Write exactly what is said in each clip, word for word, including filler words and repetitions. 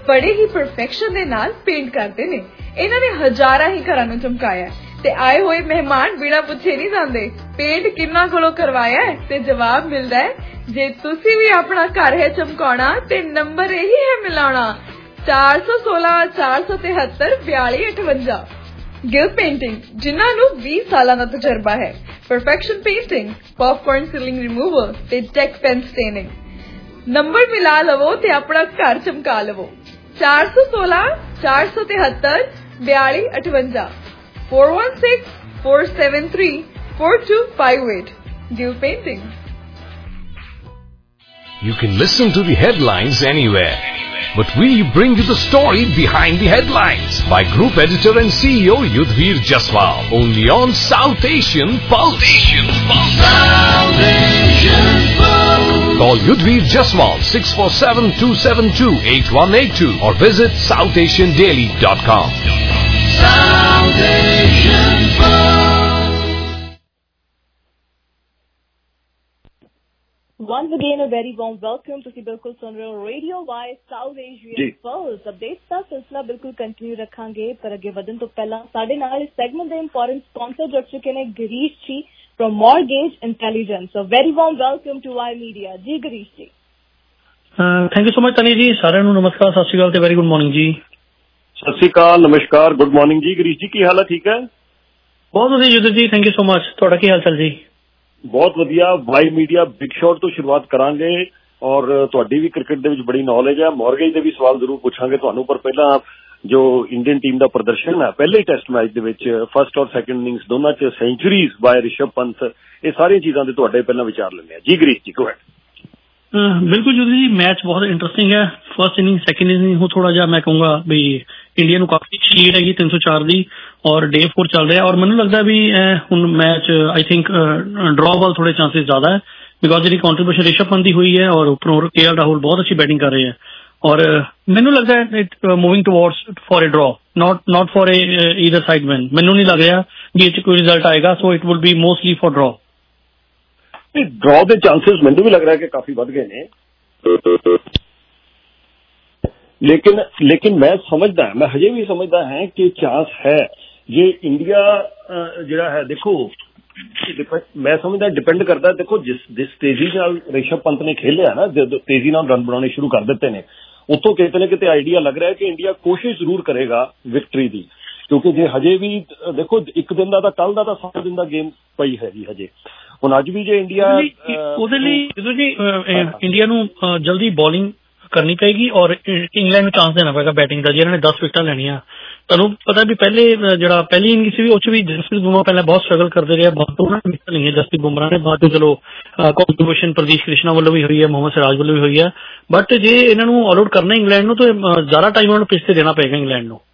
बड़े ही परफेक्शन दे नाल पेंट करते ने। इन्हां ने हजारां ही घरां नूं चमकाया ते आए हुए मेहमान बिना पुछे नहीं जांदे पेंट किन्ना कोलों करवाया है ते जवाब मिलदा है जे तुसी भी अपना घर है चमकाउणा ते नंबर यही है मिलाउणा चार सौ सोलह चार सौ तिहत्तर बयाली अठवंजा। गिल पेंटिंग जिन्हां नूं बीस सालां दा तजर्बा है, perfection painting, popcorn ceiling removal ते टेक पेन स्टेनिंग। नंबर मिला लवो ते अपना घर चमका लवो चार सौ सोलह चार सौ तिहत्तर बयाली अठवंजा four one six four seven three four two five eight. Gill painting. You can listen to the headlines anywhere, but we bring you the story behind the headlines by Group Editor and C E O Yudhvir Jaswal, only on South Asian Pulse. Asian Pulse. South Asian Pulse. Call Yudhvir Jaswal six four seven two seven two eight one eight two or visit south asian daily dot com. South Asian Pulse. Once again, a very warm welcome to बिल्कुल सुन रहे हो radio Y South Asian pulse. Updates का सिलसिला बिल्कुल continue रखांगे, पर अगे वधन तो पहला साडे नाल इस सेगमेंट दे इंपॉर्टेंट स्पॉन्सर जुड़ चुके ने Girish ji from mortgage intelligence. So very warm welcome to Y media. जी Girish ji. Thank you so much तनी जी। साਰਿਆਂ ਨੂੰ ਨਮਸਕਾਰ, ਸਤਿ ਸ਼੍ਰੀ ਅਕਾਲ ਤੇ ਵੈਰੀ ਗੁੱਡ ਮਾਰਨਿੰਗ ਜੀ। ਸਤਿ ਸ਼੍ਰੀ ਅਕਾਲ, ਨਮਸਕਾਰ, ਗੁੱਡ ਮਾਰਨਿੰਗ ਜੀ। गिरीश जी ਕੀ ਹਾਲ ਹੈ? ਠੀਕ ਹੈ, ਬਹੁਤ ਵਧੀਆ ਯੁੱਧ ਜੀ, ਥੈਂਕ ਯੂ ਸੋ ਮਚ। ਤੁਹਾਡਾ ਕੀ ਹਾਲ ਚਾਲ ਜੀ? ਬਹੁਤ ਵਧੀਆ। ਵਾਈ ਮੀਡੀਆ ਬਿਗ ਸ਼ਾਟ ਤੋਂ ਸ਼ੁਰੂਆਤ ਕਰਾਂਗੇ ਔਰ ਤੁਹਾਡੀ ਵੀ ਕ੍ਰਿਕਟ ਦੇ ਵਿੱਚ ਬੜੀ ਨੌਲੇਜ ਹੈ, ਮੌਰਗੇਜ ਦੇ ਵੀ ਸਵਾਲ ਜ਼ਰੂਰ ਪੁੱਛਾਂਗੇ ਤੁਹਾਨੂੰ। ਪਰ ਪਹਿਲਾਂ ਜੋ ਇੰਡੀਅਨ ਟੀਮ ਦਾ ਪ੍ਰਦਰਸ਼ਨ ਹੈ ਪਹਿਲੇ ਟੈਸਟ ਮੈਚ ਦੇ ਵਿੱਚ ਫਸਟ ਔਰ ਸੈਕੰਡ ਇਨਿੰਗਸ ਦੋਨਾਂ 'ਚ ਸੈਂਚੁਰੀਜ਼ ਬਾਏ ਰਿਸ਼ਭ ਪੰਤ, ਇਹ ਸਾਰੀਆਂ ਚੀਜ਼ਾਂ ਦੇ ਤੁਹਾਡੇ ਪਹਿਲਾਂ ਵਿਚਾਰ ਲੈਂਦੇ ਆ ਜੀ। Girish ji go ahead. ਬਿਲਕੁਲ ਯੁੱਧ ਜੀ, ਮੈਚ ਬਹੁਤ ਇੰਟਰਸਟਿੰਗ ਹੈ। ਫਸਟ ਇਨਿੰਗ ਸੈਕੰਡ ਇਨਿੰਗ ਉਹ ਥੋੜਾ ਜਿਹਾ ਮੈਂ ਕਹੂੰਗਾ ਵੀ ਇੰਡੀਆ ਨੂੰ ਕਾਫੀ ਅੱਛੀ ਲੀਡ ਹੈਗੀ ਤਿੰਨ ਸੌ ਚਾਰ ਦੀ ਔਰ ਡੇ ਫੋਰ ਚੱਲ ਰਿਹਾ ਔਰ ਮੈਨੂੰ ਲੱਗਦਾ ਵੀ ਹੁਣ ਮੈਚ ਆਈ ਥਿੰਕ ਡਰਾ ਵੱਲ ਥੋੜੇ ਚਾਂਸਿਸ ਜ਼ਿਆਦਾ ਹੈ ਬਿਕੋਜ਼ ਜਿਹੜੀ ਕੰਟਰੀਬਿਊਸ਼ਨ ਰਿਸ਼ਭ ਪੰਤ ਦੀ ਹੋਈ ਹੈ ਔਰ ਉੱਪਰੋਂ ਕੇ ਐਲ ਰਾਹੁਲ ਬਹੁਤ ਅੱਛੀ ਬੈਟਿੰਗ ਕਰ ਰਹੇ ਹੈ ਔਰ ਮੈਨੂੰ ਲੱਗਦਾ ਹੈ it moving towards for a draw, not not for a either side win. ਮੈਨੂੰ ਨਹੀਂ ਲੱਗ ਰਿਹਾ ਵੀ ਇਹ 'ਚ ਕੋਈ ਰਿਜ਼ਲਟ ਆਏਗਾ, so it will be mostly for draw. Draw ਦੇ ਚਾਂਸਿਸ ਮੈਨੂੰ ਵੀ ਲੱਗ ਰਿਹਾ ਕਿ ਕਾਫੀ ਵੱਧ ਗਏ ਨੇ, लेकिन लेकिन मैं समझदा मैं हजे भी समझदा है कि चांस है जे इंडिया जिहड़ा है। देखो मैं समझदा डिपेंड करता है, देखो जिस जिस तेजी नाल रिशभ पंत ने खेलिया ना, तेजी नाल रन बनाने शुरू कर दिते ने, उतों किते ने किते आइडिया लग रहा है कि इंडिया कोशिश जरूर करेगा विक्ट्री दी, क्योंकि जे हजे भी देखो एक दिन का कल का तो सात दिन का गेम पई है जी हजे। हुण अज भी जे इंडिया ਉਹਦੇ ਲਈ ਜੀ ਇੰਡੀਆ ਨੂੰ ਜਲਦੀ ਬੋਲਿੰਗ ਕਰਨੀ ਪਏਗੀ ਔਰ ਇੰਗਲੈਂਡ ਨੂੰ ਚਾਂਸ ਦੇਣਾ ਪਏਗਾ ਬੈਟਿੰਗ ਦਾ, ਜਿਹਨਾਂ ਨੇ ਦਸ ਵਿਕਟਾਂ ਲੈਣੀਆਂ। ਤੁਹਾਨੂੰ ਪਤਾ ਵੀ ਪਹਿਲੇ ਜਿਹੜਾ ਪਹਿਲੀ ਇਨਿੰਗ ਸੀ ਉਹ 'ਚ ਵੀ ਜਸਪ੍ਰੀਤ ਬੁਮਰਾਹ ਪਹਿਲਾਂ ਬਹੁਤ ਸਟਰਗਲ ਕਰਦੇ ਰਹੇ, ਬਹੁਤ ਉਹਨਾਂ ਨੇ ਵਿਕਟਾਂ ਲਈਆਂ ਜਸਪ੍ਰੀਤ ਬੁਮਰਾਹ ਨੇ। ਬਾਅਦ 'ਚ ਚਲੋ ਕੰਟਰੀਬਿਊਸ਼ਨ ਪ੍ਰਦੀਸ਼ ਕ੍ਰਿਸ਼ਨਾ ਵੱਲੋਂ ਵੀ ਹੋਈ ਹੈ, ਮੁਹੰਮਦ ਸਿਰਾਜ ਵੱਲੋਂ ਵੀ ਹੋਈ ਹੈ, ਬਟ ਜੇ ਇਹਨਾਂ ਨੂੰ ਆਲ ਆਊਟ ਕਰਨਾ ਇੰਗਲੈਂਡ ਨੂੰ ਤਾਂ ਜ਼ਿਆਦਾ ਟਾਈਮ ਉਹਨਾਂ ਨੂੰ ਪਿੱਛੇ ਦੇਣਾ ਪਏਗਾ ਇੰਗਲੈਂਡ ਨੂੰ।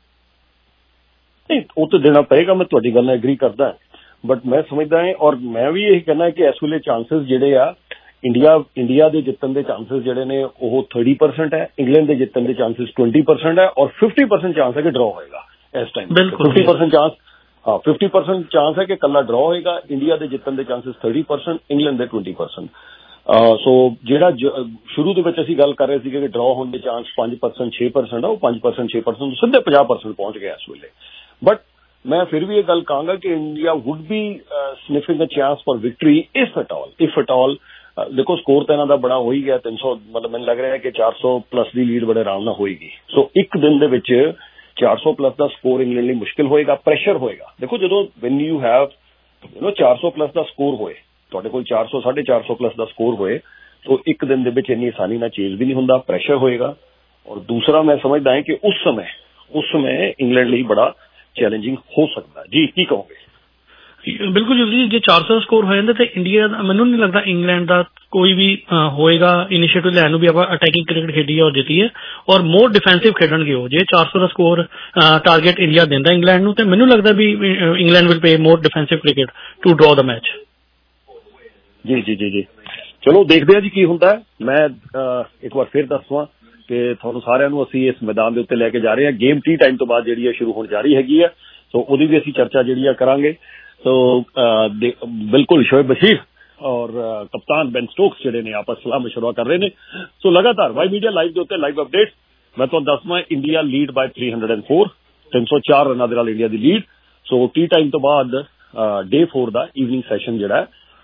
नहीं वो तो देना पड़ेगा, मैं तुहाडी गल नाल एग्री करदा, बट मैं समझदा है और मैं भी यही कहना है कि इस वेले चांसेस जिहड़े आ इंडिया इंडिया के जितन के चांसेस जिहड़े ने वो थर्टी परसेंट है, इंग्लैंड के जितन के चांसेस ट्वेंटी परसेंट है और फिफ्टी परसेंट चांस है कि ड्रॉ होएगा इस टाइम। फिफ्टी परसेंट चांस हाँ फिफ्टी परसेंट चांस है कि कला ड्रॉ होएगा, इंडिया के जितन के चांसेस थर्टी परसेंट, इंग्लैंड के ट्वेंटी परसेंट। सो जिहड़ा शुरू दे विच असीं गल कर रहे थे कि ड्रॉ होने के चांस पांच परसेंट छे परसेंट है, वो पांच परसेंट छे परसेंट सीधे पचास परसेंट पहुंच गया इस वेले। बट मैं फिर भी ये गल कहूँगा कि India would be sniffing a chance for victory if at all if at all देखो स्कोर तो इन्हों का बड़ा हो ही गया तीन सौ, मतलब मैंने लग रहा है कि चार सौ प्लस की लीड बड़े आराम नाल होएगी। सो एक दिन दे विच चार सौ प्लस का स्कोर इंग्लैंड लिए मुश्किल होएगा, प्रेशर होएगा। देखो जो when you have you know चार सौ प्लस का स्कोर होए, तुहाडे कोल चार सौ साढ़े चार सौ प्लस का स्कोर होए, तो एक दिन दे विच इन्नी आसानी नाल चेज भी नहीं हुंदा, प्रेशर होएगा। और दूसरा मैं समझदा है कि उस समय उस समय इंग्लैंड लिए बड़ा चैलेंजिंग हो सकता है। जी की कहोगे? बिल्कुल जी, जे चार सौ स्कोर हो जाता तो इंडिया मैनू नहीं लगता इंग्लैंड का कोई भी होएगा इनिशिएटिव लैन भी आप अटैकिंग क्रिकेट खेडी है और जीती है और मोर डिफेंसिव खेडणगे। हो जे चार सौ का स्कोर टारगेट इंडिया देंदा इंग्लैंड नूं, तो मैनू लगता भी England will play more defensive cricket to draw the match. जी जी जी जी चलो देखते हैं जी की हुंदा है। मैं एक बार फिर दसवां कि तुहानूं सारिआं नूं असीं इस मैदान दे उत्ते लैके जा रहे हैं। गेम टी टाइम तो बाद जिहड़ी है शुरू होण जा रही हैगी है, सो उहदी भी असीं चर्चा जिहड़ी है करांगे। तो बिल्कुल शोएब बशीर और कप्तान बेन स्टोक्स जिहड़े ने आपस सलाह मशवरा कर रहे हैं। सो लगातार वाई मीडिया लाइव के उत्ते लाइव अपडेट्स मैं तुहानूं दसवां India lead by three hundred and four तीन सौ चार रनां दे नाल इंडिया दी लीड। सो टी टाइम तो बाद डे फोर का इवनिंग सैशन जिहड़ा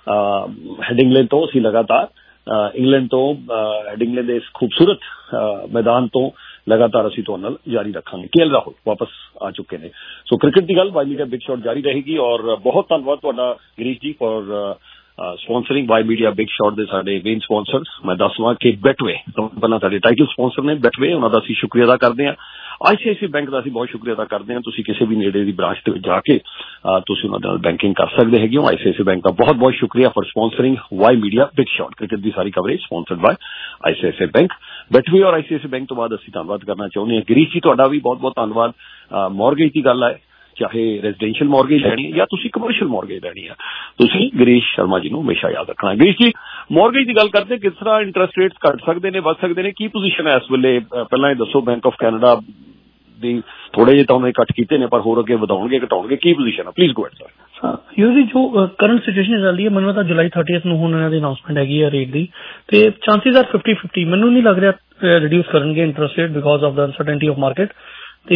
हेडिंगले तो असीं लगातार इंग्लैंड तो हेडिंगले दे इस खूबसूरत मैदान तो लगातार असीं तुहाडे नाल जारी रखांगे। के एल राहुल वापस आ चुके ने। सो क्रिकेट की गल वाई मीडिया बिग शॉट जारी रहेगी और बहुत धन्यवाद तुहाडा Girish ji for sponsoring Y media big shot दे साडे मेन स्पॉन्सर। मैं दसवां कि बेटवे पहला साडे टाइटल स्पॉन्सर ने बेटवे, उन्हां दा असीं शुक्रिया अदा करदे हां। आई सी आई सी बैंक का असीं बहुत शुक्रिया अदा करते हैं। तुसीं किसी भी नेड़े की ब्रांच ते जाके तुसीं उन्हां नाल बैंकिंग कर सकते हैगे हो। आई सी आई सी बैंक का बहुत बहुत शुक्रिया for sponsoring Y media big shot. Cricket की सारी coverage sponsored by I C I C bank. Betway और आई सी आई सी बैंक तो बाद असीं धन्नवाद करना चाहुंदे हां गिरीश जी तुहाडा भी बहुत बहुत धन्नवाद। मॉर्गेज की गल है, चाहे रेजिडेंशियल मॉर्गेज लैनी है या तुसीं कमर्शियल मॉर्गेज लैनी है, तुसीं गिरीश शर्मा जी नूं हमेशा याद रखना है। गिरीश जी मॉर्गेज की गल करते किस तरह इंटरस्ट रेट्स घट सकते हैं, वध सकते हैं, की पोजीशन है इस वेले? पहला ये दसो बैंक ऑफ कैनेडा दी थोड़े जे तो उन्होंने कट कीते ने पर होर अगे वधाउणगे घटाउणगे, की पोजीशन है? Please go ahead sir. Usually जो करंट सिचुएशन चल रही है मैनूं ਤਾਂ जुलाई थर्टीएथ ਨੂੰ ਹੁਣ ਇਹਨਾਂ ਦੀ ਅਨਾਉਂਸਮੈਂਟ ਹੈਗੀ ਹੈ ਰੇਟ ਦੀ ਤੇ ਚਾਂਸਸ ਆਰ फिफ्टी फिफ्टी। ਮੈਨੂੰ ਨਹੀਂ ਲੱਗ ਰਿਹਾ ਰਿਡਿਊਸ ਕਰਨਗੇ interest rate because of the uncertainty of market. ਤੇ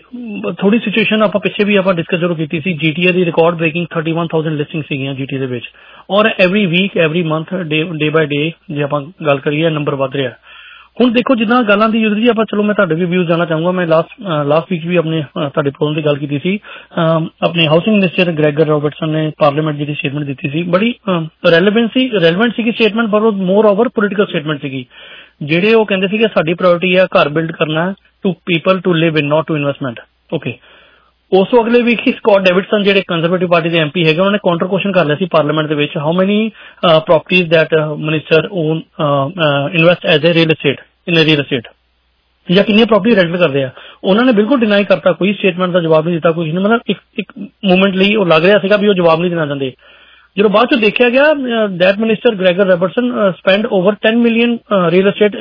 ਥੋੜੀ ਸਿਚੁਏਸ਼ਨ ਆਪਾਂ ਪਿੱਛੇ ਵੀ ਆਪਾਂ ਡਿਸਕਸ ਜ਼ਰੂਰ ਕੀਤੀ ਸੀ। ਜੀਟੀਏ ਦੀ record breaking thirty one thousand listing ਸੀਗੀਆਂ ਜੀਟੀਏ ਦੇ ਵਿੱਚ ਔਰ every week every month day by day ਜੇ ਆਪਾਂ ਗੱਲ ਕਰੀਏ ਨੰਬਰ ਵੱਧ ਰਿਹਾ। ਹੁਣ ਦੇਖੋ ਜਿੱਦਾਂ ਗੱਲਾਂ ਦੀ ਯੂਜ਼ਲੀ ਆਪਾਂ ਚਲੋ ਮੈਂ ਤੁਹਾਡੇ ਵੀ ਵਿਊਜ਼ ਜਾਣਾ ਚਾਹੂੰਗਾ। ਮੈਂ ਲਾਸਟ ਲਾਸਟ ਵੀਕ ਵੀ ਆਪਣੇ ਤੁਹਾਡੇ ਪ੍ਰੋਗਰਾਮ ਦੀ ਗੱਲ ਕੀਤੀ ਸੀ। ਆਪਣੇ ਹਾਊਸਿੰਗ ਮਿਨਿਸਟਰ ਗ੍ਰੈਗਰ ਰੌਬਰਟਸਨ ਨੇ ਪਾਰਲੀਮੈਂਟ ਜਿਹੜੀ ਸਟੇਟਮੈਂਟ ਦਿੱਤੀ ਸੀ ਬੜੀ ਰੈਲੇਵੈਂਸੀ ਰੈਲੇਵੈਂਟ ਸੀਗੀ ਸਟੇਟਮੈਂਟ ਪਰ ਉਹ ਮੋਰ ਓਵਰ ਪੋਲੀਟੀਕਲ ਸਟੇਟਮੈਂਟ ਸੀਗੀ। ਜਿਹੜੇ ਉਹ ਕਹਿੰਦੇ ਸੀਗੇ ਸਾਡੀ ਪ੍ਰਾਇੋਰਟੀ ਹੈ ਘਰ ਬਿਲਡ ਕਰਨਾ to people to live in not to investment. Okay ਉਸ ਤੋਂ ਅਗਲੇ ਵੀਕ ਹੀ ਸਕੌਟ ਡੇਵਿਡਸਨ ਜਿਹੜੇ ਕੰਜ਼ਰਵੇਟਿਵ ਪਾਰਟੀ ਦੇ ਐਮ ਪੀ ਹੈਗੇ ਉਹਨਾਂ ਨੇ ਕਾਊਂਟਰ ਕੁਐਸਚਨ ਕਰ ਲਿਆ ਸੀ ਪਾਰਲੀਮੈਂਟ ਦੇ ਵਿੱਚ how many properties that minister own invest as a real estate in real estate ਜਾਂ ਕਿੰਨੀਆਂ ਪ੍ਰੋਪਰਟੀ ਰੈਂਟ ਕਰਦੇ ਆ। ਉਹਨਾਂ ਨੇ ਬਿਲਕੁਲ ਡਿਨਾਈ ਕਰਤਾ, ਕੋਈ ਸਟੇਟਮੈਂਟ ਦਾ ਜਵਾਬ ਨਹੀਂ ਦਿੱਤਾ, ਕੁਝ ਨਹੀਂ। ਮਤਲਬ ਇੱਕ ਇੱਕ ਮੂਵਮੈਂਟ ਲਈ ਉਹ ਲੱਗ ਰਿਹਾ ਸੀਗਾ ਵੀ ਉਹ ਜਵਾਬ ਨਹੀਂ ਦੇਣਾ ਚਾਹੁੰਦੇ। ਜਦੋਂ ਬਾਅਦ ਚ ਦੇਖਿਆ ਗਿਆ that minister Gregor Robertson spend over ten million real estate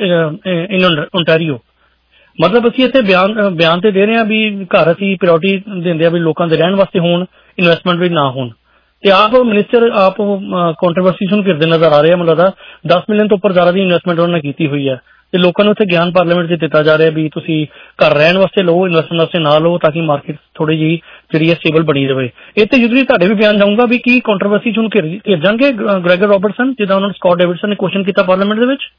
in Ontario. ਮਤਲਬ ਅਸੀਂ ਇੱਥੇ ਬਿਆਨ ਬਿਆਨ ਤੇ ਦੇ ਰਹੇ ਹਾਂ ਵੀ ਘਰ ਅਸੀਂ ਪ੍ਰਾਇੋਰਟੀ ਦਿੰਦੇ ਆ ਵੀ ਲੋਕਾਂ ਦੇ ਰਹਿਣ ਵਾਸਤੇ ਹੋਣ, ਇਨਵੈਸਟਮੈਂਟ ਵੀ ਨਾ ਹੋਣ। ਤੇ ਆਪ ਮਿਨਿਸਟਰ ਆਪ ਕੰਟਰੋਵਰਸੀ ਨੂੰ ਘਿਰਦੇ ਨਜ਼ਰ ਆ ਰਹੇ ਆ। ਮੈਨੂੰ ਲੱਗਦਾ ਦਸ ਮਿਲੀਅਨ ਤੋਂ ਉੱਪਰ ਜ਼ਿਆਦਾ ਦੀ ਇਨਵੈਸਟਮੈਂਟ ਉਹਨਾਂ ਨੇ ਕੀਤੀ ਹੋਈ ਹੈ ਤੇ ਲੋਕਾਂ ਨੂੰ ਉੱਥੇ ਗਿਆਨ ਪਾਰਲੀਮੈਂਟ 'ਚ ਦਿੱਤਾ ਜਾ ਰਿਹਾ ਵੀ ਤੁਸੀਂ ਘਰ ਰਹਿਣ ਵਾਸਤੇ ਲਓ, ਇਨਵੈਸਟਮੈਂਟ ਵਾਸਤੇ ਨਾ ਲਓ ਤਾਂ ਕਿ ਮਾਰਕੀਟ ਥੋੜੀ ਜਿਹੀ ਜਿਹੜੀ ਹੈ ਸਟੇਬਲ ਬਣੀ ਰਹੇ। ਇਹ ਤੇ ਯੂਜ਼ਲੀ ਤੁਹਾਡੇ ਵੀ ਬਿਆਨ ਜਾਊਂਗਾ ਵੀ ਕੀ ਕੰਟਰੋਵਰਸੀ 'ਚ ਹੁਣ ਘਿਰ ਘਿਰ ਜਾਣਗੇ ਗ੍ਰੈਗਰ ਰੌਬਰਟਸਨ ਜਿੱਦਾਂ ਉਹਨਾਂ ਨੇ ਸਕੌਟ ਡੇਵਿਡਸਨ ਨੇ ਕੁਐਸਚਨ ਕੀਤਾ ਪਾਰਲੀਮੈਂਟ ਦੇ ਵਿੱਚ?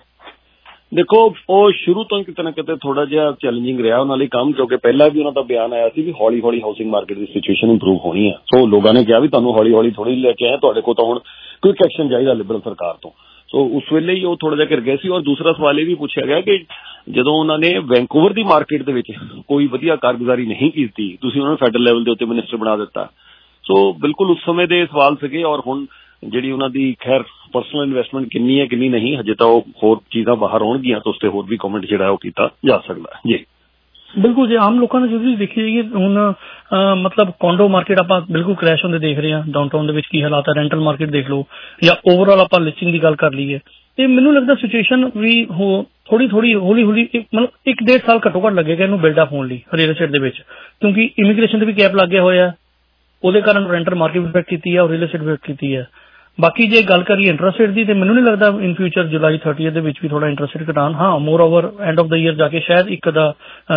देखो वो शुरू तो किते ना किते थोड़ा जिहा चैलेंजिंग रहा उन्होंने काम, क्योंकि पहला भी उन्होंने बयान आया सी भी हौली हौली हाउसिंग मार्केट की सिचुएशन इंप्रूव होनी है। सो लोगों ने कहा भी तुहानूं हौली हौली थोड़ी लेके आए, तुहाडे कोल तां हुण क्विक एक्शन चाहिए लिबरल सरकार तो। सो उस वेले ही वो थोड़ा जिहा घिर गए सी। और दूसरा सवाल ये भी पूछा गया कि ਜਦੋਂ ਉਹਨਾਂ ਨੇ ਵੈਂਕੂਵਰ ਦੀ ਮਾਰਕੀਟ ਦੇ ਵਿੱਚ ਕੋਈ ਵਧੀਆ ਕਾਰਗੁਜ਼ਾਰੀ ਨਹੀਂ ਕੀਤੀ, ਤੁਸੀਂ ਉਹਨਾਂ ਨੂੰ ਫੈਡਰਲ ਲੈਵਲ ਦੇ ਉੱਤੇ ਮਿਨਿਸਟਰ ਬਣਾ ਦਿੱਤਾ। ਸੋ ਬਿਲਕੁਲ ਉਸ ਸਮੇਂ ਦੇ ਸਵਾਲ ਸੀਗੇ। ਔਰ ਹੁਣ ਜਿਹੜੀ ਉਹਨਾਂ ਦੀ ਖੈਰ ਪਰਸਨਲ ਇਨਵੈਸਟਮੈਂਟ ਕਿੰਨੀ ਹੈ ਕਿੰਨੀ ਨਹੀਂ, ਹਜੇ ਤਾਂ ਉਹ ਹੋਰ ਚੀਜ਼ਾਂ ਬਾਹਰ ਆਉਣਗੀਆਂ ਤਾਂ ਉਸ ਤੇ ਹੋਰ ਵੀ ਕਮੈਂਟ ਜਿਹੜਾ ਉਹ ਕੀਤਾ ਜਾ ਸਕਦਾ ਜੀ। ਬਿਲਕੁਲ ਜੀ ਆਮ ਲੋਕਾਂ ਨੂੰ ਜਦੋਂ ਦੇਖੀ ਜਾਈਏ ਹੁਣ ਮਤਲਬ ਕੋਂਡੋ ਮਾਰਕੀਟ ਆਪਾਂ ਬਿਲਕੁਲ ਕ੍ਰੈਸ਼ ਹੁੰਦੇ ਦੇਖ ਰਹੇ ਹਾਂ। ਡਾਊਨਟਾਊਨ ਦੇ ਵਿੱਚ ਕੀ ਹਾਲਾਤ ਹੈ, ਰੈਂਟਲ ਮਾਰਕੀਟ ਦੇਖ ਲਓ ਜਾਂ ਓਵਰਆਲ ਆਪਾਂ ਲਿਸਟਿੰਗ ਦੀ ਗੱਲ ਕਰ ਲਈਏ ਤੇ ਮੈਨੂੰ ਲੱਗਦਾ ਸਿਚੁਏਸ਼ਨ ਵੀ ਹੋ ਥੋੜੀ ਥੋੜੀ ਹੌਲੀ ਹੌਲੀ ਮਤਲਬ ਇੱਕ ਡੇਢ ਸਾਲ ਘੱਟੋ ਘੱਟ ਲੱਗੇਗਾ ਇਹਨੂੰ ਬਿਲਡ ਅਪ ਹੋਣ ਲਈ ਰੀਅਲ estate ਦੇ ਵਿੱਚ, ਕਿਉਂਕਿ ਇਮੀਗ੍ਰੇਸ਼ਨ ਤੇ ਵੀ ਕੈਪ ਲੱਗ ਗਿਆ ਹੋਇਆ, ਉਹਦੇ ਕਾਰਨ ਰੈਂਟਲ ਮਾਰਕੀਟ ਇਫੈਕਟ ਕੀਤੀ ਹੈ ਔਰ ਰੀਅਲ estate ਇਫੈਕਟ ਕੀਤੀ ਹੈ। ਬਾਕੀ ਜੇ ਗੱਲ ਕਰੀਏ ਇੰਟਰਸਟ ਰੇਟ ਦੀ ਤੇ ਮੈਨੂੰ ਨਹੀਂ ਲੱਗਦਾ ਇਨ ਫਿਊਚਰ ਜੁਲਾਈ ਥਰਟੀਐਥ ਦੇ ਵਿੱਚ ਵੀ ਥੋੜਾ ਇੰਟਰਸਟ ਰੇਟ ਘਟਾਉਣ। ਹਾਂ moreover end of the year ਜਾ ਕੇ ਸ਼ਾਇਦ ਇੱਕ ਦਾ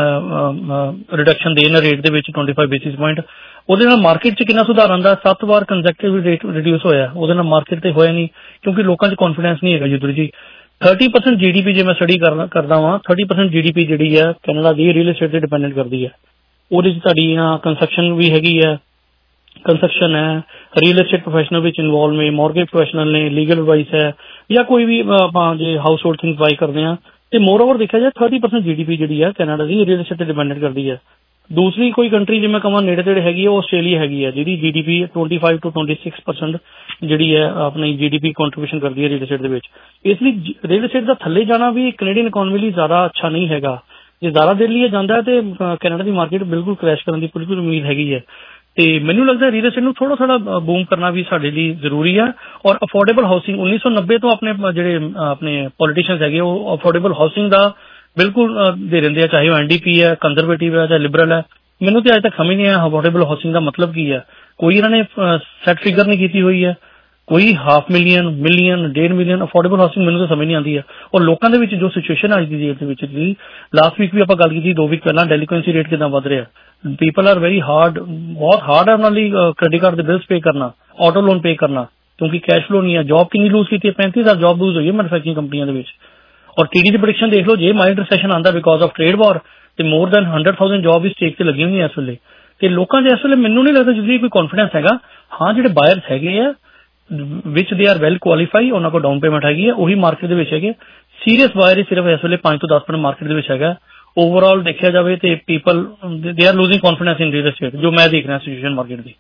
ਰਿਡਕਸ਼ਨ ਦੇਣ ਰੇਟ ਦੇ ਵਿੱਚ ਟਵੈਂਟੀ ਫਾਈਵ ਬੇਸਿਸ ਪੁਆਇੰਟ। ਉਹਦੇ ਨਾਲ ਮਾਰਕੀਟ 'ਚ ਕਿੰਨਾ ਸੁਧਾਰ ਆਉਂਦਾ, ਸੱਤ ਵਾਰ ਕੰਜ਼ੈਕਟਿਵ ਰੇਟ ਰਿਡਿਊਸ ਹੋਇਆ, ਉਹਦੇ ਨਾਲ ਮਾਰਕੀਟ ਤੇ ਹੋਇਆ ਨਹੀਂ ਕਿਉਂਕਿ ਲੋਕਾਂ 'ਚ ਕੌਨਫੀਡੈਂਸ ਨਹੀਂ ਹੈਗਾ। Yudhar ji thirty percent G D P ਜੇ ਮੈਂ ਸਟੱਡੀ ਕਰਦਾ ਵਾਂ, thirty percent G D P ਜਿਹੜੀ ਹੈ ਕੈਨੇਡਾ ਦੀ ਰੀਅਲ estate ਤੇ ਡਿਪੈਂਡੈਂਟ ਕਰਦੀ ਹੈ। ਉਹਦੇ 'ਚ ਤੁਹਾਡੀ ਕੰਸਟਰਕਸ਼ਨ ਵੀ ਹੈਗੀ ਹੈ, ਕੰਸਟਰਕਸ਼ਨ ਹੈ, ਰੀਅਲ estate ਪ੍ਰੋਫੈਸ਼ਨਲ ਵਿੱਚ ਇਨਵੋਲਵ ਨੇ, ਮੌਰਗੇਜ ਪ੍ਰੋਫੈਸ਼ਨਲ ਨੇ, ਲੀਗਲ ਐਡਵਾਈਸ ਹੈ ਜਾਂ ਕੋਈ ਵੀ ਆਪਾਂ ਜੇ ਹਾਊਸ ਹੋਲਡ ਥਿੰਗਸ ਬਾਈ ਕਰਦੇ ਹਾਂ ਤੇ ਮੋਰ ਓਵਰ ਦੇਖਿਆ ਜਾਏ thirty percent G D P ਜਿਹੜੀ ਹੈ ਕੈਨੇਡਾ ਦੀ ਰੀਅਲ estate ਤੇ ਡਿਪੈਂਡੈਂਟ ਕਰਦੀ ਹੈ। ਦੂਸਰੀ ਕੋਈ ਕੰਟਰੀ ਜੇ ਮੈਂ ਕਹਾਂ ਨੇੜੇ ਤੇੜੇ ਹੈਗੀ ਹੈ ਉਹ ਆਸਟ੍ਰੇਲੀਆ ਹੈਗੀ ਹੈ ਜਿਹਦੀ G D P twenty five to twenty six percent ਜਿਹੜੀ ਹੈ ਆਪਣੀ ਜੀ ਡੀ ਪੀ ਕੰਟਰੀਬਿਊਸ਼ਨ ਕਰਦੀ ਹੈ ਰੀਅਲ estate ਦੇ ਵਿੱਚ। ਇਸ ਲਈ ਰੀਅਲ estate ਦਾ ਥੱਲੇ ਜਾਣਾ ਵੀ ਕੈਨੇਡੀਅਨ ਇਕਨੋਮੀ ਲਈ ਜ਼ਿਆਦਾ ਅੱਛਾ ਨਹੀਂ ਹੈਗਾ। ਜੇ ਜ਼ਿਆਦਾ ਦੇਰ ਲਈ ਜਾਂਦਾ ਹੈ ਤੇ ਕੈਨੇਡਾ ਦੀ ਮਾਰਕੀਟ ਬਿਲਕੁਲ ਕ੍ਰੈਸ਼ ਕਰਨ ਦੀ ਬਿਲਕੁਲ ਉਮੀਦ ਹੈਗੀ ਹੈ। ਤੇ ਮੈਨੂੰ ਲੱਗਦਾ ਰੀਅਲ estate ਨੂੰ ਥੋੜਾ ਥੋੜਾ ਬੂਮ ਕਰਨਾ ਵੀ ਸਾਡੇ ਲਈ ਜ਼ਰੂਰੀ ਹੈ। ਔਰ ਅਫੋਰਡੇਬਲ ਹਾਊਸਿੰਗ ਉੱਨੀ ਸੌ ਨੱਬੇ ਤੋਂ ਆਪਣੇ ਜਿਹੜੇ ਆਪਣੇ ਪੋਲੀਟੀਸ਼ੀਅਨਸ ਹੈਗੇ ਉਹ ਅਫੋਰਡੇਬਲ ਹਾਊਸਿੰਗ ਦਾ ਬਿਲਕੁਲ ਦੇ ਦਿੰਦੇ ਆ, ਚਾਹੇ ਉਹ ਐਨ ਡੀ ਪੀ ਹੈ, ਕੰਜ਼ਰਵੇਟਿਵ ਹੈ ਜਾਂ ਲਿਬਰਲ ਹੈ। ਮੈਨੂੰ ਤੇ ਅੱਜ ਤੱਕ ਸਮਝ ਨਹੀਂ ਆਇਆ ਅਫੋਰਡੇਬਲ ਹਾਊਸਿੰਗ ਦਾ ਮਤਲਬ ਕੀ ਹੈ। ਕੋਈ ਇਹਨਾਂ ਨੇ ਸੈਟ ਫਿਗਰ ਨਹੀਂ ਕੀਤੀ ਹੋਈ ਹੈ, ਕੋਈ ਹਾਫ ਮਿਲੀਅਨ ਮਿਲੀਅਨ ਡੇਢ ਮਿਲੀਅਨ ਅਫੋਰਡੇਬਲ ਹਾਊਸਿੰਗ ਮੈਨੂੰ ਤਾਂ ਸਮਝ ਨਹੀਂ ਆਉਂਦੀ ਹੈ। ਔਰ ਲੋਕਾਂ ਦੇ ਵਿੱਚ ਜੋ ਸਿਚੁਏਸ਼ਨ ਅੱਜ ਦੀ ਡੇਟ ਦੇ ਵਿੱਚ ਜੀ, ਲਾਸਟ ਵੀਕ ਵੀ ਆਪਾਂ ਗੱਲ ਕੀਤੀ, ਦੋ ਵੀਕ ਪਹਿਲਾਂ ਡੈਲੀਕੁਐਂਸੀ ਰੇਟ ਕਿੱਦਾਂ ਵੱਧ ਰਿਹਾ, ਪੀਪਲ ਆਰ ਵੈਰੀ ਹਾਰਡ, ਬਹੁਤ ਹਾਰਡ ਹੈ ਉਹਨਾਂ ਲਈ ਕ੍ਰੈਡਿਟ ਕਾਰਡ ਦੇ ਬਿਲਸ ਪੇ ਕਰਨਾ, ਆਟੋ ਲੋਨ ਪੇ ਕਰਨਾ, ਕਿਉਂਕਿ ਕੈਸ਼ ਫਲੋ ਨਹੀਂ ਹੈ। ਜੌਬ ਕਿੰਨੀ ਲੂਜ਼ ਕੀਤੀ ਹੈ, ਪੈਂਤੀ ਹਜ਼ਾਰ ਜੌਬ ਲੂਜ਼ ਹੋਈ ਹੈ ਮੈਨੂਫੈਕਚਰਿੰਗ ਕੰਪਨੀਆਂ ਦੇ ਵਿੱਚ। ਔਰ ਟੀ ਡੀ ਦੀ ਪ੍ਰੈਡਿਕਸ਼ਨ ਦੇਖ ਲਓ, ਜੇ ਮਾਈਲਡ ਰਿਸੈਸ਼ਨ ਆਉਂਦਾ ਬਿਕੋਜ਼ ਆਫ ਟ੍ਰੇਡ ਵਾਰ, ਤੇ more than hundred thousand job ਇਸ ਸਟੇਕ ਤੇ ਲੱਗੀਆਂ ਹੋਈਆਂ ਇਸ ਵੇਲੇ। ਤੇ ਲੋਕਾਂ ਦੇ ਇਸ ਵੇਲੇ ਮੈਨੂੰ ਨਹੀਂ ਲੱਗਦਾ ਜਿੱਦੀ ਕੋਈ ਕੌਨਫੀਡੈਂਸ ਹੈਗਾ। ਹਾਂ, ਜਿਹੜੇ ਬਾਇਰਸ ਹੈਗੇ ਆ ਵਿਚ ਦੇ ਆਰ ਵੈਲ ਕੁਆਲੀਫਾਈ, ਉਹਨਾਂ ਕੋਲ ਡਾਊਨ ਪੇਮੈਂਟ ਹੈਗੀ ਹੈ, ਉਹੀ ਮਾਰਕੀਟ ਦੇ ਵਿੱਚ ਹੈਗੇ। ਸੀਰੀਅਸ ਬਾਇਰ ਹੀ ਸਿਰਫ ਇਸ ਵੇਲੇ ਪੰਜ ਤੋਂ ਦਸ ਪਰਸੈਂਟ ਮਾਰਕੀਟ ਦੇ ਵਿੱਚ ਹੈਗਾ। ਓਵਰਆਲ ਦੇਖਿਆ ਜਾਵੇ ਤੇ people they are losing confidence in real estate, ਜੋ ਮੈਂ ਦੇਖ ਰਿਹਾ ਸਿਚੁਏਸ਼ਨ ਮਾਰਕੀਟ ਦੀ।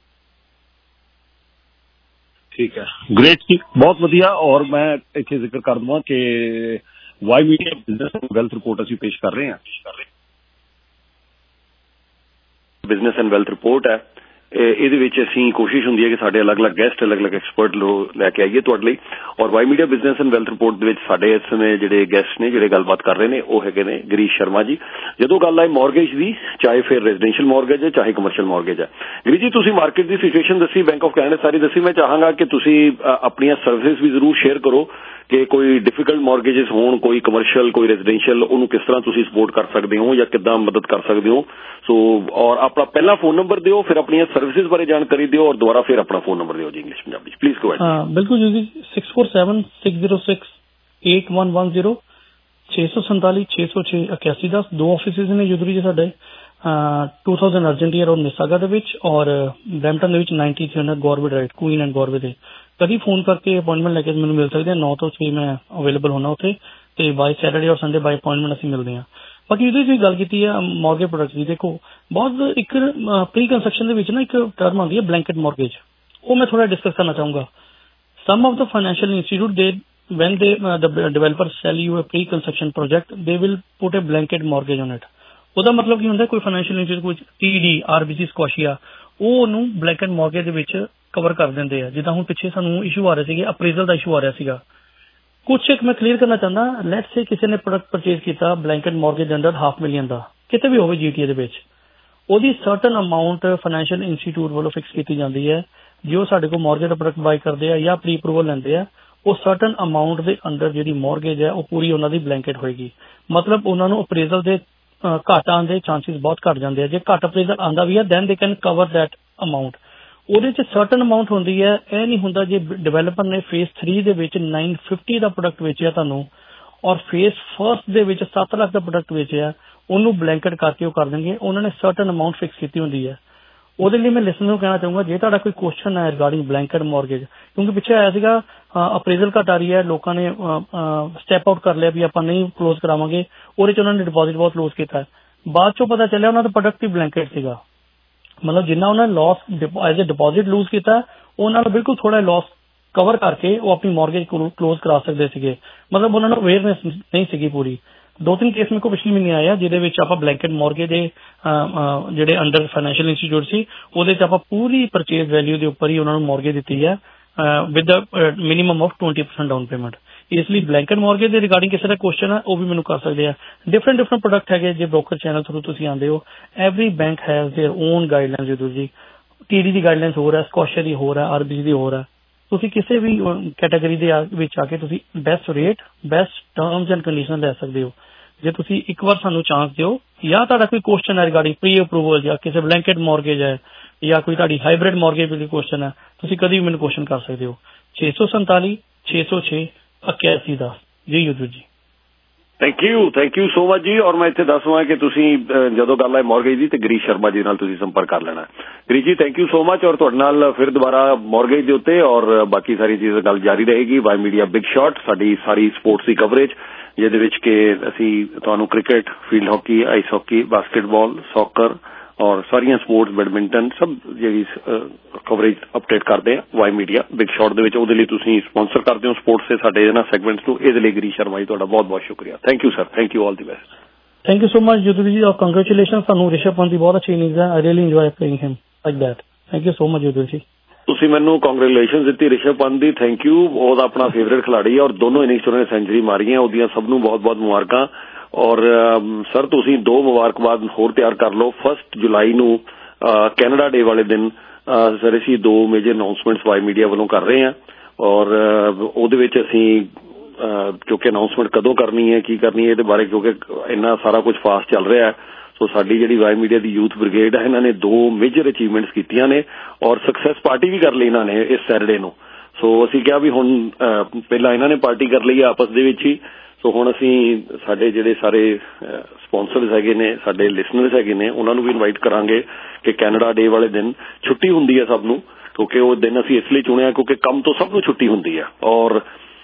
ਠੀਕ ਹੈ, ਗ੍ਰੇਟ ਜੀ, ਬਹੁਤ ਵਧੀਆ। ਔਰ ਮੈਂ ਇੱਥੇ ਜ਼ਿਕਰ ਕਰ ਦਵਾਂ ਕਿ Y media business wealth report ਅਸੀਂ ਪੇਸ਼ ਕਰ ਰਹੇ ਹਾਂ। ਬਿਜ਼ਨਸ ਐਂਡ ਵੈਲਥ ਰਿਪੋਰਟ ਹੈ, ਇਹਦੇ ਵਿੱਚ ਅਸੀਂ ਕੋਸ਼ਿਸ਼ ਹੁੰਦੀ ਹੈ ਕਿ ਸਾਡੇ ਅਲੱਗ-ਅਲੱਗ ਗੈਸਟ ਅਲੱਗ-ਅਲੱਗ ਐਕਸਪਰਟ ਲੋ ਲੈ ਕੇ ਆਈਏ ਤੁਹਾਡੇ ਲਈ। ਔਰ Y media business and wealth report ਦੇ ਵਿੱਚ ਸਾਡੇ ਇਸ ਸਮੇਂ ਜਿਹੜੇ ਗੈਸਟ ਨੇ ਜਿਹੜੇ ਗੱਲਬਾਤ ਕਰ ਰਹੇ ਨੇ ਉਹ ਹੈਗੇ ਨੇ ਗਰੀਸ਼ ਸ਼ਰਮਾ ਜੀ। ਜਦੋਂ ਗੱਲ ਆਏ ਮੌਰਗੇਜ ਦੀ, ਚਾਹੇ ਫਿਰ ਰੈਜ਼ੀਡੈਂਸ਼ੀਅਲ ਮੌਰਗੇਜ ਹੈ ਚਾਹੇ ਕਮਰਸ਼ੀਅਲ ਮੌਰਗੇਜ ਹੈ, ਗਰੀਸ਼ ਜੀ ਤੁਸੀਂ ਮਾਰਕੀਟ ਦੀ ਸਿਚੁਏਸ਼ਨ ਦੱਸੀ, ਬੈਂਕ ਆਫ ਕੈਨੇਡਾ ਸਾਰੀ ਦੱਸੀ। ਮੈਂ ਚਾਹਾਂਗਾ ਕਿ ਤੁਸੀਂ ਆਪਣੀਆਂ ਸਰਵਿਸਿਜ਼ ਵੀ ਜ਼ਰੂਰ ਸ਼ੇਅਰ ਕਰੋ ਕਿ ਕੋਈ ਡਿਫੀਕਲਟ ਮੌਰਗੇਜਸ ਹੋਣ, ਕੋਈ ਕਮਰਸ਼ੀਅਲ ਕੋਈ ਰੈਜ਼ੀਡੈਂਸ਼ੀਅਲ, ਉਹਨੂੰ ਕਿਸ ਤਰ੍ਹਾਂ ਤੁਸੀਂ ਸਪੋਰਟ ਕਰ ਸਕਦੇ ਹੋ ਜਾਂ ਕਿੱਦਾਂ ਮਦਦ ਕਰ ਸਕਦੇ ਹੋ। ਸੋ ਔਰ ਆਪਣਾ ਪਹਿਲਾ ਫੋਨ ਨੰਬਰ ਦਿਓ, ਫਿਰ ਆਪਣੀਆਂ ਸਰਵਿਸਿਜ਼ ਬਾਰੇ ਜਾਣਕਾਰੀ ਦਿਓ, ਔਰ ਦੁਬਾਰਾ ਫਿਰ ਆਪਣਾ ਫੋਨ ਨੰਬਰ ਦਿਓ ਜੀ ਇੰਗਲਿਸ਼ ਪੰਜਾਬੀ ਚ ਪਲੀਜ਼। ਗੋ ਹਾਂ ਬਿਲਕੁਲ ਜੀ, six four seven six zero six eight one one zero, ਛੇ ਸੌ ਸੰਤਾਲੀ ਛੇ ਸੌ ਛੇ ਇਕਿਆਸੀ ਦਸ। ਦੋ ਆਫਿਸਿਸ ਨੇ ਯੂਦਰੀ ਜੀ ਸਾਡੇ, ਟੂ ਥਾਊਜ਼ੈਂਡ ਅਰਜੈਂਟੀਅਰ ਔਰ ਮਿਸਾਗਾ ਦੇ ਵਿੱਚ, ਔਰ ਬਰੈਂਪਟਨ ਦੇ ਵਿੱਚ ਨਾਈਨਟੀ ਥ੍ਰੀ ਹੰਡਰਡ ਗੌਰਵਿਡ ਰਾਈਟ, ਕੁਈਨ ਐਂਡ ਗੌਰਵੇ ਦੇ। ਕਦੀ ਫੋਨ ਕਰਕੇ ਅਪਾਇੰਟਮੈਂਟ ਲੈ ਕੇ ਮੈਨੂੰ ਮਿਲ ਸਕਦੇ ਆ, ਨੌ ਤੋਂ ਛੇ ਮੈਂ ਅਵੇਲੇਬਲ ਹੋਣਾ ਉੱਥੇ, ਤੇ ਬਾਈ ਸੈਟਰਡੇ ਔਰ ਸੰਡੇ ਬਾਈ ਅਪਾਇੰਟਮੈਂਟ ਅਸੀਂ ਮਿਲਦੇ ਹਾਂ। ਬਾਕੀ ਉਹਦੇ ਜੀ ਗੱਲ ਕੀਤੀ ਹੈ ਮੌਰਗੇਜ ਪ੍ਰੋਡਕਟ ਦੀ, ਦੇਖੋ ਬਹੁਤ ਇੱਕ ਪ੍ਰੀ ਕੰਸਟਰਕਸ਼ਨ ਦੇ ਵਿੱਚ ਨਾ ਇੱਕ ਟਰਮ ਆਉਂਦੀ ਹੈ ਬਲੈਂਕਟ ਮੌਰਗੇਜ, ਉਹ ਮੈਂ ਥੋੜਾ ਡਿਸਕਸ ਕਰਨਾ ਚਾਹੂੰਗਾ। Some of the financial institute ਦੇ when they uh, the developers sell you a pre-construction project, they will put a blanket mortgage on it. ਉਹਦਾ ਮਤਲਬ ਕੀ ਹੁੰਦਾ, ਕੋਈ ਫਾਈਨੈਂਸ਼ੀਅਲ ਇੰਸਟੀਟਿਊਟ ਕੋਈ ਟੀ ਡੀ ਆਰਬੀਸੀ ਸਕੋਸ਼ੀਆ ਉਹ ਉਹਨੂੰ ਬਲੈਂਕਟ ਮੌਰਗੇਜ ਦੇ ਵਿੱਚ ਕਵਰ ਕਰ ਦਿੰਦੇ ਆ। ਜਿੱਦਾਂ ਹੁਣ ਪਿੱਛੇ ਸਾਨੂੰ ਇਸ਼ੂ ਆ ਰਹੇ ਸੀਗੇ, ਅਪਰੇਜ਼ਲ ਦਾ ਇਸ਼ੂ ਆ ਰਿਹਾ ਸੀਗਾ ਕੁਛ। ਇੱਕ ਮੈਂ ਕਲੀਅਰ ਕਰਨਾ ਚਾਹੁੰਦਾ, ਲੈਟਸ ਸੇ ਕਿਸੇ ਨੇ ਪ੍ਰੋਡਕਟ ਪਰਚੇਜ਼ ਕੀਤਾ blanket mortgage under half million ਦਾ, ਕਿਤੇ ਵੀ ਹੋਵੇ ਜੀਟੀਏ ਦੇ ਵਿੱਚ, ਉਹਦੀ ਸਰਟਨ ਅਮਾਊਂਟ ਫਾਈਨੈਂਸ਼ੀਅਲ ਇੰਸਟੀਟਿਊਟ ਵੱਲੋਂ ਫਿਕਸ ਕੀਤੀ ਜਾਂਦੀ ਹੈ। ਜੇ ਉਹ ਸਾਡੇ ਕੋਲ ਮੌਰਗੇਜ ਦਾ ਪ੍ਰੋਡਕਟ ਬਾਈ ਕਰਦੇ ਆ ਜਾਂ ਪ੍ਰੀ ਅਪਰੂਵਲ ਲੈਂਦੇ ਆ, ਉਹ ਸਰਟਨ ਅਮਾਊਂਟ ਦੇ ਅੰਡਰ ਜਿਹੜੀ ਮੌਰਗੇਜ ਹੈ ਉਹ ਪੂਰੀ ਉਹਨਾਂ ਦੀ ਬਲੈਂਕਟ ਹੋਏਗੀ। ਮਤਲਬ ਉਹਨਾਂ ਨੂੰ ਅਪਰੇਜ਼ਲ ਦੇ ਘੱਟ ਆਉਣ ਦੇ ਚਾਂਸਿਸ ਬਹੁਤ ਘੱਟ ਜਾਂਦੇ ਆ। ਜੇ ਘੱਟ ਅਪਰੇਜ਼ਲ ਆਉਂਦਾ ਵੀ ਹੈ then they can cover that amount. ਉਹਦੇ ਚ ਸਰਟਨ ਅਮਾਊਂਟ ਹੁੰਦੀ ਹੈ। ਇਹ ਨਹੀਂ ਹੁੰਦਾ ਜੇ ਡਿਵੈਲਪਰ ਨੇ ਫੇਸ ਥ੍ਰੀ ਦੇ ਵਿੱਚ ਨਾਈਨ ਫਿਫਟੀ ਦਾ ਪ੍ਰੋਡਕਟ ਵੇਚਿਆ ਤੁਹਾਨੂੰ, ਔਰ ਫੇਸ ਫਸਟ ਦੇ ਵਿੱਚ ਸੱਤ ਲੱਖ ਦਾ ਪ੍ਰੋਡਕਟ ਵੇਚਿਆ, ਉਹਨੂੰ ਬਲੈਂਕਟ ਕਰਕੇ ਉਹ ਕਰ ਦੇਣਗੇ। ਉਹਨਾਂ ਨੇ ਸਰਟਨ ਅਮਾਊਂਟ ਫਿਕਸ ਕੀਤੀ ਹੁੰਦੀ ਹੈ। ਉਹਦੇ ਲਈ ਮੈਂ ਲਿਸਨਰ ਨੂੰ ਕਹਿਣਾ ਚਾਹੂੰਗਾ, ਜੇ ਤੁਹਾਡਾ ਕੋਈ ਕੁਐਸਚਨ ਹੈ ਰਿਗਾਰਡਿੰਗ ਬਲੈਂਕਟ ਮੌਰਗੇਜ, ਕਿਉਂਕਿ ਪਿੱਛੇ ਆਇਆ ਸੀਗਾ ਅਪਰੇਜ਼ਲ ਘੱਟ ਆ ਰਹੀ ਹੈ, ਲੋਕਾਂ ਨੇ ਸਟੈਪ ਆਊਟ ਕਰ ਲਿਆ ਵੀ ਆਪਾਂ ਨਹੀਂ ਕਲੋਜ਼ ਕਰਾਵਾਂਗੇ, ਉਹਦੇ ਚ ਉਹਨਾਂ ਨੇ ਡਿਪੋਜ਼ਿਟ ਬਹੁਤ ਕਲੋਜ਼ ਕੀਤਾ। ਬਾਅਦ ਚੋਂ ਪਤਾ ਚੱਲਿਆ ਉਹਨਾਂ ਦਾ ਪ੍ਰੋਡਕਟ ਹੀ ਬਲੈਂਕਟ ਸੀਗਾ। ਮਤਲਬ ਜਿੰਨਾ ਉਹਨਾਂ ਨੇ loss as a deposit lose ਕੀਤਾ, ਉਹ ਨਾਲ ਬਿਲਕੁਲ ਥੋੜਾ ਲਾਸ ਕਵਰ ਕਰਕੇ ਉਹ ਆਪਣੀ ਮੌਰਗੇਜ ਕਲੋਜ਼ ਕਰਾ ਸਕਦੇ ਸੀਗੇ। ਮਤਲਬ ਉਹਨਾਂ ਨੂੰ ਅਵੇਅਰਨੈਸ ਨਹੀਂ ਸੀਗੀ ਪੂਰੀ। ਦੋ ਤਿੰਨ ਕੇਸ ਮੇਰੇ ਕੋਲ ਪਿਛਲੇ ਮਹੀਨੇ ਆਇਆ ਜਿਹਦੇ ਵਿੱਚ ਆਪਾਂ ਬਲੈਂਕਟ ਮੌਰਗੇਜ ਦੇ ਜਿਹੜੇ ਅੰਡਰ ਫਾਈਨੈਂਸ਼ੀਅਲ ਇੰਸਟੀਟਿਊਟ ਸੀ, ਉਹਦੇ ਚ ਆਪਾਂ ਪੂਰੀ ਪਰਚੇਜ਼ ਵੈਲਿਊ ਦੇ ਉੱਪਰ ਹੀ ਉਹਨਾਂ ਨੂੰ ਮੌਰਗੇਜ ਦਿੱਤੀ ਹੈ with minimum of twenty percent down payment. ਇਸ ਲਈ ਬਲੈਂਕਟ ਮੌਰਗੇਜ ਦੇ ਰਿਗਾਰਡਿੰਗ ਕਿਸੇ ਦਾ ਕੁਐਸਚਨ ਹੈ ਉਹ ਵੀ ਮੈਨੂੰ ਕਰ ਸਕਦੇ ਆ। ਡਿਫਰੈਂਟ ਡਿਫਰੈਂਟ ਪ੍ਰੋਡਕਟ ਹੈਗੇ, ਜੇ ਬ੍ਰੋਕਰ ਚੈਨਲ ਥਰੂ ਤੁਸੀਂ ਆਉਂਦੇ ਹੋ, every bank has their own guidelines. ਜਦੋਂ ਜੀ ਟੀ ਡੀ ਦੀ ਗਾਈਡਲਾਈਨਸ ਹੋਰ ਹੈ, ਸਕੋਸ਼ੀਆ ਦੀ ਹੋਰ ਹੈ, ਆਰਬੀਸੀ ਦੀ ਹੋਰ ਹੈ। ਤੁਸੀਂ ਕਿਸੇ ਵੀ ਕੈਟਾਗਰੀ ਦੇ ਵਿੱਚ ਆ ਕੇ ਤੁਸੀਂ best rate, best terms and condition ਲੈ ਸਕਦੇ ਹੋ ਜੇ ਤੁਸੀਂ ਇੱਕ ਵਾਰ ਸਾਨੂੰ ਚਾਂਸ ਦਿਓ। ਜਾਂ ਤੁਹਾਡਾ ਕੋਈ ਕੁਐਸਚਨ ਹੈ ਰਿਗਾਰਡਿੰਗ ਪ੍ਰੀ ਅਪਰੂਵਲ ਜਾਂ ਕਿਸੇ ਬਲੈਂਕਟ ਮੌਰਗੇਜ ਹੈ ਜਾਂ ਕੋਈ ਤੁਹਾਡੀ ਹਾਈਬ੍ਰਿਡ ਮੌਰਗੇਜ ਦੀ ਕੁਐਸਚਨ ਹੈ, ਤੁਸੀਂ ਕਦੀ ਵੀ ਮੈਨੂੰ ਕੁਐਸਚਨ ਕਰ ਸਕਦੇ ਹੋ। ਛੇ ਸੌ ਸੰਤਾਲੀ ਛੇ ਸੌ ਛੇ ਇਕਿਆਸੀ ਦਸ। ਜੀ Yudhvir ji thank you thank you so much ਜੀ। ਔਰ ਮੈਂ ਇੱਥੇ ਦੱਸਵਾਂ ਕਿ ਤੁਸੀਂ ਜਦੋਂ ਗੱਲ ਹੈ ਮੌਰਗੇਜ ਦੀ ਤੇ ਗਰੀਸ਼ ਸ਼ਰਮਾ ਜੀ ਨਾਲ ਤੁਸੀਂ ਸੰਪਰਕ ਕਰ ਲੈਣਾ। ਗਰੀਸ਼ ਜੀ ਥੈਂਕ ਯੂ ਸੋ ਮਚ। ਔਰ ਤੁਹਾਡੇ ਨਾਲ ਫਿਰ ਦੁਬਾਰਾ ਮੌਰਗੇਜ ਦੇ ਉੱਤੇ ਔਰ ਬਾਕੀ ਸਾਰੀ ਚੀਜ਼ਾਂ ਗੱਲ ਜਾਰੀ ਰਹੇਗੀ। ਵਾਈ ਮੀਡੀਆ ਬਿਗ ਸ਼ਾਟ, ਸਾਡੀ ਸਾਰੀ ਸਪੋਰਟਸ ਦੀ ਕਵਰੇਜ, ਜਿਹਦੇ ਵਿੱਚ ਕਿ ਅਸੀਂ ਤੁਹਾਨੂੰ cricket, field hockey, ice hockey, basketball, soccer ਔਰ ਸਾਰੀਆਂ ਸਪੋਰਟਸ, ਬੈਡਮਿੰਟਨ ਸਭ ਜਿਹੜੀ ਕਵਰੇਜ ਅਪਡੇਟ ਕਰਦੇ ਆ ਵਾਈ ਮੀਡੀਆ ਬਿਗ ਸ਼ਾਟ ਦੇ ਵਿੱਚ। ਉਹਦੇ ਲਈ ਤੁਸੀਂ ਸਪਾਂਸਰ ਕਰਦੇ ਹੋ ਸਪੋਰਟਸ ਦੇ ਸਾਡੇ ਇਹਨਾਂ ਸੈਗਮੈਂਟਸ ਨੂੰ। ਇਹਦੇ ਲਈ ਗਰੀਸ਼ ਸ਼ਰਮਾ ਜੀ ਤੁਹਾਡਾ ਬਹੁਤ ਬਹੁਤ ਸ਼ੁਕਰੀਆ। Thank you sir, thank you, all the best. Thank you so much Yudhvir ji, ਔਰ ਕੰਗ੍ਰੈਚੁਲੇਸ਼ਨ। ਸਾਨੂੰ ਰਿਸ਼ਵ ਪੰਤ ਦੀ ਬਹੁਤ ਅੱਛੀ ਇਨਿੰਗਸ ਹੈ। I really enjoy playing him like that. Thank you so much Yudhvir ji. ਤੁਸੀਂ ਮੈਨੂੰ ਕੰਗ੍ਰੈਚੁਲੇਸ਼ਨ ਦਿੱਤੀ ਰਿਸ਼ਵ ਪੰਤ ਦੀ, ਥੈਂਕ ਯੂ। ਉਹਦਾ ਆਪਣਾ ਫੇਵਰੇਟ ਖਿਲਾੜੀ ਹੈ ਔਰ ਦੋਨੋਂ ਇਨਿੰਗਸ ਉਹਨੇ ਸੈਂਚੁਰੀ ਮਾਰੀਆਂ, ਉਹਦੀਆਂ ਸਭ ਨੂੰ ਬਹੁਤ ਬਹੁਤ ਮੁਬਾਰਕਾਂ। ਔਰ ਸਰ ਤੁਸੀਂ ਦੋ ਮੁਬਾਰਕਬਾਦ ਹੋਰ ਤਿਆਰ ਕਰ ਲਓ। ਫਸਟ ਜੁਲਾਈ ਨੂੰ ਕੈਨੇਡਾ ਡੇ ਵਾਲੇ ਦਿਨ ਸਰ ਅਸੀਂ ਦੋ ਮੇਜਰ ਅਨਾਉਂਸਮੈਂਟਸ ਵਾਈ ਮੀਡੀਆ ਵੱਲੋਂ ਕਰ ਰਹੇ ਹਾਂ ਔਰ ਉਹਦੇ ਵਿੱਚ ਅਸੀਂ ਕਿਉਂਕਿ ਅਨਾਊਂਸਮੈਂਟ ਕਦੋਂ ਕਰਨੀ ਹੈ ਕੀ ਕਰਨੀ ਹੈ ਇਹਦੇ ਬਾਰੇ ਕਿਉਂਕਿ ਇੰਨਾ ਸਾਰਾ ਕੁਝ ਫਾਸਟ ਚੱਲ ਰਿਹਾ ਹੈ। ਸੋ ਸਾਡੀ ਜਿਹੜੀ ਵਾਈ ਮੀਡੀਆ ਦੀ ਯੂਥ ਬ੍ਰਿਗੇਡ ਹੈ ਇਹਨਾਂ ਨੇ ਦੋ ਮੇਜਰ ਅਚੀਵਮੈਂਟਸ ਕੀਤੀਆਂ ਨੇ ਔਰ ਸਕਸੈਸ ਪਾਰਟੀ ਵੀ ਕਰ ਲਈ ਇਹਨਾਂ ਨੇ ਇਸ ਸੈਟਰਡੇ ਨੂੰ। ਸੋ ਅਸੀਂ ਕਿਹਾ ਵੀ ਹੁਣ ਪਹਿਲਾਂ ਇਹਨਾਂ ਨੇ ਪਾਰਟੀ ਕਰ ਲਈ ਆਪਸ ਦੇ ਵਿੱਚ ਹੀ। ਸੋ ਹੁਣ ਅਸੀਂ ਸਾਡੇ ਜਿਹੜੇ ਸਾਰੇ ਸਪਾਂਸਰਸ ਹੈਗੇ ਨੇ ਸਾਡੇ ਲਿਸਨਰਸ ਹੈਗੇ ਨੇ ਉਹਨਾਂ ਨੂੰ ਵੀ ਇਨਵਾਈਟ ਕਰਾਂਗੇ ਕਿ ਕੈਨੇਡਾ ਡੇ ਵਾਲੇ ਦਿਨ ਛੁੱਟੀ ਹੁੰਦੀ ਹੈ ਸਭ ਨੂੰ ਕਿਉਂਕਿ ਉਹ ਦਿਨ ਅਸੀਂ ਇਸ ਲਈ ਚੁਣਿਆ ਕਿਉਂਕਿ ਕੰਮ ਤੋਂ ਸਭ ਨੂੰ ਛੁੱਟੀ ਹੁੰਦੀ ਹੈ। ਔਰ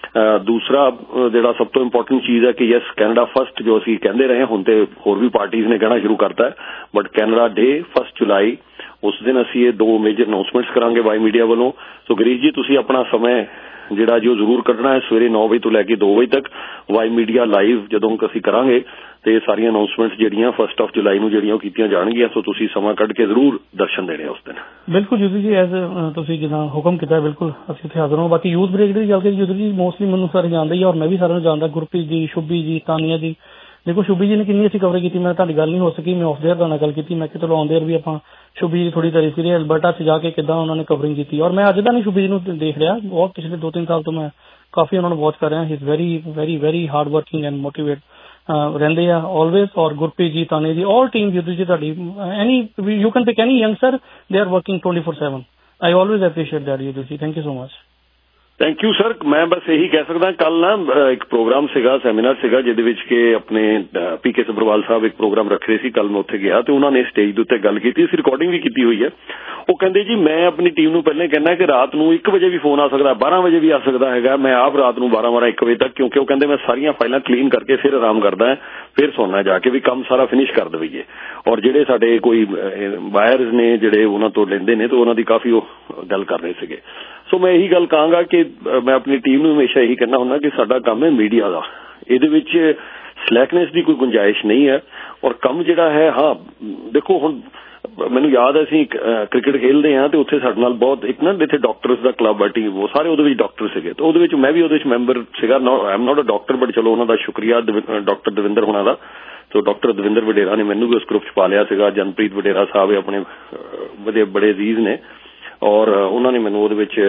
ਦੂਸਰਾ ਜਿਹੜਾ ਸਭ ਤੋਂ ਇੰਪੋਰਟੈਂਟ ਚੀਜ਼ ਹੈ ਕਿ ਯੈਸ ਕੈਨੇਡਾ ਫਸਟ ਜੋ ਅਸੀਂ ਕਹਿੰਦੇ ਰਹੇ ਹੁਣ ਤੇ ਹੋਰ ਵੀ ਪਾਰਟੀਜ਼ ਨੇ ਕਹਿਣਾ ਸ਼ੁਰੂ ਕਰਤਾ ਹੈ but Canada day first July ਉਸ ਦਿਨ ਅਸੀਂ ਇਹ ਦੋ ਮੇਜਰ ਅਨਾਊਂਸਮੈਂਟਸ ਕਰਾਂਗੇ ਵਾਈ ਮੀਡੀਆ ਵੱਲੋਂ। ਸੋ ਗਰੀਸ਼ ਜੀ ਤੁਸੀਂ ਆਪਣਾ ਸਮੇਂ ਜਿਹੜਾ ਜੋ ਜ਼ਰੂਰ ਕੱਢਣਾ ਹੈ ਸਵੇਰੇ ਨੌ ਵਜੇ ਤੋਂ ਲੈ ਕੇ ਦੋ ਵਜੇ ਤੱਕ ਵਾਈ ਮੀਡੀਆ ਲਾਈਵ ਜਦੋਂ ਅਸੀਂ ਕਰਾਂਗੇ ਤੇ ਇਹ ਸਾਰੀਆਂ ਅਨਾਊਂਸਮੈਂਟਸ ਜਿਹੜੀਆਂ ਫਸਟ ਆਫ ਜੁਲਾਈ ਨੂੰ ਜਿਹੜੀਆਂ ਉਹ ਕੀਤੀਆਂ ਜਾਣਗੀਆਂ। ਸੋ ਤੁਸੀਂ ਸਮਾਂ ਕੱਢ ਕੇ ਜ਼ਰੂਰ ਦਰਸ਼ਨ ਦੇਣੇ ਉਸ ਦਿਨ। ਬਿਲਕੁਲ ਜੁਦੀ ਜੀ ਐਜ਼ ਤੁਸੀਂ ਜਿੱਦਾਂ ਹੁਕਮ ਕੀਤਾ ਬਿਲਕੁਲ ਅਸੀਂ ਉੱਥੇ ਹਾਜ਼ਰ ਹਾਂ। ਬਾਕੀ ਯੂਥ ਬ੍ਰਿਗੇਡ ਦੀ ਗੱਲ ਕਰੀ ਜੁਦੀ ਜੀ ਮੋਸਟਲੀ ਮੈਨੂੰ ਸਾਰੇ ਜਾਣਦੇ ਹੀ ਔਰ ਮੈਂ ਵੀ ਸਾਰਿਆਂ ਨੂੰ ਜਾਣਦਾ ਗੁਰਪ੍ਰੀਤ ਜੀ ਸ਼ੁਭੀ ਜੀ ਤਾਨੀਆ ਜੀ। ਦੇਖੋ ਸ਼ੁਭੀ ਜੀ ਨੇ ਕਿੰਨੀ ਅੱਛੀ ਕਵਰੇਜ ਕੀਤੀ ਮੈਂ ਤੁਹਾਡੀ ਗੱਲ ਨਹੀਂ ਹੋ ਸਕੀ ਮੈਂ ਆਫ ਦੇਅਰ ਨਾਲ ਗੱਲ ਕੀਤੀ ਮੈਂ ਕਿ ਚਲੋ ਆਨ ਦੇਅਰ ਵੀ ਆਪਾਂ ਸ਼ੁਭੀ ਜੀ ਥੋੜੀ ਤਾਰੀਫ ਕਰੀਏ ਅਲਬਰਟਾ ਚ ਜਾ ਕੇ ਕਿੱਦਾਂ ਉਹਨਾਂ ਨੇ ਕਵਰਿੰਗ ਕੀਤੀ ਔਰ ਮੈਂ ਅੱਜ ਦਾ ਨਹੀਂ ਸ਼ੁਭੀ ਜੀ ਨੂੰ ਦੇਖ ਰਿਹਾ ਬਹੁਤ ਪਿਛਲੇ ਦੋ ਤਿੰਨ ਸਾਲ ਤੋਂ ਮੈਂ ਕਾਫੀ ਉਹਨਾਂ ਨੂੰ ਵਾਚ ਕਰ ਰਿਹਾ। He is very very very hard working and motivate ਰਹਿੰਦੇ ਆ ਆਲਵੇਜ਼। ਔਰ ਗੁਰਪ੍ਰੀਤ ਜੀ ਤਾਨੇ ਜੀ ਆਲ ਟੀਮ ਯੂਥ ਜੀ ਤੁਹਾਡੀ any you can pick any youngster they are working twenty four seven. I always appreciate that youth ਜੀ thank you so much. Thank you sir. ਮੈਂ ਬਸ ਇਹੀ ਕਹਿ ਸਕਦਾ ਕੱਲ ਨਾ ਇੱਕ ਪ੍ਰੋਗਰਾਮ ਸੀਗਾ ਸੈਮੀਨਾਰ ਸੀਗਾ ਜਿਹਦੇ ਵਿੱਚ ਕਿ ਆਪਣੇ ਪੀ ਕੇ ਸੱਭਰਵਾਲ ਸਾਹਿਬ ਇੱਕ ਪ੍ਰੋਗਰਾਮ ਰੱਖ ਰਹੇ ਸੀ। ਕੱਲ ਮੈਂ ਉੱਥੇ ਗਿਆ ਤੇ ਉਹਨਾਂ ਨੇ ਸਟੇਜ ਦੇ ਉੱਤੇ ਗੱਲ ਕੀਤੀ ਸੀ ਰਿਕਾਰਡਿੰਗ ਵੀ ਕੀਤੀ ਹੋਈ ਹੈ। ਉਹ ਕਹਿੰਦੇ ਜੀ ਮੈਂ ਆਪਣੀ ਟੀਮ ਨੂੰ ਪਹਿਲਾਂ ਕਹਿੰਦਾ ਕਿ ਰਾਤ ਨੂੰ ਇੱਕ ਵਜੇ ਵੀ ਫੋਨ ਆ ਸਕਦਾ ਬਾਰਾਂ ਵਜੇ ਵੀ ਆ ਸਕਦਾ ਹੈਗਾ ਮੈਂ ਆਪ ਰਾਤ ਨੂੰ ਬਾਰਾਂ ਬਾਰਾਂ ਇੱਕ ਵਜੇ ਤੱਕ ਕਿਉਂਕਿ ਉਹ ਕਹਿੰਦੇ ਮੈਂ ਸਾਰੀਆਂ ਫਾਈਲਾਂ ਕਲੀਨ ਕਰਕੇ ਫਿਰ ਆਰਾਮ ਕਰਦਾ ਫਿਰ ਸੌਣਾ ਜਾ ਕੇ ਵੀ ਕੰਮ ਸਾਰਾ ਫਿਨਿਸ਼ ਕਰ ਦੇਈਏ। ਔਰ ਜਿਹੜੇ ਸਾਡੇ ਕੋਈ ਬਾਇਰਸ ਨੇ ਜਿਹੜੇ ਉਹਨਾਂ ਤੋਂ ਲੈਂਦੇ ਨੇ ਤੇ ਉਹਨਾਂ ਦੀ ਕਾਫੀ ਉਹ ਗੱਲ ਕਰ ਰਹੇ ਸੀਗੇ। ਸੋ ਮੈਂ ਇਹੀ ਗੱਲ ਕਹਾਂਗਾ ਕਿ ਮੈਂ ਆਪਣੀ ਟੀਮ ਨੂੰ ਹਮੇਸ਼ਾ ਇਹੀ ਕਹਿਣਾ ਹੁੰਦਾ ਕਿ ਸਾਡਾ ਕੰਮ ਹੈ ਮੀਡੀਆ ਦਾ ਇਹਦੇ ਵਿੱਚ ਸਲੈਕਨੈਸ ਦੀ ਕੋਈ ਗੁੰਜਾਇਸ਼ ਨਹੀਂ ਹੈ। ਔਰ ਕੰਮ ਜਿਹੜਾ ਹੈ ਹਾਂ ਦੇਖੋ ਹੁਣ ਮੈਨੂੰ ਯਾਦ ਹੈ ਅਸੀਂ ਕ੍ਰਿਕਟ ਖੇਡਦੇ ਹਾਂ ਤੇ ਉੱਥੇ ਸਾਡੇ ਨਾਲ ਬਹੁਤ ਇੱਕ ਨਾ ਇੱਥੇ ਡਾਕਟਰਸ ਦਾ ਕਲੱਬ ਆ ਟੀਮ ਉਹ ਸਾਰੇ ਉਹਦੇ ਵਿੱਚ ਡਾਕਟਰ ਸੀਗੇ ਤੇ ਉਹਦੇ ਵਿੱਚ ਮੈਂ ਵੀ ਉਹਦੇ ਵਿੱਚ ਮੈਂਬਰ ਸੀਗਾ। I am not a doctor but ਚਲੋ ਉਹਨਾਂ ਦਾ ਸ਼ੁਕਰੀਆ ਡਾਕਟਰ ਦਵਿੰਦਰ ਹੋਣਾ ਦਾ। ਸੋ ਡਾਕਟਰ ਦਵਿੰਦਰ ਵਡੇਰਾ ਨੇ ਮੈਨੂੰ ਵੀ ਉਸ ਗਰੁੱਪ ਚ ਪਾ ਲਿਆ ਸੀਗਾ। ਜਨਪ੍ਰੀਤ ਵਡੇਰਾ ਸਾਹਿਬ ਆਪਣੇ ਵਧੀਆ ਬੜੇ ਅਜ਼ੀਜ਼ ਨੇ ਔਰ ਉਹਨਾਂ ਨੇ ਮੈਨੂੰ ਉਹਦੇ ਵਿੱਚ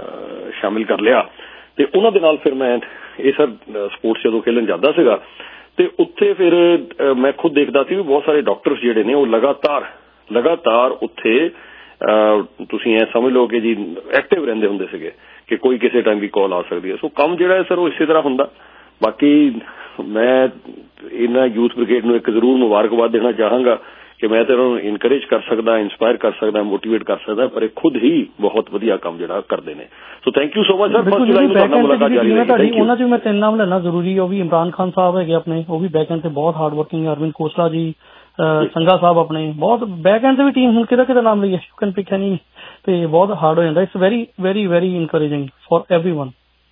ਸ਼ਾਮਿਲ ਕਰ ਲਿਆ ਤੇ ਉਹਨਾਂ ਦੇ ਨਾਲ ਫਿਰ ਮੈਂ ਇਹ ਸਰ ਸਪੋਰਟਸ ਜਦੋਂ ਖੇਲਣ ਜਾਂਦਾ ਸੀਗਾ ਤੇ ਉੱਥੇ ਫਿਰ ਮੈਂ ਖੁਦ ਦੇਖਦਾ ਸੀ ਵੀ ਬਹੁਤ ਸਾਰੇ ਡਾਕਟਰਸ ਜਿਹੜੇ ਨੇ ਉਹ ਲਗਾਤਾਰ ਲਗਾਤਾਰ ਉੱਥੇ ਤੁਸੀਂ ਇਹ ਸਮਝ ਲਓ ਕਿ ਜੀ ਐਕਟਿਵ ਰਹਿੰਦੇ ਹੁੰਦੇ ਸੀਗੇ ਕਿ ਕੋਈ ਕਿਸੇ ਟਾਈਮ ਵੀ ਕਾਲ ਆ ਸਕਦੀ ਹੈ। ਸੋ ਕੰਮ ਜਿਹੜਾ ਹੈ ਸਰ ਉਹ ਇਸੇ ਤਰ੍ਹਾਂ ਹੁੰਦਾ। ਬਾਕੀ ਮੈਂ ਇਹਨਾਂ ਯੂਥ ਬ੍ਰਿਗੇਡ ਨੂੰ ਇੱਕ ਜ਼ਰੂਰ ਮੁਬਾਰਕਬਾਦ ਦੇਣਾ ਚਾਹਾਂਗਾ ਕਿ ਮੈਂ ਤਾਂ ਉਹਨਾਂ ਨੂੰ ਇਨਕਰੇਜ ਕਰ ਸਕਦਾ ਇੰਸਪਾਇਰ ਕਰ ਸਕਦਾ ਮੋਟੀਵੇਟ ਕਰ ਸਕਦਾ ਪਰ ਇਹ ਖੁਦ ਹੀ ਬਹੁਤ ਵਧੀਆ ਕੰਮ ਜਿਹੜਾ ਕਰਦੇ ਨੇ। So thank you so much sir. First July ਨੂੰ ਤੁਹਾਡਾ ਮੁਲਾਕਾਤ ਜਾਰੀ ਰਹੇਗੀ। ਉਹਨਾਂ ਚ ਮੈਂ ਤਿੰਨ ਨਾਮ ਲੈਣਾ ਜ਼ਰੂਰੀ ਉਹ ਵੀ ਇਮਰਾਨ ਖਾਨ ਸਾਹਿਬ ਹੈਗੇ ਆਪਣੇ ਉਹ ਵੀ ਬੈਕ ਐਂਡ ਤੇ ਬਹੁਤ ਹਾਰਡ ਵਰਕਿੰਗ ਹੈ। ਅਰਵਿੰਦ ਕੋਸਲਾ ਜੀ ਸੰਗਾ ਸਾਹਿਬ ਆਪਣੇ ਬਹੁਤ ਬੈਕ ਐਂਡ ਤੇ ਵੀ ਟੀਮ ਹੁਣ ਕਿਹਦਾ ਕਿਹਦਾ ਨਾਮ ਲਈਏ ਯੂ ਕੈਨ ਪਿਕ ਐਨੀ ਤੇ ਬਹੁਤ ਹਾਰਡ ਹੋ ਜਾਂਦਾ। It's very very very encouraging for everyone.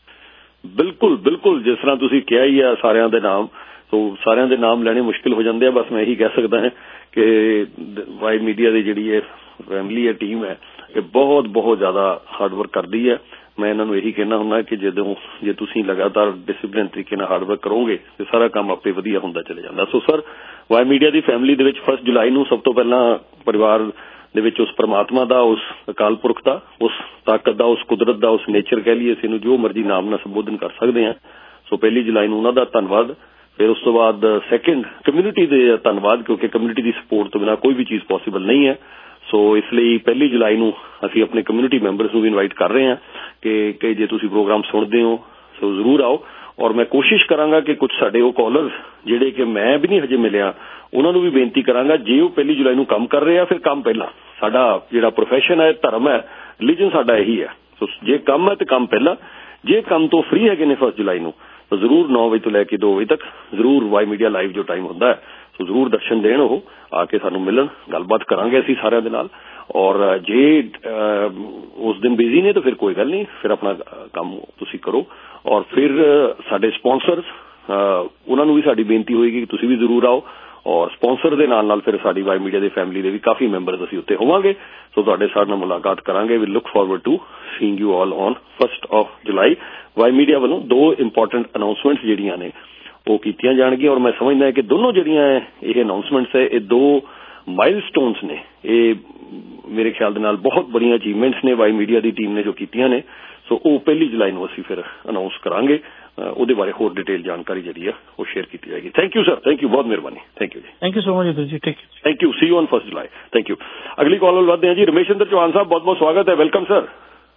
ਬਿਲਕੁਲ ਬਿਲਕੁਲ ਜਿਸ ਤਰ੍ਹਾਂ ਤੁਸੀਂ ਕਿਹਾ ਹੀ ਆ ਸਾਰਿਆਂ ਦੇ ਨਾਮ ਸੋ ਸਾਰਿਆਂ ਦੇ ਨਾਮ ਲੈਣੇ ਮੁਸ਼ਕਿਲ ਹੋ ਜਾਂਦੇ ਆ। ਬਸ ਮੈਂ ਇਹੀ ਕਹਿ ਸਕਦਾ ਹਾਂ ਕਿ ਵਾਈ ਮੀਡੀਆ ਦੀ ਜਿਹੜੀ ਇਹ ਫੈਮਿਲੀ ਹੈ ਟੀਮ ਹੈ ਇਹ ਬਹੁਤ ਬਹੁਤ ਜ਼ਿਆਦਾ ਹਾਰਡ ਵਰਕ ਕਰਦੀ ਹੈ। ਮੈਂ ਇਹਨਾਂ ਨੂੰ ਇਹੀ ਕਹਿਣਾ ਹੁੰਦਾ ਕਿ ਜਦੋਂ ਜੇ ਤੁਸੀਂ ਲਗਾਤਾਰ ਡਿਸਿਪਲਿਨ ਤਰੀਕੇ ਨਾਲ ਹਾਰਡ ਵਰਕ ਕਰੋਗੇ ਤੇ ਸਾਰਾ ਕੰਮ ਆਪੇ ਵਧੀਆ ਹੁੰਦਾ ਚਲੇ ਜਾਂਦਾ। ਸੋ ਸਰ ਵਾਈ ਮੀਡੀਆ ਦੀ ਫੈਮਿਲੀ ਦੇ ਵਿੱਚ ਫਸਟ ਜੁਲਾਈ ਨੂੰ ਸਭ ਤੋਂ ਪਹਿਲਾਂ ਪਰਿਵਾਰ ਦੇ ਵਿੱਚ ਉਸ ਪਰਮਾਤਮਾ ਦਾ ਉਸ ਅਕਾਲ ਪੁਰਖ ਦਾ ਉਸ ਤਾਕਤ ਦਾ ਉਸ ਕੁਦਰਤ ਦਾ ਉਸ ਨੇਚਰ ਕਹਿ ਲਈਏ ਇਸੇ ਨੂੰ ਜੋ ਮਰਜ਼ੀ ਨਾਮ ਨਾਲ ਸੰਬੋਧਨ ਕਰ ਸਕਦੇ ਹਾਂ। ਸੋ ਪਹਿਲੀ ਜੁਲਾਈ ਨੂੰ ਉਹਨਾਂ ਦਾ ਧੰਨਵਾਦ। ਫਿਰ ਉਸ ਤੋਂ ਬਾਅਦ ਸੈਕਿੰਡ ਕਮਿਊਨਿਟੀ ਦੇ ਧੰਨਵਾਦ ਕਿਉਂਕਿ ਕਮਿਊਨਿਟੀ ਦੀ ਸਪੋਰਟ ਤੋਂ ਬਿਨਾਂ ਕੋਈ ਵੀ ਚੀਜ਼ ਪੋਸੀਬਲ ਨਹੀਂ ਹੈ। ਸੋ ਇਸ ਲਈ ਪਹਿਲੀ ਜੁਲਾਈ ਨੂੰ ਅਸੀਂ ਆਪਣੇ ਕਮਿਊਨਿਟੀ ਮੈਂਬਰਸ ਨੂੰ ਵੀ ਇਨਵਾਈਟ ਕਰ ਰਹੇ ਹਾਂ ਕਿ ਕਿ ਜੇ ਤੁਸੀਂ ਪ੍ਰੋਗਰਾਮ ਸੁਣਦੇ ਹੋ ਸੋ ਜ਼ਰੂਰ ਆਓ। ਔਰ ਮੈਂ ਕੋਸ਼ਿਸ਼ ਕਰਾਂਗਾ ਕਿ ਕੁਝ ਸਾਡੇ ਉਹ ਕਾਲਰਸ ਜਿਹੜੇ ਕਿ ਮੈਂ ਵੀ ਨਹੀਂ ਹਜੇ ਮਿਲਿਆ ਉਹਨਾਂ ਨੂੰ ਵੀ ਬੇਨਤੀ ਕਰਾਂਗਾ ਜੇ ਉਹ ਪਹਿਲੀ ਜੁਲਾਈ ਨੂੰ ਕੰਮ ਕਰ ਰਹੇ ਆ ਫਿਰ ਕੰਮ ਪਹਿਲਾਂ ਸਾਡਾ ਜਿਹੜਾ ਪ੍ਰੋਫੈਸ਼ਨ ਹੈ ਧਰਮ ਹੈ ਰਿਲੀਜਨ ਸਾਡਾ ਇਹੀ ਹੈ। ਸੋ ਜੇ ਕੰਮ ਹੈ ਤੇ ਕੰਮ ਪਹਿਲਾਂ ਜੇ ਕੰਮ ਤੋਂ ਫ੍ਰੀ ਹੈਗੇ ਨੇ ਫਸਟ ਜੁਲਾਈ ਨੂੰ ਤਾਂ ਜ਼ਰੂਰ ਨੌ ਵਜੇ ਤੋਂ ਲੈ ਕੇ ਦੋ ਵਜੇ ਤੱਕ ਜ਼ਰੂਰ ਵਾਈ ਮੀਡੀਆ ਲਾਈਵ ਜੋ ਟਾਈਮ ਹੁੰਦਾ ਹੈ ਸੋ ਜ਼ਰੂਰ ਦਰਸ਼ਨ ਦੇਣ ਉਹ ਆ ਕੇ ਸਾਨੂੰ ਮਿਲਣ ਗੱਲਬਾਤ ਕਰਾਂਗੇ ਅਸੀਂ ਸਾਰਿਆਂ ਦੇ ਨਾਲ। ਔਰ ਜੇ ਉਸ ਦਿਨ ਬਿਜ਼ੀ ਨੇ ਤਾਂ ਫਿਰ ਕੋਈ ਗੱਲ ਨਹੀਂ ਫਿਰ ਆਪਣਾ ਕੰਮ ਤੁਸੀਂ ਕਰੋ। ਔਰ ਫਿਰ ਸਾਡੇ ਸਪਾਂਸਰਸ ਉਹਨਾਂ ਨੂੰ ਵੀ ਸਾਡੀ ਬੇਨਤੀ ਹੋਏਗੀ ਕਿ ਤੁਸੀਂ ਵੀ ਜ਼ਰੂਰ ਆਓ ਔਰ ਸਪਾਂਸਰ ਦੇ ਨਾਲ ਨਾਲ ਫਿਰ ਸਾਡੀ ਵਾਈ ਮੀਡੀਆ ਦੇ ਫੈਮਿਲੀ ਦੇ ਵੀ ਕਾਫੀ ਮੈਂਬਰਸ ਅਸੀਂ ਉੱਤੇ ਹੋਵਾਂਗੇ। ਸੋ ਤੁਹਾਡੇ ਸਾਡੇ ਨਾਲ ਮੁਲਾਕਾਤ ਕਰਾਂਗੇ। We look forward to seeing you all on first of July. Y media ਵੱਲੋਂ ਦੋ ਇੰਪੋਰਟੈਂਟ ਅਨਾਉਂਸਮੈਂਟਸ ਜਿਹੜੀਆਂ ਨੇ ਉਹ ਕੀਤੀਆਂ ਜਾਣਗੀਆਂ ਔਰ ਮੈਂ ਸਮਝਦਾ ਕਿ ਦੋਨੋਂ ਜਿਹੜੀਆਂ ਇਹ ਅਨਾਉਂਸਮੈਂਟਸ ਹੈ ਇਹ ਦੋ ਮਾਈਲਸਟੋਨਸ ਨੇ। ਇਹ ਮੇਰੇ ਖਿਆਲ ਦੇ ਨਾਲ ਬਹੁਤ ਬੜੀਆਂ ਅਚੀਵਮੈਂਟਸ ਨੇ ਵਾਈ ਮੀਡੀਆ ਦੀ ਟੀਮ ਨੇ ਜੋ ਕੀਤੀਆਂ ਨੇ। ਸੋ ਉਹ ਪਹਿਲੀ ਜੁਲਾਈ ਨੂੰ ਅਸੀਂ ਫਿਰ ਅਨਾਉਂਸ ਕਰਾਂਗੇ, ਉਹਦੇ ਬਾਰੇ ਹੋਰ ਡਿਟੇਲ ਜਾਣਕਾਰੀ ਜਿਹੜੀ ਆ ਉਹ ਸ਼ੇਅਰ ਕੀਤੀ ਜਾਏਗੀ। Thank you sir, thank you, ਬਹੁਤ ਮਿਹਰਬਾਨੀ, ਥੈਂਕ ਯੂ ਜੀ, ਥੈਂਕ ਯੂ ਸੋ ਮਚ ਜੀ, thank you, see you on first July, thank you. ਅਗਲੀ ਕਾਲ ਵੱਲ ਵਧਦੇ ਹਾਂ ਜੀ, ਰਮੇਸ਼ਿੰਦਰ ਚੌਹਾਨ ਸਾਹਿਬ, ਬਹੁਤ ਬਹੁਤ ਸਵਾਗਤ ਹੈ, ਵੈਲਕਮ ਸਰ।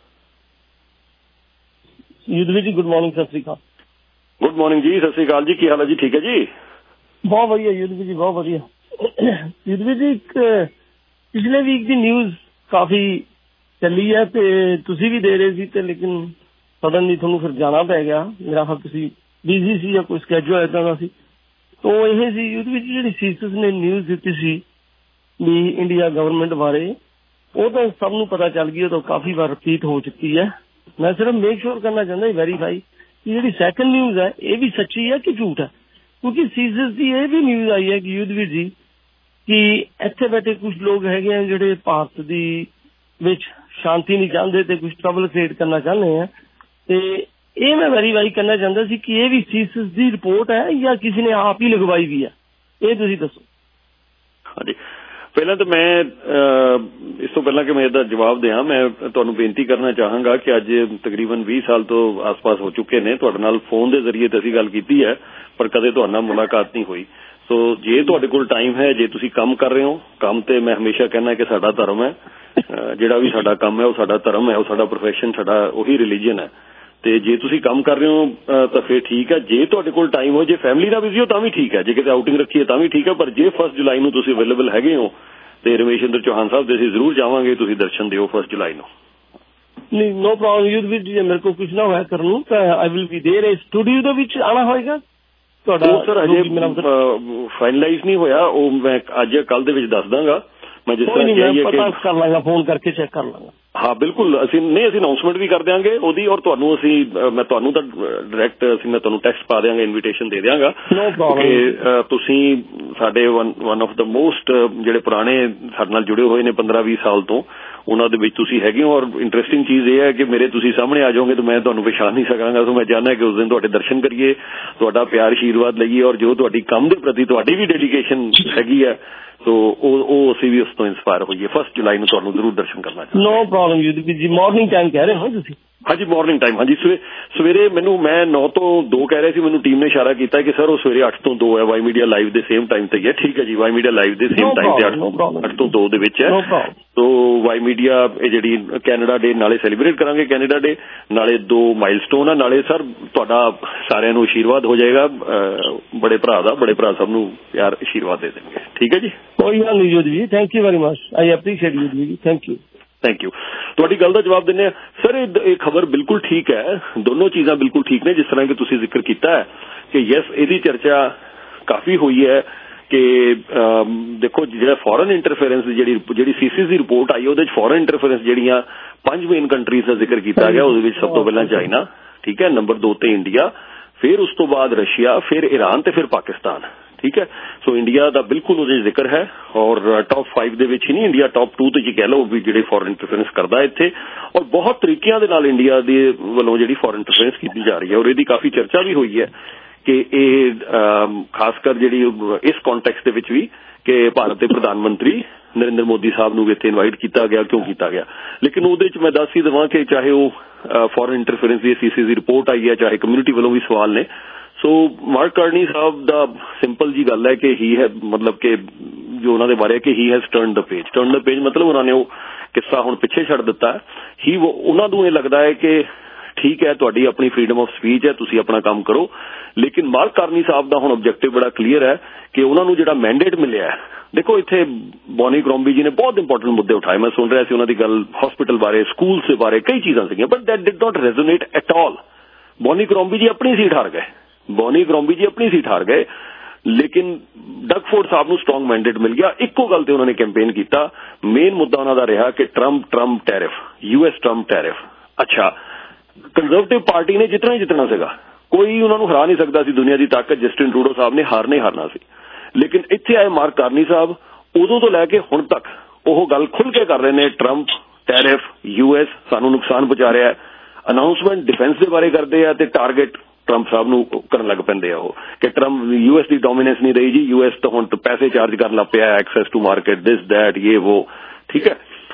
ਯੁੱਧਵੀਰ ਜੀ, ਗੁੱਡ ਮਾਰਨਿੰਗ, ਸਤਿ ਸ੍ਰੀ ਅਕਾਲ। ਗੁੱਡ ਮਾਰਨਿੰਗ ਜੀ, ਸਤਿ ਸ੍ਰੀ ਅਕਾਲ ਜੀ, ਕੀ ਹਾਲ ਹੈ ਜੀ? ਠੀਕ ਹੈ ਜੀ, ਬਹੁਤ ਵਧੀਆ ਯੁੱਧਵੀਰ ਜੀ, ਬਹੁਤ ਵਧੀਆ। ਯੁੱਧਵੀਰ ਜੀ, ਇੱਕ ਪਿਛਲੇ ਵੀਕ ਦੀ ਨਿਊਜ਼ ਕਾਫੀ ਚੱਲੀ ਹੈ ਤੇ ਤੁਸੀਂ ਵੀ ਦੇ ਰਹੇ ਸੀ, ਤੇ ਲੇਕਿਨ ਸਡਨਲੀ ਤੁਹਾਨੂੰ ਫਿਰ ਜਾਣਾ ਪੈ ਗਿਆ, ਮੇਰਾ ਖਿਆਲ ਤੁਸੀਂ ਬਿਜ਼ੀ ਸੀ ਜਾਂ ਕੋਈ ਸਕੈਜੂਲ ਏਦਾਂ ਦਾ ਸੀ। ਤਾਂ ਇਹ ਸੀ ਯੁੱਧਵੀਰ ਜੀ, ਜਿਹੜੀ ਸੀਸਸ ਨੇ ਨਿਊਜ਼ ਦਿੱਤੀ ਸੀ ਵੀ ਇੰਡੀਆ ਗਵਰਨਮੈਂਟ ਬਾਰੇ, ਉਹ ਤਾਂ ਸਭ ਨੂੰ ਪਤਾ ਚੱਲ ਗਈ, ਉਹ ਤਾਂ ਕਾਫੀ ਵਾਰ ਰਿਪੀਟ ਹੋ ਚੁੱਕੀ ਹੈ। ਮੈਂ ਸਿਰਫ ਮੇਕ ਸ਼ੋਰ ਕਰਨਾ ਚਾਹੁੰਦਾ ਵੈਰੀਫਾਈ ਕਿ ਜਿਹੜੀ ਸੈਕੰਡ ਨਿਊਜ਼ ਹੈ ਇਹ ਵੀ ਸੱਚੀ ਹੈ ਕਿ ਝੂਠ ਹੈ, ਕਿਉਂਕਿ ਸੀਜ਼ਨ ਦੀ ਇਹ ਵੀ ਨਿਊਜ਼ ਆਈ ਹੈ ਕਿ ਯੁੱਧਵੀਰ ਜੀ ਕਿ ਇੱਥੇ ਬੈਠੇ ਕੁਝ ਲੋਕ ਹੈਗੇ ਆ ਜਿਹੜੇ ਭਾਰਤ ਦੀ ਵਿੱਚ ਸ਼ਾਂਤੀ ਨਹੀਂ ਚਾਹੁੰਦੇ ਤੇ ਕੁਝ ਟਰਬਲ ਕ੍ਰੀਏਟ ਕਰਨਾ ਚਾਹੁੰਦੇ ਆ, ਤੇ ਇਹ ਮੈਂ ਵੈਰੀਫਾਈ ਕਰਨਾ ਚਾਹੁੰਦਾ ਸੀ ਕਿ ਇਹ ਵੀ ਸੀਜ਼ਨ ਦੀ ਰਿਪੋਰਟ ਹੈ ਜਾਂ ਕਿਸੇ ਨੇ ਆਪ ਹੀ ਲਗਵਾਈ ਵੀ ਹੈ, ਇਹ ਤੁਸੀਂ ਦੱਸੋ। ਹਾਂਜੀ, ਪਹਿਲਾਂ ਤਾਂ ਮੈਂ ਇਸ ਤੋਂ ਪਹਿਲਾਂ ਕਿ ਮੈਂ ਇਹਦਾ ਜਵਾਬ ਦਿਆਂ, ਮੈਂ ਤੁਹਾਨੂੰ ਬੇਨਤੀ ਕਰਨਾ ਚਾਹਾਂਗਾ ਕਿ ਅੱਜ ਤਕਰੀਬਨ ਵੀਹ ਸਾਲ ਤੋਂ ਆਸ-ਪਾਸ ਹੋ ਚੁੱਕੇ ਨੇ, ਤੁਹਾਡੇ ਨਾਲ ਫੋਨ ਦੇ ਜ਼ਰੀਏ ਤੇ ਅਸੀਂ ਗੱਲ ਕੀਤੀ ਹੈ, ਪਰ ਕਦੇ ਤੁਹਾਡੇ ਨਾਲ ਮੁਲਾਕਾਤ ਨਹੀਂ ਹੋਈ। ਸੋ ਜੇ ਤੁਹਾਡੇ ਕੋਲ ਟਾਈਮ ਹੈ, ਜੇ ਤੁਸੀਂ ਕੰਮ ਕਰ ਰਹੇ ਹੋ, ਕੰਮ ਤੇ ਮੈਂ ਹਮੇਸ਼ਾ ਕਹਿੰਦਾ ਕਿ ਸਾਡਾ ਧਰਮ ਹੈ, ਜਿਹੜਾ ਵੀ ਸਾਡਾ ਕੰਮ ਹੈ ਉਹ ਸਾਡਾ ਧਰਮ ਹੈ, ਉਹ ਸਾਡਾ ਪ੍ਰੋਫੈਸ਼ਨ, ਸਾਡਾ ਉਹੀ ਰਿਲੀਜਨ ਹੈ। ਤੇ ਜੇ ਤੁਸੀਂ ਕੰਮ ਕਰ ਰਹੇ ਹੋ ਤਾਂ ਫਿਰ ਠੀਕ ਹੈ, ਜੇ ਤੁਹਾਡੇ ਕੋਲ ਟਾਈਮ ਹੋ, ਜੇ ਫੈਮਿਲੀ ਨਾਲ ਬਿਜ਼ੀ ਹੋ ਤਾਂ ਵੀ ਠੀਕ ਹੈ, ਜੇ ਕਿਤੇ ਆਊਟਿੰਗ ਰੱਖੀਏ ਤਾਂ ਵੀ ਠੀਕ ਹੈ, ਪਰ ਜੇ ਫਸਟ ਜੁਲਾਈ ਨੂੰ ਤੁਸੀਂ ਅਵੇਲੇਬਲ ਹੈਗੇ ਹੋ ਤੇ ਰਮੇਸ਼ਿੰਦਰ ਚੌਹਾਨ ਸਾਹਿਬ ਦੇ ਅਸੀਂ ਜ਼ਰੂਰ ਜਾਵਾਂਗੇ, ਤੁਸੀਂ ਦਰਸ਼ਨ ਦਿਓ ਫਸਟ ਜੁਲਾਈ ਨੂੰ। ਨਹੀਂ, ਨੋ ਪ੍ਰੋਬਲਮ ਯੁੱਧਵੀਰ ਜੀ, ਮੇਰੇ ਕੋਲ ਕੁਝ ਨਾ ਹੋਇਆ ਕਰਨ ਨੂੰ ਤਾਂ I will be there. Studio ਦੇ ਵਿੱਚ ਆਉਣਾ ਹੋਏਗਾ ਤੁਹਾਡਾ? ਸਰ ਅਜੇ ਫਾਈਨਲਾਈਜ਼ ਨਹੀਂ ਹੋਇਆ, ਉਹ ਮੈਂ ਅੱਜ ਕੱਲ ਦੇ ਵਿੱਚ ਦੱਸ ਦਾਂਗਾ। ਮੈਂ ਜਿਸ ਤਰ੍ਹਾਂ ਕਿਹਾ ਪਤਾ ਕਰ ਲਾਂਗਾ, ਫੋਨ ਕਰਕੇ ਚੈੱਕ ਕਰ ਲਾਂਗਾ। ਹਾਂ ਬਿਲਕੁਲ, ਅਸੀਂ ਨਹੀਂ ਅਸੀਂ ਅਨਾਉਂਸਮੈਂਟ ਵੀ ਕਰ ਦਿਆਂਗੇ ਉਹਦੀ, ਔਰ ਤੁਹਾਨੂੰ ਅਸੀਂ ਮੈਂ ਤੁਹਾਨੂੰ ਤਾਂ ਡਾਇਰੈਕਟ ਅਸੀਂ ਮੈਂ ਤੁਹਾਨੂੰ ਟੈਕਸਟ ਪਾ ਦਿਆਂਗਾ, ਇਨਵੀਟੇਸ਼ਨ ਦੇ ਦਿਆਂਗਾ ਕਿ ਤੁਸੀਂ ਸਾਡੇ ਵਨ ਆਫ ਦਾ ਮੋਸਟ ਜਿਹੜੇ ਪੁਰਾਣੇ ਸਾਡੇ ਨਾਲ ਜੁੜੇ ਹੋਏ ਨੇ ਪੰਦਰਾਂ ਵੀਹ ਸਾਲ ਤੋਂ, ਉਹਨਾਂ ਦੇ ਵਿੱਚ ਤੁਸੀਂ ਹੈਗੇ ਹੋ। ਔਰ ਇੰਟਰਸਟਿੰਗ ਚੀਜ਼ ਇਹ ਹੈ ਕਿ ਮੇਰੇ ਤੁਸੀਂ ਸਾਹਮਣੇ ਆ ਜਾਓਗੇ ਤਾਂ ਮੈਂ ਤੁਹਾਨੂੰ ਪਛਾਣ ਨਹੀਂ ਸਕਾਂਗਾ। ਸੋ ਮੈਂ ਚਾਹੁੰਦਾ ਕਿ ਉਸ ਦਿਨ ਤੁਹਾਡੇ ਦਰਸ਼ਨ ਕਰੀਏ, ਤੁਹਾਡਾ ਪਿਆਰ ਆਸ਼ੀਰਵਾਦ ਲਈਏ, ਔਰ ਜੋ ਤੁਹਾਡੀ ਕੰਮ ਦੇ ਪ੍ਰਤੀ ਤੁਹਾਡੀ ਵੀ ਡੈਡੀਕੇਸ਼ਨ ਹੈਗੀ ਹੈ ਸੋ ਉਹ ਉਹ ਅਸੀਂ ਵੀ ਉਸ ਤੋਂ ਇੰਸਪਾਇਰ ਹੋਈਏ। ਫਸਟ ਜੁਲਾਈ ਨੂੰ ਤੁਹਾਨੂੰ ਜ਼ਰੂਰ ਦਰਸ਼ਨ ਕਰਨਾ ਚਾਹੁੰਦਾ। ਨੋ ਪ੍ਰੋਬਲਮ ਯੂਦੀਪ ਜੀ, ਮਾਰਨਿੰਗ ਟਾਈਮ ਕਹਿ ਰਹੇ ਹੋ ਤੁਸੀਂ? ਹਾਂਜੀ ਮਾਰਨਿੰਗ ਟਾਈਮ, ਹਾਂਜੀ ਸਵੇ ਸਵੇਰੇ ਮੈਨੂੰ ਮੈਂ ਨੌ ਤੋਂ ਦੋ ਕਹਿ ਰਹੇ ਸੀ, ਮੈਨੂੰ ਟੀਮ ਨੇ ਇਸ਼ਾਰਾ ਕੀਤਾ ਕਿ ਸਰ ਉਹ ਸਵੇਰੇ ਅੱਠ ਤੋਂ ਦੋ ਹੈ, ਵਾਈ ਮੀਡੀਆ ਲਾਈਵ ਦੇ ਸੇਮ ਟਾਈਮ ਤੇ ਹੈ। ਠੀਕ ਹੈ ਜੀ, ਵਾਈ ਮੀਡੀਆ ਲਾਈਵ ਦੇ ਸੇਮ ਟਾਈਮ ਤੇ ਅੱਠ ਤੋਂ ਦੋ ਦੇ ਵਿੱਚ ਹੈ। ਸੋ ਵਾਈ ਮੀਡੀਆ ਇਹ ਜਿਹੜੀ ਕੈਨੇਡਾ ਡੇ ਨਾਲੇ ਸੈਲੀਬ੍ਰੇਟ ਕਰਾਂਗੇ, ਕੈਨੇਡਾ ਡੇ ਨਾਲੇ ਦੋ ਮਾਈਲਸਟੋਨ ਆ, ਨਾਲੇ ਸਰ ਤੁਹਾਡਾ ਸਾਰਿਆਂ ਨੂੰ ਆਸ਼ੀਰਵਾਦ ਹੋ ਜਾਏਗਾ, ਬੜੇ ਭਰਾ ਦਾ, ਬੜੇ ਭਰਾ ਸਭ ਨੂੰ ਪਿਆਰ ਆਸ਼ੀਰਵਾਦ ਦੇ ਦੇਣਗੇ। ਠੀਕ ਹੈ ਜੀ, ਕੋਈ ਗੱਲ ਨਹੀਂ Yudeep ji, thank you very much, I appreciate Yudeep ji, thank you. Thank you. ਤੁਹਾਡੀ ਗੱਲ ਦਾ ਜਵਾਬ ਦਿੰਦੇ ਹਾਂ ਸਰ, ਇਹ ਖਬਰ ਬਿਲਕੁਲ ਠੀਕ ਹੈ, ਦੋਨੋਂ ਚੀਜ਼ਾਂ ਬਿਲਕੁਲ ਠੀਕ ਨੇ। ਜਿਸ ਤਰ੍ਹਾਂ ਕਿ ਤੁਸੀਂ ਜ਼ਿਕਰ ਕੀਤਾ ਹੈ ਕਿ ਯੈਸ ਇਹਦੀ ਚਰਚਾ ਕਾਫੀ ਹੋਈ ਹੈ ਕਿ ਦੇਖੋ ਜਿਹੜਾ ਫੋਰਨ ਇੰਟਰਫੇਰੈਂਸ ਜਿਹੜੀ ਜਿਹੜੀ ਸੀਸੀਸ ਦੀ ਰਿਪੋਰਟ ਆਈ ਉਹਦੇ ਚ ਫੋਰਨ ਇੰਟਰਫੇਰੈਂਸ ਜਿਹੜੀਆਂ ਪੰਜ ਮੇਨ ਕੰਟਰੀਜ਼ ਦਾ ਜ਼ਿਕਰ ਕੀਤਾ ਗਿਆ, ਉਹਦੇ ਵਿੱਚ ਸਭ ਤੋਂ ਪਹਿਲਾਂ ਚਾਈਨਾ, ਠੀਕ ਹੈ, ਨੰਬਰ ਦੋ ਤੇ ਇੰਡੀਆ, ਫਿਰ ਉਸ ਤੋਂ ਬਾਅਦ ਰਸ਼ੀਆ, ਫਿਰ ਈਰਾਨ ਤੇ ਫਿਰ ਪਾਕਿਸਤਾਨ। ਠੀਕ ਹੈ, ਸੋ ਇੰਡੀਆ ਦਾ ਬਿਲਕੁਲ ਉਹਦੇ ਜ਼ਿਕਰ ਹੈ, ਔਰ ਟੌਪ ਫਾਈਵ ਦੇ ਵਿੱਚ ਹੀ ਨਹੀਂ, ਇੰਡੀਆ ਟੌਪ ਟੂ ਤੇ ਜੀ ਕਹਿ ਲਓ ਵੀ ਜਿਹੜੇ ਫੋਰਨ ਇੰਟਰਫੇਰੈਂਸ ਕਰਦਾ ਇੱਥੇ, ਔਰ ਬਹੁਤ ਤਰੀਕਿਆਂ ਦੇ ਨਾਲ ਇੰਡੀਆ ਦੇ ਵੱਲੋਂ ਜਿਹੜੀ ਫੋਰਨ ਇੰਟਰਫੇਰੈਂਸ ਕੀਤੀ ਜਾ ਰਹੀ ਹੈ, ਔਰ ਇਹਦੀ ਕਾਫੀ ਚਰਚਾ ਵੀ ਹੋਈ ਹੈ ਕਿ ਇਹ ਖਾਸ ਕਰ ਜਿਹੜੀ ਇਸ ਕੰਟੈਕਸਟ ਦੇ ਵਿੱਚ ਵੀ ਕਿ ਭਾਰਤ ਦੇ ਪ੍ਰਧਾਨ ਮੰਤਰੀ ਨਰਿੰਦਰ ਮੋਦੀ ਸਾਹਿਬ ਨੂੰ ਵੀ ਇੱਥੇ ਇਨਵਾਈਟ ਕੀਤਾ ਗਿਆ, ਕਿਉਂ ਕੀਤਾ ਗਿਆ। ਲੇਕਿਨ ਉਹਦੇ ਚ ਮੈਂ ਦੱਸ ਹੀ ਦੇਵਾਂ ਕਿ ਚਾਹੇ ਉਹ ਫੋਰਨ ਇੰਟਰਫੇਰੈਂਸ ਦੀ ਸੀਸੀ ਦੀ ਰਿਪੋਰਟ ਆਈ ਹੈ, ਚਾਹੇ ਕਮਿਊਨਿਟੀ ਵੱਲੋਂ ਵੀ ਸਵਾਲ ਨੇ। ਸੋ ਮਾਰਕ ਕਾਰਨੀ ਸਾਹਿਬ ਦਾ ਸਿੰਪਲ ਜੀ ਗੱਲ ਹੈ ਕਿ ਹੀ ਹੈ, ਮਤਲਬ ਕਿ ਜੋ ਉਹਨਾਂ ਦੇ ਬਾਰੇ ਕਿ he has turn the page, turn the page ਮਤਲਬ ਉਹਨਾਂ ਨੇ ਉਹ ਕਿੱਸਾ ਹੁਣ ਪਿੱਛੇ ਛੱਡ ਦਿੱਤਾ ਹੈ। ਹੀ ਉਹਨਾਂ ਨੂੰ ਇਹ ਲੱਗਦਾ ਹੈ ਕਿ ਠੀਕ ਹੈ ਤੁਹਾਡੀ ਆਪਣੀ ਫਰੀਡਮ ਆਫ ਸਪੀਚ ਹੈ, ਤੁਸੀਂ ਆਪਣਾ ਕੰਮ ਕਰੋ, ਲੇਕਿਨ ਮਾਰਕ ਕਾਰਨੀ ਸਾਹਿਬ ਦਾ ਹੁਣ ਆਬਜੈਕਟਿਵ ਬੜਾ ਕਲੀਅਰ ਹੈ ਕਿ ਉਹਨਾਂ ਨੂੰ ਜਿਹੜਾ ਮੈਂਡੇਟ ਮਿਲਿਆ ਹੈ, ਦੇਖੋ ਇੱਥੇ ਬੋਨੀ ਕਰੋਮਬੀ ਜੀ ਨੇ ਬਹੁਤ ਇੰਪੋਰਟੈਂਟ ਮੁੱਦੇ ਉਠਾਏ, ਮੈਂ ਸੁਣ ਰਿਹਾ ਸੀ ਉਹਨਾਂ ਦੀ ਗੱਲ, ਹਸਪੀਟਲ ਬਾਰੇ, ਸਕੂਲ ਦੇ ਬਾਰੇ, ਕਈ ਚੀਜ਼ਾਂ ਸੀਗੀਆਂ, but that did not resonate at all. Bonnie Crombie ji ਆਪਣੀ ਸੀਟ ਹਾਰ ਗਏ, ਬੋਨੀ ਕਰੋਮਬੀ ਜੀ ਆਪਣੀ ਸੀਟ ਹਾਰ ਗਏ, ਲੇਕਿਨ ਡਗਫੋਰਡ ਸਾਹਿਬ ਨੂੰ ਸਟਰੋਂਗ ਮੈਂਡੇਟ ਮਿਲ ਗਿਆ। ਇੱਕੋ ਗੱਲ ਤੇ ਉਹਨਾਂ ਨੇ ਕੈਂਪੇਨ ਕੀਤਾ, ਮੇਨ ਮੁੱਦਾ ਉਹਨਾਂ ਦਾ ਰਿਹਾ ਕਿ Trump Trump tariff, US Trump tariff. ਅੱਛਾ, ਕੰਜ਼ਰਵੇਟਿਵ ਪਾਰਟੀ ਨੇ ਜਿੱਤਣਾ ਹੀ ਜਿੱਤਣਾ ਸੀਗਾ, ਕੋਈ ਉਹਨਾਂ ਨੂੰ ਹਰਾ ਨਹੀਂ ਸਕਦਾ ਸੀ, ਦੁਨੀਆ ਦੀ ਤਾਕਤ ਜਸਟਿਨ ਟਰੂਡੋ ਸਾਹਿਬ ਨੇ ਹਾਰ ਨਹੀਂ ਹਾਰਨਾ ਸੀ। ਲੇਕਿਨ ਇੱਥੇ ਆਏ ਮਾਰਕ ਕਾਰਨੀ ਸਾਹਿਬ, ਉਦੋਂ ਤੋਂ ਲੈ ਕੇ ਹੁਣ ਤੱਕ ਉਹ ਗੱਲ ਖੁੱਲ ਕੇ ਕਰ ਰਹੇ ਨੇ, ਟਰੰਪ ਟੈਰਿਫ, ਯੂਐਸ ਸਾਨੂੰ ਨੁਕਸਾਨ ਪਹੁੰਚਾ ਰਿਹਾ, ਅਨਾਉਂਸਮੈਂਟ ਡਿਫੈਂਸ ਦੇ ਬਾਰੇ ਕਰਦੇ ਆ ਤੇ ਟਾਰਗੇਟ ਟਰੰਪ ਸਾਹਿਬ ਨੂੰ ਕਰਨ ਲੱਗ ਪੈਂਦੇ ਆ ਉਹ ਕਿ ਟਰੰਪ ਯੂਐਸ ਦੀ ਡੋਮੀਨੈਂਸ ਨਹੀਂ ਰਹੀ ਜੀ, ਯੂਐਸ ਤਾਂ ਹੁਣ ਪੈਸੇ ਚਾਰਜ ਕਰਨ ਲੱਗ ਪਿਆ, access to market, this that, ਇਹ ਵੋ। ਠੀਕ ਹੈ,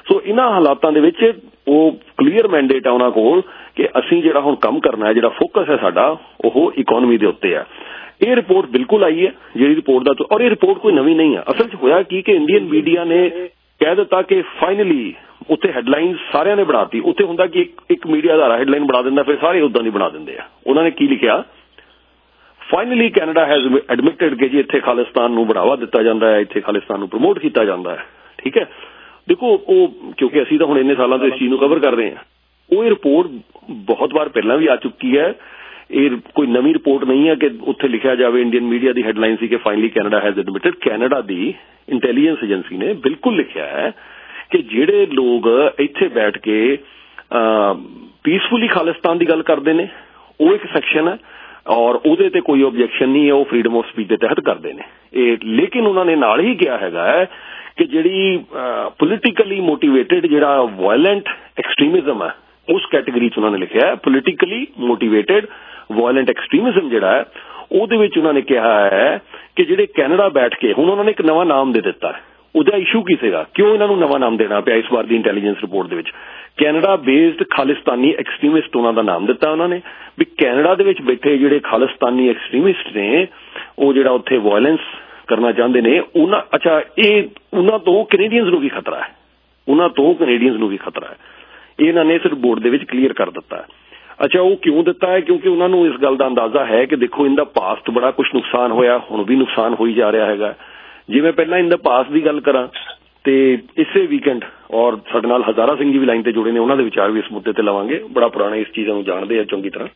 ਸੋ ਇਹਨਾਂ ਹਾਲਾਤਾਂ ਦੇ ਵਿੱਚ ਉਹ ਕਲੀਅਰ ਮੈਂਡੇਟ ਆ ਉਹਨਾਂ ਕੋਲ ਕਿ ਅਸੀਂ ਜਿਹੜਾ ਹੁਣ ਕੰਮ ਕਰਨਾ ਹੈ, ਜਿਹੜਾ ਫੋਕਸ ਹੈ ਸਾਡਾ ਉਹ ਇਕਨੋਮੀ ਦੇ ਉੱਤੇ ਹੈ। ਇਹ ਰਿਪੋਰਟ ਬਿਲਕੁਲ ਆਈ ਹੈ ਜਿਹੜੀ ਰਿਪੋਰਟ ਦਾ, ਔਰ ਇਹ ਰਿਪੋਰਟ ਕੋਈ ਨਵੀਂ ਨਹੀਂ ਹੈ। ਅਸਲ 'ਚ ਹੋਇਆ ਕੀ ਕਿ ਇੰਡੀਅਨ ਮੀਡੀਆ ਨੇ ਕਹਿ ਦਿੱਤਾ ਕਿ ਫਾਈਨਲੀ ਉੱਥੇ ਹੈਡਲਾਈਨ ਸਾਰਿਆਂ ਨੇ ਬਣਾਤੀ। ਉੱਥੇ ਹੁੰਦਾ ਕਿ ਇੱਕ ਇੱਕ ਮੀਡੀਆ ਦਾ ਹੈਡਲਾਈਨ ਬਣਾ ਦਿੰਦਾ, ਫਿਰ ਸਾਰੇ ਉਦਾਂ ਦੀ ਬਣਾ ਦਿੰਦੇ ਆ। ਉਹਨਾਂ ਨੇ ਕੀ ਲਿਖਿਆ, ਫਾਈਨਲੀ ਕੈਨੇਡਾ ਹੈਜ਼ ਐਡਮਿਟਡ ਕਿ ਜੀ ਇੱਥੇ ਖਾਲਿਸਤਾਨ ਨੂੰ ਬੜਾਵਾ ਦਿੱਤਾ ਜਾਂਦਾ ਹੈ, ਇੱਥੇ ਖਾਲਿਸਤਾਨ ਨੂੰ ਪ੍ਰਮੋਟ ਕੀਤਾ ਜਾਂਦਾ ਹੈ। ਠੀਕ ਹੈ, ਦੇਖੋ ਉਹ ਕਿਉਂਕਿ ਅਸੀਂ ਤਾਂ ਹੁਣ ਇੰਨੇ ਸਾਲਾਂ ਤੋਂ ਇਸ ਚੀਜ਼ ਨੂੰ ਕਵਰ ਕਰ ਰਹੇ ਹਾਂ, ਉਹ ਇਹ ਰਿਪੋਰਟ ਬਹੁਤ ਵਾਰ ਪਹਿਲਾਂ ਵੀ ਆ ਚੁੱਕੀ ਹੈ। ਇਹ ਕੋਈ ਨਵੀਂ ਰਿਪੋਰਟ ਨਹੀਂ ਹੈ ਕਿ ਉੱਥੇ ਲਿਖਿਆ ਜਾਵੇ ਇੰਡੀਅਨ ਮੀਡੀਆ ਦੀ ਹੈਡਲਾਈਨ ਸੀ ਕਿ finally Canada has admitted. Canada ਦੀ ਇੰਟੈਲੀਜੈਂਸ ਏਜੰਸੀ ਨੇ ਬਿਲਕੁਲ ਲਿਖਿਆ ਹੈ ਕਿ ਜਿਹੜੇ ਲੋਕ ਇੱਥੇ ਬੈਠ ਕੇ ਪੀਸਫੁਲੀ ਖਾਲਿਸਤਾਨ ਦੀ ਗੱਲ ਕਰਦੇ ਨੇ ਉਹ ਇੱਕ ਸੈਕਸ਼ਨ ਹੈ ਔਰ ਉਹਦੇ ਤੇ ਕੋਈ ਓਬਜੈਕਸ਼ਨ ਨਹੀਂ ਹੈ, ਉਹ ਫਰੀडम ਆਫ ਸਪੀਚ ਦੇ ਤਹਿਤ ਕਰਦੇ ਨੇ ਇਹ। ਲੇਕਿਨ ਉਹਨਾਂ ਨੇ ਨਾਲ ਹੀ ਕਿਹਾ ਹੈਗਾ ਹੈ ਕਿ ਜਿਹੜੀ ਪੋਲੀਟੀਕਲੀ ਮੋਟੀਵੇਟਡ ਜਿਹੜਾ ਵਾਇਲੈਂਟ ਐਕਸਟ੍ਰੀਮਿਜ਼ਮ ਹੈ ਉਸ ਕੈਟੇਗਰੀ 'ਚ ਉਹਨਾਂ ਨੇ ਲਿਖਿਆ ਹੈ ਪੋਲੀਟੀਕਲੀ ਮੋਟੀਵੇਟਡ ਵਾਇਲੈਂਟ ਐਕਸਟ੍ਰੀਮਿਜ਼ਮ ਜਿਹੜਾ ਹੈ ਉਹਦੇ ਵਿੱਚ ਉਹਨਾਂ ਨੇ ਕਿਹਾ ਹੈ ਕਿ ਜਿਹੜੇ ਕੈਨੇਡਾ ਬੈਠ ਕੇ, ਹੁਣ ਉਹਨਾਂ ਨੇ ਇੱਕ ਨਵਾਂ ਨਾਮ ਦੇ ਦਿੱਤਾ ਹੈ। ਉਹਦਾ ਇਸ਼ੂ ਕੀ ਸੀਗਾ, ਕਿਉਂ ਇਹਨਾਂ ਨੂੰ ਨਵਾਂ ਨਾਮ ਦੇਣਾ ਪਿਆ ਇਸ ਵਾਰ ਦੀ ਇੰਟੈਲੀਜੈਂਸ ਰਿਪੋਰਟ ਦੇ ਵਿੱਚ? ਕੈਨੇਡਾ ਬੇਸਡ ਖਾਲਿਸਤਾਨੀ ਐਕਸਟ੍ਰੀਮਿਸਟ ਉਹਨਾਂ ਦਾ ਨਾਮ ਦਿੱਤਾ ਉਹਨਾਂ ਨੇ ਵੀ ਕੈਨੇਡਾ ਦੇ ਵਿੱਚ ਬੈਠੇ ਜਿਹੜੇ ਖਾਲਿਸਤਾਨੀ ਐਕਸਟ੍ਰੀਮਿਸਟ ਨੇ ਉਹ ਜਿਹੜਾ ਉੱਥੇ ਵਾਇਲੈਂਸ ਕਰਨਾ ਚਾਹੁੰਦੇ ਨੇ ਉਹਨਾਂ, ਅੱਛਾ ਇਹ ਉਹਨਾਂ ਤੋਂ ਕੈਨੇਡੀਅਨਸ ਨੂੰ ਵੀ ਖਤਰਾ ਹੈ, ਉਹਨਾਂ ਤੋਂ ਕੈਨੇਡੀਅਨਸ ਨੂੰ ਵੀ ਖਤਰਾ ਹੈ। ਇਹ ਇਹਨਾਂ ਨੇ ਇਸ ਰਿਪੋਰਟ ਦੇ ਵਿੱਚ ਕਲੀਅਰ ਕਰ ਦਿੱਤਾ ਹੈ। ਅੱਛਾ ਉਹ ਕਿਉਂ ਦਿੱਤਾ ਹੈ? ਕਿਉਂਕਿ ਉਹਨਾਂ ਨੂੰ ਇਸ ਗੱਲ ਦਾ ਅੰਦਾਜ਼ਾ ਹੈ ਕਿ ਦੇਖੋ ਇਹਦਾ ਪਾਸਟ ਬੜਾ ਕੁਝ ਨੁਕਸਾਨ ਹੋਇਆ, ਹੁਣ ਵੀ ਨੁਕਸਾਨ ਹੋਈ ਜਾ ਰਿਹਾ ਹੈਗਾ। ਜਿਵੇਂ ਪਹਿਲਾਂ ਇਹਦਾ ਪਾਸਟ ਦੀ ਗੱਲ ਕਰਾਂ ਤੇ ਇਸੇ ਵੀਕਐਂਡ, ਔਰ ਸਾਡੇ ਨਾਲ ਹਜ਼ਾਰਾ ਸਿੰਘ ਜੀ ਵੀ ਲਾਈਨ ਤੇ ਜੁੜੇ ਨੇ, ਉਹਨਾਂ ਦੇ ਵਿਚਾਰ ਵੀ ਇਸ ਮੁੱਦੇ ਤੇ ਲਵਾਂਗੇ, ਬੜਾ ਪੁਰਾਣੇ ਇਸ ਚੀਜ਼ਾਂ ਨੂੰ ਜਾਣਦੇ ਆ ਚੰਗੀ ਤਰ੍ਹਾਂ।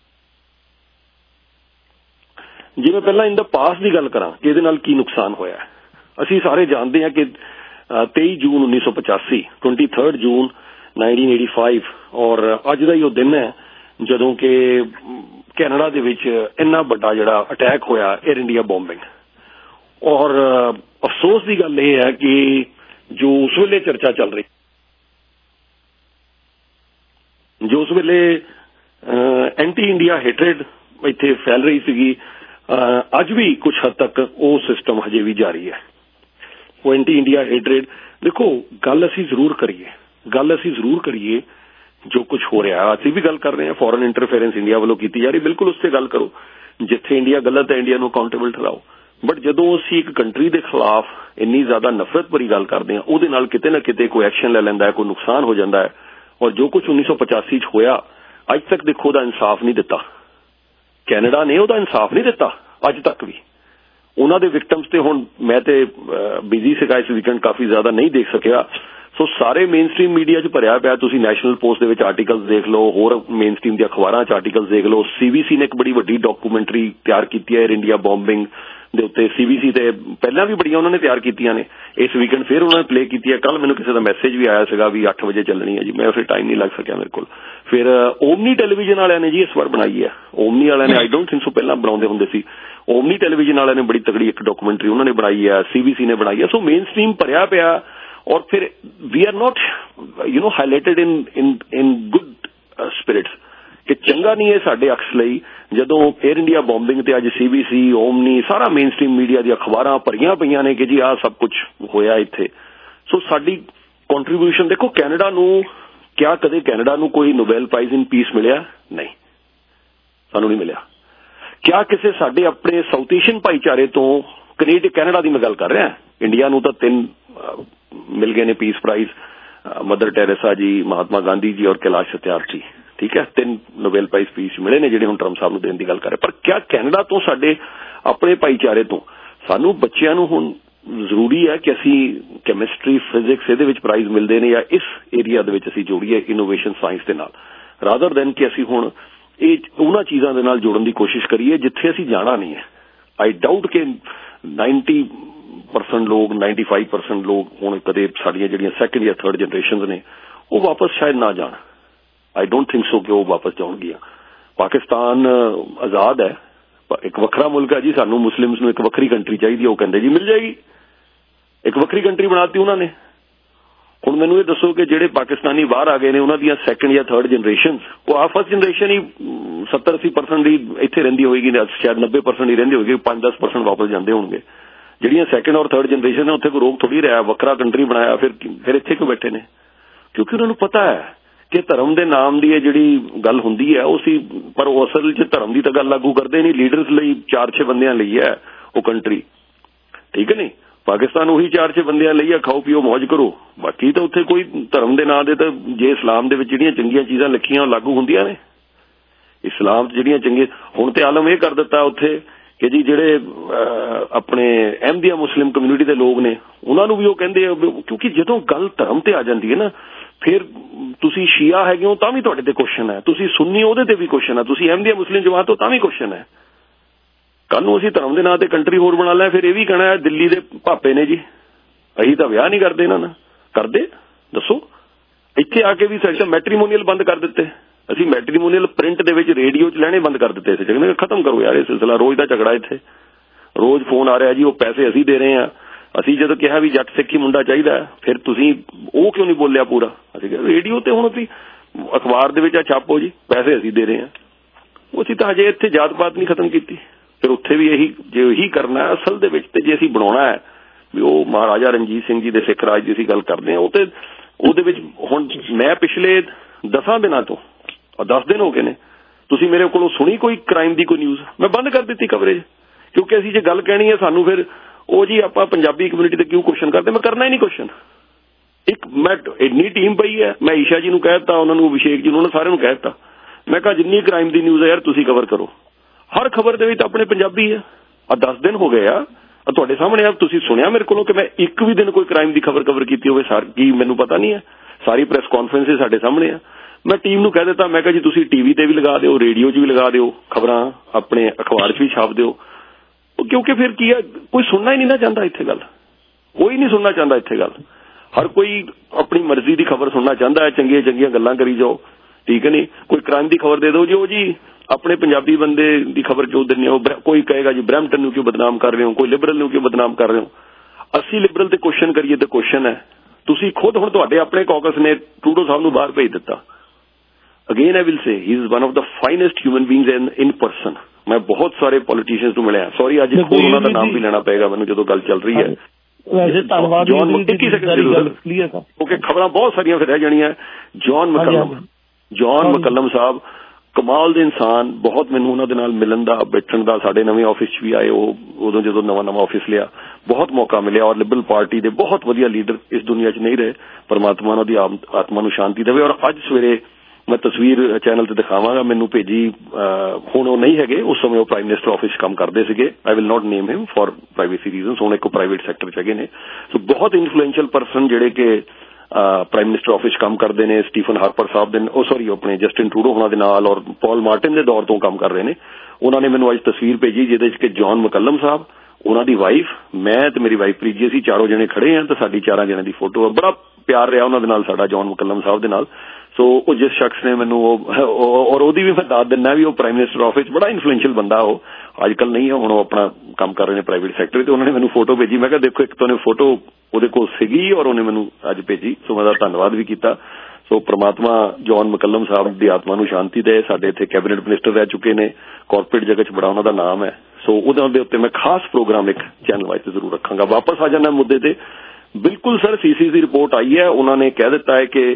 ਜਿਵੇਂ ਪਹਿਲਾਂ ਇਹਦਾ ਪਾਸਟ ਦੀ ਗੱਲ ਕਰਾਂ ਕਿ ਇਹਦੇ ਨਾਲ ਕੀ ਨੁਕਸਾਨ ਹੋਇਆ, ਅਸੀਂ ਸਾਰੇ ਜਾਣਦੇ ਹਾਂ ਕਿ ਤੇਈ ਜੂਨ ਉੱਨੀ ਸੌ ਪਚਾਸੀ twenty third June nineteen eighty five ਔਰ ਅੱਜ ਦਾ ਹੀ ਉਹ ਦਿਨ ਹੈ ਜਦੋਂ ਕਿ ਕੈਨੇਡਾ ਦੇ ਵਿੱਚ ਇੰਨਾ ਵੱਡਾ ਜਿਹੜਾ ਅਟੈਕ ਹੋਇਆ ਏਅਰ ਇੰਡੀਆ ਬੋmbਿੰਗ। ਔਰ ਅਫਸੋਸ ਦੀ ਗੱਲ ਇਹ ਹੈ ਕਿ ਜੋ ਉਸ ਵੇਲੇ ਚਰਚਾ ਚੱਲ ਰਹੀ, ਜੋ ਉਸ ਵੇਲੇ ਐਂਟੀ ਇੰਡੀਆ ਹੇਟਰੇਡ ਇੱਥੇ ਫੈਲ ਰਹੀ ਸੀਗੀ, ਅੱਜ ਵੀ ਕੁਝ ਹੱਦ ਤੱਕ ਉਹ ਸਿਸਟਮ ਹਜੇ ਵੀ ਜਾਰੀ ਹੈ। ਉਹ ਐਂਟੀ ਇੰਡੀਆ ਹੇਟਰੇਡ, ਦੇਖੋ ਗੱਲ ਅਸੀਂ ਜ਼ਰੂਰ ਕਰੀਏ, ਗੱਲ ਅਸੀਂ ਜ਼ਰੂਰ ਕਰੀਏ ਜੋ ਕੁਝ ਹੋ ਰਿਹਾ। ਅਸੀਂ ਵੀ ਗੱਲ ਕਰ ਰਹੇ ਹਾਂ ਫੋਰਨ ਇੰਟਰਫੇਰੈਂਸ ਇੰਡੀਆ ਵੱਲੋਂ ਕੀਤੀ ਜਾ ਰਹੀ, ਬਿਲਕੁਲ ਉਸ ਤੇ ਗੱਲ ਕਰੋ। ਜਿੱਥੇ ਇੰਡੀਆ ਗਲਤ ਹੈ ਇੰਡੀਆ ਨੂੰ ਅਕਾਊਂਟੇਬਲ ਠਹਿਰਾਓ। ਬਟ ਜਦੋਂ ਅਸੀਂ ਇੱਕ ਕੰਟਰੀ ਦੇ ਖਿਲਾਫ ਇੰਨੀ ਜ਼ਿਆਦਾ ਨਫ਼ਰਤ ਭਰੀ ਗੱਲ ਕਰਦੇ ਹਾਂ, ਉਹਦੇ ਨਾਲ ਕਿਤੇ ਨਾ ਕਿਤੇ ਕੋਈ ਐਕਸ਼ਨ ਲੈ ਲੈਂਦਾ ਹੈ, ਕੋਈ ਨੁਕਸਾਨ ਹੋ ਜਾਂਦਾ ਹੈ। ਔਰ ਜੋ ਕੁਝ ਉੱਨੀ ਸੌ ਪਚਾਸੀ 'ਚ ਹੋਇਆ ਅੱਜ ਤੱਕ ਦੇਖੋ ਉਹਦਾ ਇਨਸਾਫ ਨਹੀਂ ਦਿੱਤਾ, ਕੈਨੇਡਾ ਨੇ ਉਹਦਾ ਇਨਸਾਫ ਨਹੀਂ ਦਿੱਤਾ ਅੱਜ ਤੱਕ ਵੀ। ਉਹਨਾਂ ਦੇ ਵਿਕਟਮਸ ਤੇ ਹੁਣ ਮੈਂ ਤੇ ਬਿਜ਼ੀ ਸੀਗਾ ਇਸ ਵੀਕਐਂਡ, ਕਾਫੀ ਜ਼ਿਆਦਾ ਨਹੀਂ ਦੇਖ ਸਕਿਆ। ਸੋ ਸਾਰੇ ਮੇਨ ਸਟ੍ਰੀਮ ਮੀਡੀਆ 'ਚ ਭਰਿਆ ਪਿਆ, ਤੁਸੀਂ ਨੈਸ਼ਨਲ ਪੋਸਟ ਦੇ ਵਿੱਚ ਆਰਟੀਕਲਸ ਦੇਖ ਲਓ, ਹੋਰ ਮੇਨ ਸਟ੍ਰੀਮ ਦੀਆਂ ਅਖਬਾਰਾਂ 'ਚ ਆਰਟੀਕਲਸ ਦੇਖ ਲਓ। ਸੀਬੀਸੀ ਨੇ ਇੱਕ ਬੜੀ ਵੱਡੀ ਡਾਕੂਮੈਂਟਰੀ ਤਿਆਰ ਕੀਤੀ ਹੈ ਏਅਰ ਇੰਡੀਆ ਬੋmbਿੰਗ ਦੇ ਉੱਤੇ। ਸੀਬੀਸੀ ਤੇ ਪਹਿਲਾਂ ਵੀ ਬੜੀਆਂ ਉਹਨਾਂ ਨੇ ਤਿਆਰ ਕੀਤੀਆਂ ਨੇ, ਇਸ ਵੀਕਐਂਡ ਫਿਰ ਉਹਨਾਂ ਨੇ ਪਲੇ ਕੀਤੀ ਹੈ। ਕੱਲ ਮੈਨੂੰ ਕਿਸੇ ਦਾ ਮੈਸੇਜ ਵੀ ਆਇਆ ਸੀਗਾ ਵੀ ਅੱਠ ਵਜੇ ਚੱਲਣੀ ਹੈ ਜੀ, ਮੈਂ ਫਿਰ ਟਾਈਮ ਨਹੀਂ ਲੱਗ ਸਕਿਆ ਮੇਰੇ ਕੋਲ। ਫਿਰ ਓਮਨੀ ਟੈਲੀਵਿਜ਼ਨ ਵਾਲਿਆਂ ਨੇ ਜੀ ਇਸ ਵਾਰ ਬਣਾਈ ਹੈ, ਓਮਨੀ ਵਾਲਿਆਂ ਨੇ, ਆਈ ਡੋਂਟ ਥਿੰਕ ਸੋ ਪਹਿਲਾਂ ਬਣਾਉਂਦੇ ਹੁੰਦੇ ਸੀ, ਓਮਨੀ ਟੈਲੀਵਿਜ਼ਨ ਵਾਲਿਆਂ ਨੇ ਬੜੀ ਤਗੜੀ ਇੱਕ ਡਾਕੂਮੈਂਟਰੀ ਉਹਨਾਂ ਨੇ ਬਣਾਈ ਹੈ, ਸੀਬੀਸੀ ਨੇ ਬਣਾਈ ਹੈ। ਸੋ ਮੇਨ ਸਟ੍ਰੀਮ ਭਰਿਆ ਪਿਆ। ਔਰ ਫਿਰ we are not you know highlighted in in in good spirits ਕਿ ਚੰਗਾ ਨਹੀਂ ਹੈ ਸਾਡੇ ਅਕਸ ਲਈ ਜਦੋਂ ਏਅਰ ਇੰਡੀਆ ਬੋmbਿੰਗ ਤੇ ਅੱਜ ਸੀਬੀਸੀ, ਓਮਨੀ, ਸਾਰਾ ਮੇਨ ਸਟ੍ਰੀਮ ਮੀਡੀਆ ਦੀਆਂ ਅਖਬਾਰਾਂ ਭਰੀਆਂ ਪਈਆਂ ਨੇ ਕਿ ਜੀ ਆਹ ਸਭ ਕੁਝ ਹੋਇਆ ਇੱਥੇ। ਸੋ ਸਾਡੀ ਕੰਟਰੀਬਿਊਸ਼ਨ ਦੇਖੋ, ਕੈਨੇਡਾ ਨੂੰ ਕਿਆ ਕਦੇ ਕੈਨੇਡਾ ਨੂੰ ਕੋਈ ਨੋਬੈਲ ਪ੍ਰਾਈਜ਼ ਇਨ ਪੀਸ ਮਿਲਿਆ? ਨਹੀਂ, ਸਾਨੂੰ ਨਹੀਂ ਮਿਲਿਆ। ਕਿਆ ਕਿਸੇ ਸਾਡੇ ਆਪਣੇ ਸਾਊਥ ਏਸ਼ੀਅਨ ਭਾਈਚਾਰੇ ਤੋਂ, ਕੈਨੇਡਾ ਕੈਨੇਡਾ ਦੀ ਮੈਂ ਗੱਲ ਕਰ ਰਿਹਾ, ਇੰਡੀਆ ਨੂੰ ਤਾਂ ਤਿੰਨ ਮਿਲ ਗਏ ਨੇ ਪੀਸ ਪ੍ਰਾਈਜ਼, ਮਦਰ ਟੈਰੇਸਾ ਜੀ, ਮਹਾਤਮਾ ਗਾਂਧੀ ਜੀ ਔਰ ਕੈਲਾਸ਼ ਸਤਿਆਰਥੀ, ਠੀਕ ਹੈ, ਤਿੰਨ ਨੋਬੈਲ ਪ੍ਰਾਈਜ਼ ਪੀਸ ਮਿਲੇ ਨੇ ਜਿਹੜੇ ਹੁਣ ਟਰੰਪ ਸਾਹਿਬ ਨੂੰ ਦੇਣ ਦੀ ਗੱਲ ਕਰ ਰਹੇ। ਪਰ ਕਿਆ ਕੈਨੇਡਾ ਤੋਂ, ਸਾਡੇ ਆਪਣੇ ਭਾਈਚਾਰੇ ਤੋਂ ਸਾਨੂੰ ਬੱਚਿਆਂ ਨੂੰ ਹੁਣ ਜ਼ਰੂਰੀ ਹੈ ਕਿ ਅਸੀਂ ਕੈਮਿਸਟਰੀ, ਫਿਜ਼ਿਕਸ ਇਹਦੇ ਵਿੱਚ ਪ੍ਰਾਈਜ਼ ਮਿਲਦੇ ਨੇ ਜਾਂ ਇਸ ਏਰੀਆ ਦੇ ਵਿੱਚ ਅਸੀਂ ਜੋੜੀਏ ਇਨੋਵੇਸ਼ਨ ਸਾਇੰਸ ਦੇ ਨਾਲ, ਰਾਦਰ ਦੈਨ ਕਿ ਅਸੀਂ ਹੁਣ ਇਹ ਉਹਨਾਂ ਚੀਜ਼ਾਂ ਦੇ ਨਾਲ ਜੋੜਨ ਦੀ ਕੋਸ਼ਿਸ਼ ਕਰੀਏ ਜਿੱਥੇ ਅਸੀਂ ਜਾਣਾ ਨਹੀਂ ਹੈ। ਆਈ ਡਾਊਟ ਕਿ ਨਾਈਨਟੀ ਪਰਸੈਂਟ ਲੋਕ, ਨਾਈਨਟੀ ਫਾਈਵ ਪਰਸੈਂਟ ਲੋਕ ਹੁਣ ਕਦੇ ਸਾਡੀਆਂ ਜਿਹੜੀਆਂ ਸੈਕੰਡ ਜਾਂ ਥਰਡ ਜਨਰੇਸ਼ਨ ਨੇ ਉਹ ਵਾਪਸ ਸ਼ਾਇਦ ਨਾ ਜਾਣ। ਆਈ ਡੋਂਟ ਥਿੰਕ ਸੋ ਕਿ ਉਹ ਵਾਪਸ ਜਾਣਗੀਆਂ। ਪਾਕਿਸਤਾਨ ਆਜ਼ਾਦ ਹੈ, ਇੱਕ ਵੱਖਰਾ ਮੁਲਕ ਹੈ ਜੀ, ਸਾਨੂੰ ਮੁਸਲਿਮਸ ਨੂੰ ਇੱਕ ਵੱਖਰੀ ਕੰਟਰੀ ਚਾਹੀਦੀ ਹੈ, ਉਹ ਕਹਿੰਦੇ ਜੀ ਮਿਲ ਜਾਏਗੀ, ਇੱਕ ਵੱਖਰੀ ਕੰਟਰੀ ਬਣਾਤੀ ਉਹਨਾਂ ਨੇ। ਹੁਣ ਮੈਨੂੰ ਇਹ ਦੱਸੋ ਕਿ ਜਿਹੜੇ ਪਾਕਿਸਤਾਨੀ ਬਾਹਰ ਆ ਗਏ ਨੇ ਉਹਨਾਂ ਦੀਆਂ ਸੈਕੰਡ ਜਾਂ ਥਰਡ ਜਨਰੇਸ਼ਨ, ਉਹ ਆ ਫਸਟ ਜਨਰੇਸ਼ਨ ਹੀ ਸੱਤਰ ਅੱਸੀ ਪਰਸੈਂਟ ਹੀ ਇੱਥੇ ਰਹਿੰਦੀ ਹੋਏਗੀ, ਸ਼ਾਇਦ ਨੱਬੇ ਪਰਸੈਂਟ ਹੀ ਰਹਿੰਦੀ ਹੋਏਗੀ, ਪੰਜ ਦਸ ਪਰਸੈਂਟ ਵਾਪਸ ਜਾਂਦੇ ਹੋਣਗੇ। ਜਿਹੜੀਆਂ ਸੈਕੰਡ ਔਰ ਥਰਡ ਜਨਰੇਸ਼ਨ ਨੇ ਉੱਥੇ ਕੋਈ ਰੋਕ ਥੋੜੀ ਰਿਹਾ, ਵੱਖਰਾ ਕੰਟਰੀ ਬਣਾਇਆ, ਫਿਰ ਫਿਰ ਇੱਥੇ ਕਿਉਂ ਬੈਠੇ ਨੇ? ਕਿਉਂਕਿ ਉਹਨਾਂ ਨੂੰ ਪਤਾ ਹੈ ਕਿ ਧਰਮ ਦੇ ਨਾਮ ਦੀ ਇਹ ਜਿਹੜੀ ਗੱਲ ਹੁੰਦੀ ਹੈ ਉਹ ਸੀ, ਪਰ ਉਹ ਅਸਲ 'ਚ ਧਰਮ ਦੀ ਤਾਂ ਗੱਲ ਲਾਗੂ ਕਰਦੇ ਨਹੀਂ। ਲੀਡਰਸ ਲਈ ਚਾਰ ਛੇ ਬੰਦਿਆਂ ਲਈ ਹੈ ਉਹ ਕੰਟਰੀ, ਠੀਕ ਹੈ ਨਹੀਂ। ਪਾਕਿਸਤਾਨ ਉਹੀ ਚਾਰ ਛੇ ਬੰਦਿਆਂ ਲਈ ਆ, ਖਾਓ ਪੀਓ ਮੌਜ ਕਰੋ। ਬਾਕੀ ਤਾਂ ਉੱਥੇ ਕੋਈ ਧਰਮ ਦੇ ਨਾਂ ਦੇ ਤਾਂ ਜੇ ਇਸਲਾਮ ਦੇ ਵਿੱਚ ਜਿਹੜੀਆਂ ਚੰਗੀਆਂ ਚੀਜ਼ਾਂ ਲਿਖੀਆਂ ਉਹ ਲਾਗੂ ਹੁੰਦੀਆਂ ਨੇ। ਇਸਲਾਮ 'ਚ ਜਿਹੜੀਆਂ ਚੰਗੀਆਂ, ਹੁਣ ਤੇ ਆਲਮ ਇਹ ਕਰ ਦਿੱਤਾ ਉੱਥੇ ਕਿ ਜੀ ਜਿਹੜੇ ਆਪਣੇ ਅਹਿਮਦੀਆ ਮੁਸਲਿਮ ਕਮਿਊਨਿਟੀ ਦੇ ਲੋਕ ਨੇ ਉਹਨਾਂ ਨੂੰ ਵੀ ਉਹ ਕਹਿੰਦੇ ਆ, ਕਿਉਂਕਿ ਜਦੋਂ ਗੱਲ ਧਰਮ ਤੇ ਆ ਜਾਂਦੀ ਹੈ ਨਾ ਫਿਰ ਤੁਸੀਂ ਸ਼ੀਆ ਹੈਗੇ ਹੋ ਤਾਂ ਵੀ ਤੁਹਾਡੇ ਤੇ ਕੁਐਸਚਨ ਹੈ, ਤੁਸੀਂ ਸੁੰਨੀ ਉਹਦੇ ਤੇ ਵੀ ਕੁਐਸਚਨ ਹੈ, ਤੁਸੀਂ ਅਹਿਮਦੀਆ ਮੁਸਲਿਮ ਜਮਾਤ ਹੋ ਤਾਂ ਵੀ ਕੁਐਸਚਨ ਹੈ। ਕੱਲ ਨੂੰ ਅਸੀਂ ਧਰਮ ਦੇ ਨਾਂ ਤੇ ਕੰਟਰੀ ਹੋਰ ਬਣਾ ਲਿਆ, ਫਿਰ ਇਹ ਵੀ ਕਹਿਣਾ ਦਿੱਲੀ ਦੇ ਭਾਪੇ ਨੇ ਜੀ, ਅਸੀਂ ਤਾਂ ਵਿਆਹ ਨਹੀਂ ਕਰਦੇ ਇਹਨਾਂ ਨਾਲ। ਕਰਦੇ ਦੱਸੋ? ਇੱਥੇ ਆ ਕੇ ਵੀ ਸੈਕਸ਼ਨ ਮੈਟਰੀਮੋਨੀਅਲ ਬੰਦ ਕਰ ਦਿੱਤੇ। ਅਸੀਂ ਮੈਟਰੀਮੋਨੀਅਲ ਪ੍ਰਿੰਟ ਦੇ ਵਿੱਚ ਰੇਡੀਓ 'ਚ ਲੈਣੇ ਬੰਦ ਕਰ ਦਿੱਤੇ ਸੀ। ਕਹਿੰਦੇ ਖਤਮ ਕਰੋ ਯਾਰ ਇਹ ਸਿਲਸਿਲਾ, ਰੋਜ਼ ਦਾ ਝਗੜਾ ਇੱਥੇ, ਰੋਜ਼ ਫੋਨ ਆ ਰਿਹਾ ਜੀ ਉਹ ਪੈਸੇ ਅਸੀਂ ਦੇ ਰਹੇ ਹਾਂ। ਅਸੀਂ ਜਦੋਂ ਕਿਹਾ ਵੀ ਜੱਟ ਸਿੱਖੀ ਮੁੰਡਾ ਚਾਹੀਦਾ ਫਿਰ ਤੁਸੀਂ ਉਹ ਕਿਉਂ ਨਹੀਂ ਬੋਲਿਆ ਪੂਰਾ? ਅਸੀਂ ਕਿਹਾ ਰੇਡੀਓ ਤੇ ਹੁਣ ਅਸੀਂ ਅਖਬਾਰ ਦੇ ਵਿੱਚ ਆ ਛਾਪੋ ਜੀ ਪੈਸੇ ਅਸੀਂ ਦੇ ਰਹੇ ਹਾਂ। ਉਹ ਅਸੀਂ ਤਾਂ ਹਜੇ ਇੱਥੇ ਜਾਤ ਪਾਤ ਨਹੀਂ ਖਤਮ ਕੀਤੀ। ਫਿਰ ਉੱਥੇ ਵੀ ਇਹੀ ਜੇ ਇਹੀ ਕਰਨਾ ਅਸਲ ਦੇ ਵਿੱਚ ਤੇ ਜੇ ਅਸੀਂ ਬਣਾਉਣਾ ਹੈ ਵੀ ਉਹ ਮਹਾਰਾਜਾ ਰਣਜੀਤ ਸਿੰਘ ਜੀ ਦੇ ਸਿੱਖ ਰਾਜ ਦੀ ਅਸੀਂ ਗੱਲ ਕਰਦੇ ਹਾਂ ਉਹ ਤੇ ਉਹਦੇ ਵਿੱਚ ਹੁਣ ਮੈਂ ਪਿਛਲੇ ਦਸਾਂ ਦਿਨਾਂ ਤੋਂ ਦਸ ਦਿਨ ਹੋ ਗਏ ਨੇ ਤੁਸੀਂ ਮੇਰੇ ਕੋਲੋਂ ਸੁਣੀ ਕੋਈ ਕ੍ਰਾਈਮ ਦੀ ਕੋਈ ਨਿਊਜ਼? ਮੈਂ ਬੰਦ ਕਰ ਦਿੱਤੀ ਕਵਰੇਜ, ਕਿਉਂਕਿ ਅਸੀਂ ਜੇ ਗੱਲ ਕਹਿਣੀ ਹੈ ਸਾਨੂੰ ਫਿਰ ਉਹ ਜੀ ਆਪਾਂ ਪੰਜਾਬੀ ਕਮਿਊਨਿਟੀ ਤੇ ਕਿਉਂ ਕੁਐਸਚਨ ਕਰਦੇ? ਮੈਂ ਕਰਨਾ ਹੀ ਨਹੀਂ ਕੁਐਸਚਨ। ਇੱਕ ਮੈਂ ਇੰਨੀ ਟੀਮ ਪਈ ਹੈ, ਮੈਂ ਈਸ਼ਾ ਜੀ ਨੂੰ ਕਹਿ ਦਿੱਤਾ, ਉਹਨਾਂ ਨੂੰ ਅਭਿਸ਼ੇਕ ਜੀ ਨੂੰ, ਉਹਨਾਂ ਸਾਰਿਆਂ ਨੂੰ ਕਹਿ ਦਿੱਤਾ, ਮੈਂ ਕਿਹਾ ਜਿੰਨੀ ਕ੍ਰਾਈਮ ਦੀ ਨਿਊਜ਼ ਹੈ ਯਾਰ ਤੁਸੀਂ ਕਵਰ ਕਰੋ। ਹਰ ਖਬਰ ਦੇ ਵਿੱਚ ਆਪਣੇ ਪੰਜਾਬੀ ਆ। ਆ ਦਸ ਦਿਨ ਹੋ ਗਏ ਆ ਤੁਹਾਡੇ ਸਾਹਮਣੇ ਆ, ਤੁਸੀਂ ਸੁਣਿਆ ਮੇਰੇ ਕੋਲੋਂ ਕਿ ਮੈਂ ਇੱਕ ਵੀ ਦਿਨ ਕੋਈ ਕ੍ਰਾਈਮ ਦੀ ਖਬਰ ਕਵਰ ਕੀਤੀ ਹੋਵੇ? ਸਾਰ ਕੀ ਮੈਨੂੰ ਪਤਾ ਨਹੀਂ ਹੈ। ਸਾਰੀ ਪ੍ਰੈਸ ਕਾਨਫਰੰਸ ਸਾਡੇ ਸਾਹਮਣੇ ਆ। ਮੈਂ ਟੀਮ ਨੂੰ ਕਹਿ ਦਿੱਤਾ, ਮੈਂ ਕਿਹਾ ਜੀ ਤੁਸੀਂ ਟੀਵੀ ਤੇ ਵੀ ਲਗਾ ਦਿਓ, ਰੇਡੀਓ 'ਚ ਵੀ ਲਗਾ ਦਿਓ, ਖਬਰਾਂ ਆਪਣੇ ਅਖਬਾਰ 'ਚ ਵੀ ਛਾਪ ਦਿਓ, ਕਿਉਂਕਿ ਫਿਰ ਕੀ ਹੈ ਕੋਈ ਸੁਣਨਾ ਹੀ ਨਹੀਂ ਨਾ ਚਾਹੁੰਦਾ ਇੱਥੇ ਗੱਲ, ਕੋਈ ਨਹੀਂ ਸੁਣਨਾ ਚਾਹੁੰਦਾ ਇੱਥੇ ਗੱਲ। ਹਰ ਕੋਈ ਆਪਣੀ ਮਰਜ਼ੀ ਦੀ ਖਬਰ ਸੁਣਨਾ ਚਾਹੁੰਦਾ ਹੈ, ਚੰਗੀਆਂ ਚੰਗੀਆਂ ਗੱਲਾਂ ਕਰੀ ਜਾਓ, ਠੀਕ ਹੈ ਨਹੀਂ। ਕੋਈ ਕ੍ਰਾਈਮ ਦੀ ਖਬਰ ਦੇ ਦਿਓ ਜੀ, ਉਹ ਜੀ ਆਪਣੇ ਪੰਜਾਬੀ ਬੰਦੇ ਦੀ ਖਬਰ ਕਿਉਂ ਦਿੰਦੇ ਹੋ? ਕੋਈ ਕਹੇਗਾ ਜੀ ਬਰੈਂਪਟਨ ਨੂੰ ਕਿਉਂ ਬਦਨਾਮ ਕਰ ਰਹੇ ਹੋ, ਕੋਈ ਲਿਬਰਲ ਨੂੰ ਕਿਉਂ ਬਦਨਾਮ ਕਰ ਰਹੇ ਹੋ। ਅਸੀਂ ਲਿਬਰਲ ਤੇ ਕੁਐਸਚਨ ਕਰੀਏ ਤਾਂ ਕੁਐਸਚਨ ਹੈ। ਤੁਸੀਂ ਖੁਦ ਹੁਣ ਤੁਹਾਡੇ ਆਪਣੇ ਕਾਕਸ ਨੇ ਟਰੂਡੋ ਸਾਹਿਬ ਨੂੰ ਬਾਹਰ ਭੇਜ ਦਿੱਤਾ। Again I will say he is one of the finest human beings in in person. ਮੈਂ ਬਹੁਤ ਸਾਰੇ ਪੋਲੀਟੀਸ਼ੀਅਨਸ ਨੂੰ ਮਿਲਿਆ, ਸੌਰੀ ਅੱਜ ਹੋਰ ਉਹਨਾਂ ਦਾ ਨਾਮ ਵੀ ਲੈਣਾ ਪਏਗਾ ਮੈਨੂੰ ਜਦੋਂ ਗੱਲ ਚੱਲ ਰਹੀ ਹੈ। ਵੈਸੇ ਧੰਨਵਾਦ। ਕਿਉਂਕਿ ਖਬਰਾਂ ਬਹੁਤ ਸਾਰੀਆਂ ਫਿਰ ਰਹਿ ਜਾਣੀਆਂ। ਜੌਨ ਮਕੱਲਮ ਜੌਨ ਮਕੱਲਮ ਸਾਹਿਬ ਕਮਾਲ ਦੇ ਇਨਸਾਨ, ਬਹੁਤ ਮੈਨੂੰ ਉਹਨਾਂ ਦੇ ਨਾਲ ਮਿਲਣ ਦਾ ਬੈਠਣ ਦਾ, ਸਾਡੇ ਨਵੇਂ ਆਫਿਸ 'ਚ ਵੀ ਆਏ ਉਹ ਉਦੋਂ ਜਦੋਂ ਨਵਾਂ ਨਵਾਂ ਆਫਿਸ ਲਿਆ, ਬਹੁਤ ਮੌਕਾ ਮਿਲਿਆ। ਔਰ ਲਿਬਰਲ ਪਾਰਟੀ ਦੇ ਬਹੁਤ ਵਧੀਆ ਲੀਡਰ ਇਸ ਦੁਨੀਆ 'ਚ ਨਹੀਂ ਰਹੇ, ਪਰਮਾਤਮਾ ਉਹਨਾਂ ਦੀ ਆਤਮਾ ਨੂੰ ਸ਼ਾਂਤੀ ਦੇਵੇ। ਔਰ ਅੱਜ ਸਵੇਰੇ ਮੈਂ ਤਸਵੀਰ ਚੈਨਲ ਤੇ ਦਿਖਾਵਾਂਗਾ, ਮੈਨੂੰ ਭੇਜੀ, ਹੁਣ ਉਹ ਨਹੀਂ ਹੈਗੇ, ਉਸ ਸਮੇਂ ਉਹ ਪ੍ਰਾਈਮ ਮਿਨਿਸਟਰ ਆਫਿਸ 'ਚ ਕੰਮ ਕਰਦੇ ਸੀਗੇ। I will not name him for privacy reasons. ਹੁਣ ਇੱਕ ਪ੍ਰਾਈਵੇਟ ਸੈਕਟਰ 'ਚ ਹੈਗੇ ਨੇ। ਸੋ ਬਹੁਤ ਇਨਫਲੂਐਂਸ਼ੀਅਲ ਪਰਸਨ ਜਿਹੜੇ ਕਿ ਪ੍ਰਾਈਮ ਮਿਨਿਸਟਰ ਆਫਿਸ 'ਚ ਕੰਮ ਕਰਦੇ ਨੇ। ਸਟੀਫਨ ਹਾਰਪਰ ਸਾਹਿਬ ਦੇ, ਉਹ ਸੌਰੀ ਆਪਣੇ ਜਸਟਿਨ ਟਰੂਡੋ ਉਹਨਾਂ ਦੇ ਨਾਲ, ਔਰ ਪੌਲ ਮਾਰਟਿਨ ਦੇ ਦੌਰ ਤੋਂ ਕੰਮ ਕਰ ਰਹੇ ਨੇ। ਉਹਨਾਂ ਨੇ ਮੈਨੂੰ ਅੱਜ ਤਸਵੀਰ ਭੇਜੀ ਜਿਹਦੇ 'ਚ ਕਿ ਜੌਨ ਮਕੱਲਮ ਸਾਹਿਬ, ਉਹਨਾਂ ਦੀ ਵਾਈਫ, ਮੈਂ ਤੇ ਮੇਰੀ ਵਾਈਫ ਪ੍ਰੀਜੀ, ਅਸੀਂ ਚਾਰੋਂ ਜਣੇ ਖੜੇ ਹਾਂ ਤੇ ਸਾਡੀ ਚਾਰਾਂ ਜਣਿਆਂ ਦੀ ਫੋਟੋ ਹੈ। ਬੜਾ ਪਿਆਰ ਰਿਹਾ ਉਹਨਾਂ ਦੇ ਨਾਲ ਸਾਡਾ, ਜੌਨ ਮਕੱਲਮ ਸਾਹਿਬ ਦੇ ਨਾਲ। ਸੋ ਉਹ ਜਿਸ ਸ਼ਖਸ ਨੇ ਮੈਨੂੰ ਉਹ, ਔਰ ਉਹਦੀ ਵੀ ਮੈਂ ਦੱਸ ਦਿੰਦਾ ਵੀ ਉਹ ਪ੍ਰਾਈਮ ਮਿਨਿਸਟਰ ਆਫਿਸ 'ਚ ਬੜਾ ਇਨਫਲੂਐਂਸ਼ੀਅਲ ਬੰਦਾ, ਉਹ ਅੱਜ ਕੱਲ੍ਹ ਨਹੀਂ ਹੈ, ਹੁਣ ਉਹ ਆਪਣਾ ਕੰਮ ਕਰ ਰਹੇ ਨੇ ਪ੍ਰਾਈਵੇਟ ਸੈਕਟਰ ਤੇ। ਉਹਨਾਂ ਨੇ ਮੈਨੂੰ ਫੋਟੋ ਭੇਜੀ, ਮੈਂ ਕਿਹਾ ਦੇਖੋ ਇੱਕ ਤਾਂ ਉਹਨੇ ਫੋਟੋ ਉਹਦੇ ਕੋਲ ਸੀਗੀ ਔਰ ਉਹਨੇ ਮੈਨੂੰ ਅੱਜ ਭੇਜੀ, ਸੋ ਮੈਂ ਉਹਦਾ ਧੰਨਵਾਦ ਵੀ ਕੀਤਾ। ਸੋ ਪ੍ਰਮਾਤਮਾ ਜੌਨ ਮਕੱਲਮ ਸਾਹਿਬ ਦੀ ਆਤਮਾ ਨੂੰ ਸ਼ਾਂਤੀ ਦੇ। ਸਾਡੇ ਇੱਥੇ ਕੈਬਨਿਟ ਮਿਨਿਸਟਰ ਰਹਿ ਚੁੱਕੇ ਨੇ, ਕਾਰਪੋਰੇਟ ਜਗ੍ਹਾ 'ਚ ਬੜਾ ਉਹਨਾਂ ਦਾ ਨਾਮ ਹੈ। ਸੋ ਉਹਨਾਂ ਦੇ ਉੱਤੇ ਮੈਂ ਖਾਸ ਪ੍ਰੋਗਰਾਮ ਇੱਕ ਚੈਨਲ ਵਾਈਜ਼ ਤੇ ਜ਼ਰੂਰ ਰੱਖਾਂਗਾ। ਵਾਪਸ ਆ ਜਾਂਦਾ ਮੁੱਦੇ ਤੇ, ਬਿਲਕੁਲ ਸਰ ਸੀਸੀ ਦੀ ਰਿਪੋਰਟ ਆਈ ਹੈ, ਉਹਨਾਂ ਨੇ ਕਹਿ ਦਿੱਤਾ ਹੈ ਕਿ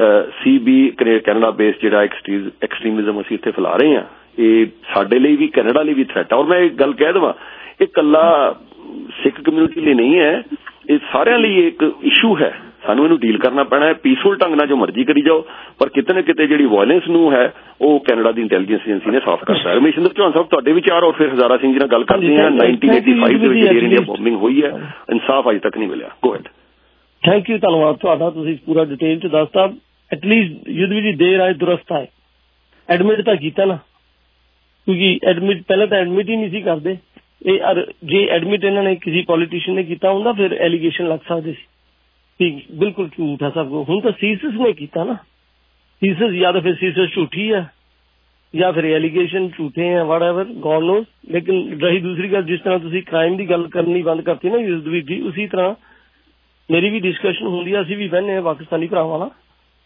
ਸੀ ਬੀ ਕੈਨੇਡਾ ਬੇਸ ਜਿਹੜਾ ਐਕਸਟਰੀਮਿਜ਼ਮ ਅਸੀਂ ਇੱਥੇ ਫੈਲਾ ਰਹੇ ਹਾਂ, ਇਹ ਸਾਡੇ ਲਈ ਵੀ ਕੈਨੇਡਾ ਲਈ ਵੀ ਥ੍ਰੈਟ ਹੈ। ਔਰ ਮੈਂ ਇੱਕ ਗੱਲ ਕਹਿ ਦੇਵਾਂ, ਇਹ ਇਕੱਲਾ ਸਿੱਖ ਕਮਿਊਨਿਟੀ ਲਈ ਨਹੀਂ ਹੈ, ਇਹ ਸਾਰਿਆਂ ਲਈ ਇੱਕ ਇਸ਼ੂ ਹੈ। ਸਾਨੂੰ ਇਹਨੂੰ ਡੀਲ ਕਰਨਾ ਪੈਣਾ ਹੈ ਪੀਸਫੁਲ ਢੰਗ ਨਾਲ, ਜੋ ਮਰਜ਼ੀ ਕਰੀ ਜਾਓ, ਪਰ ਕਿਤੇ ਨਾ ਕਿਤੇ ਜਿਹੜੀ ਵਾਇਲੈਂਸ ਨੂੰ ਹੈ ਉਹ ਕੈਨੇਡਾ ਦੀ ਇੰਟੈਲੀਜੈਂਸ ਏਜੰਸੀ ਨੇ ਸਾਫ਼ ਕਰਤਾ ਹੈ। ਰਮੇਸ਼ਿੰਦਰ ਚੌਹਾਨ ਸਾਹਿਬ ਤੁਹਾਡੇ ਵਿਚਾਰ, ਔਰ ਫਿਰ ਹਜ਼ਾਰਾ ਸਿੰਘ ਜੀ ਨਾਲ ਗੱਲ ਕਰਦੇ ਹਾਂ। ਨਾਈਨਟੀਨ ਏਟੀ ਫਾਈਵ ਦੇ ਵਿੱਚ ਏਅਰ ਇੰਡੀਆ ਬੋਮਿੰਗ ਹੋਈ ਹੈ, ਇਨਸਾਫ ਅਜੇ ਤੱਕ ਨਹੀਂ ਮਿਲਿਆ। Go ahead. ਥੈਂਕ ਯੂ, ਧੰਨਵਾਦ ਤੁਹਾਡਾ, ਤੁਸੀਂ ਪੂਰਾ ਡਿਟੇਲ 'ਚ ਦੱਸਤਾ। ਐਟਲੀਸਟ ਯੁੱਧਵੀਰ ਜੀ ਦੇਰ ਆਏ ਦੁਰਸਤ ਆਏ, ਐਡਮਿਟ ਤਾਂ ਕੀਤਾ ਨਾ, ਕਿਉਂਕਿ ਐਡਮਿਟ ਪਹਿਲਾਂ ਤਾਂ ਐਡਮਿਟ ਹੀ ਨਹੀਂ ਸੀ ਕਰਦੇ ਇਹ। ਜੇ ਐਡਮਿਟ ਇਹਨਾਂ ਨੇ ਕਿਸੇ ਪੋਲੀਟੀਸ਼ੀਅਨ ਨੇ ਕੀਤਾ ਹੁੰਦਾ ਫਿਰ ਐਲੀਗੇਸ਼ਨ ਲੱਗ ਸਕਦੇ ਸੀ ਕਿ ਬਿਲਕੁਲ ਝੂਠ ਹੈ ਸਭ ਕੁਝ। ਹੁਣ ਤਾਂ ਸੀਸਸ ਨੇ ਕੀਤਾ ਨਾ, ਸੀਸਸ ਜਾਂ ਤਾਂ ਫਿਰ ਸੀਸਸ ਝੂਠੀ ਹੈ ਜਾਂ ਫਿਰ ਐਲੀਗੇਸ਼ਨ ਝੂਠੇ ਹੈ, ਵਾਟ ਐਵਰ ਗੋਡ ਨੋਜ਼। ਲੇਕਿਨ ਰਹੀ ਦੂਸਰੀ ਗੱਲ, ਜਿਸ ਤਰ੍ਹਾਂ ਤੁਸੀਂ ਕ੍ਰਾਈਮ ਦੀ ਗੱਲ ਕਰਨੀ ਬੰਦ ਕਰਤੀ ਨਾ ਯੁੱਧਵੀਰ ਜੀ, ਉਸੇ ਤਰ੍ਹਾਂ ਮੇਰੀ ਵੀ ਡਿਸਕਸ਼ਨ ਹੁੰਦੀ ਹੈ, ਅਸੀਂ ਵੀ ਬਹਿੰਦੇ ਹਾਂ ਪਾਕਿਸਤਾਨੀ ਭਰਾਵਾਂ ਨਾਲ।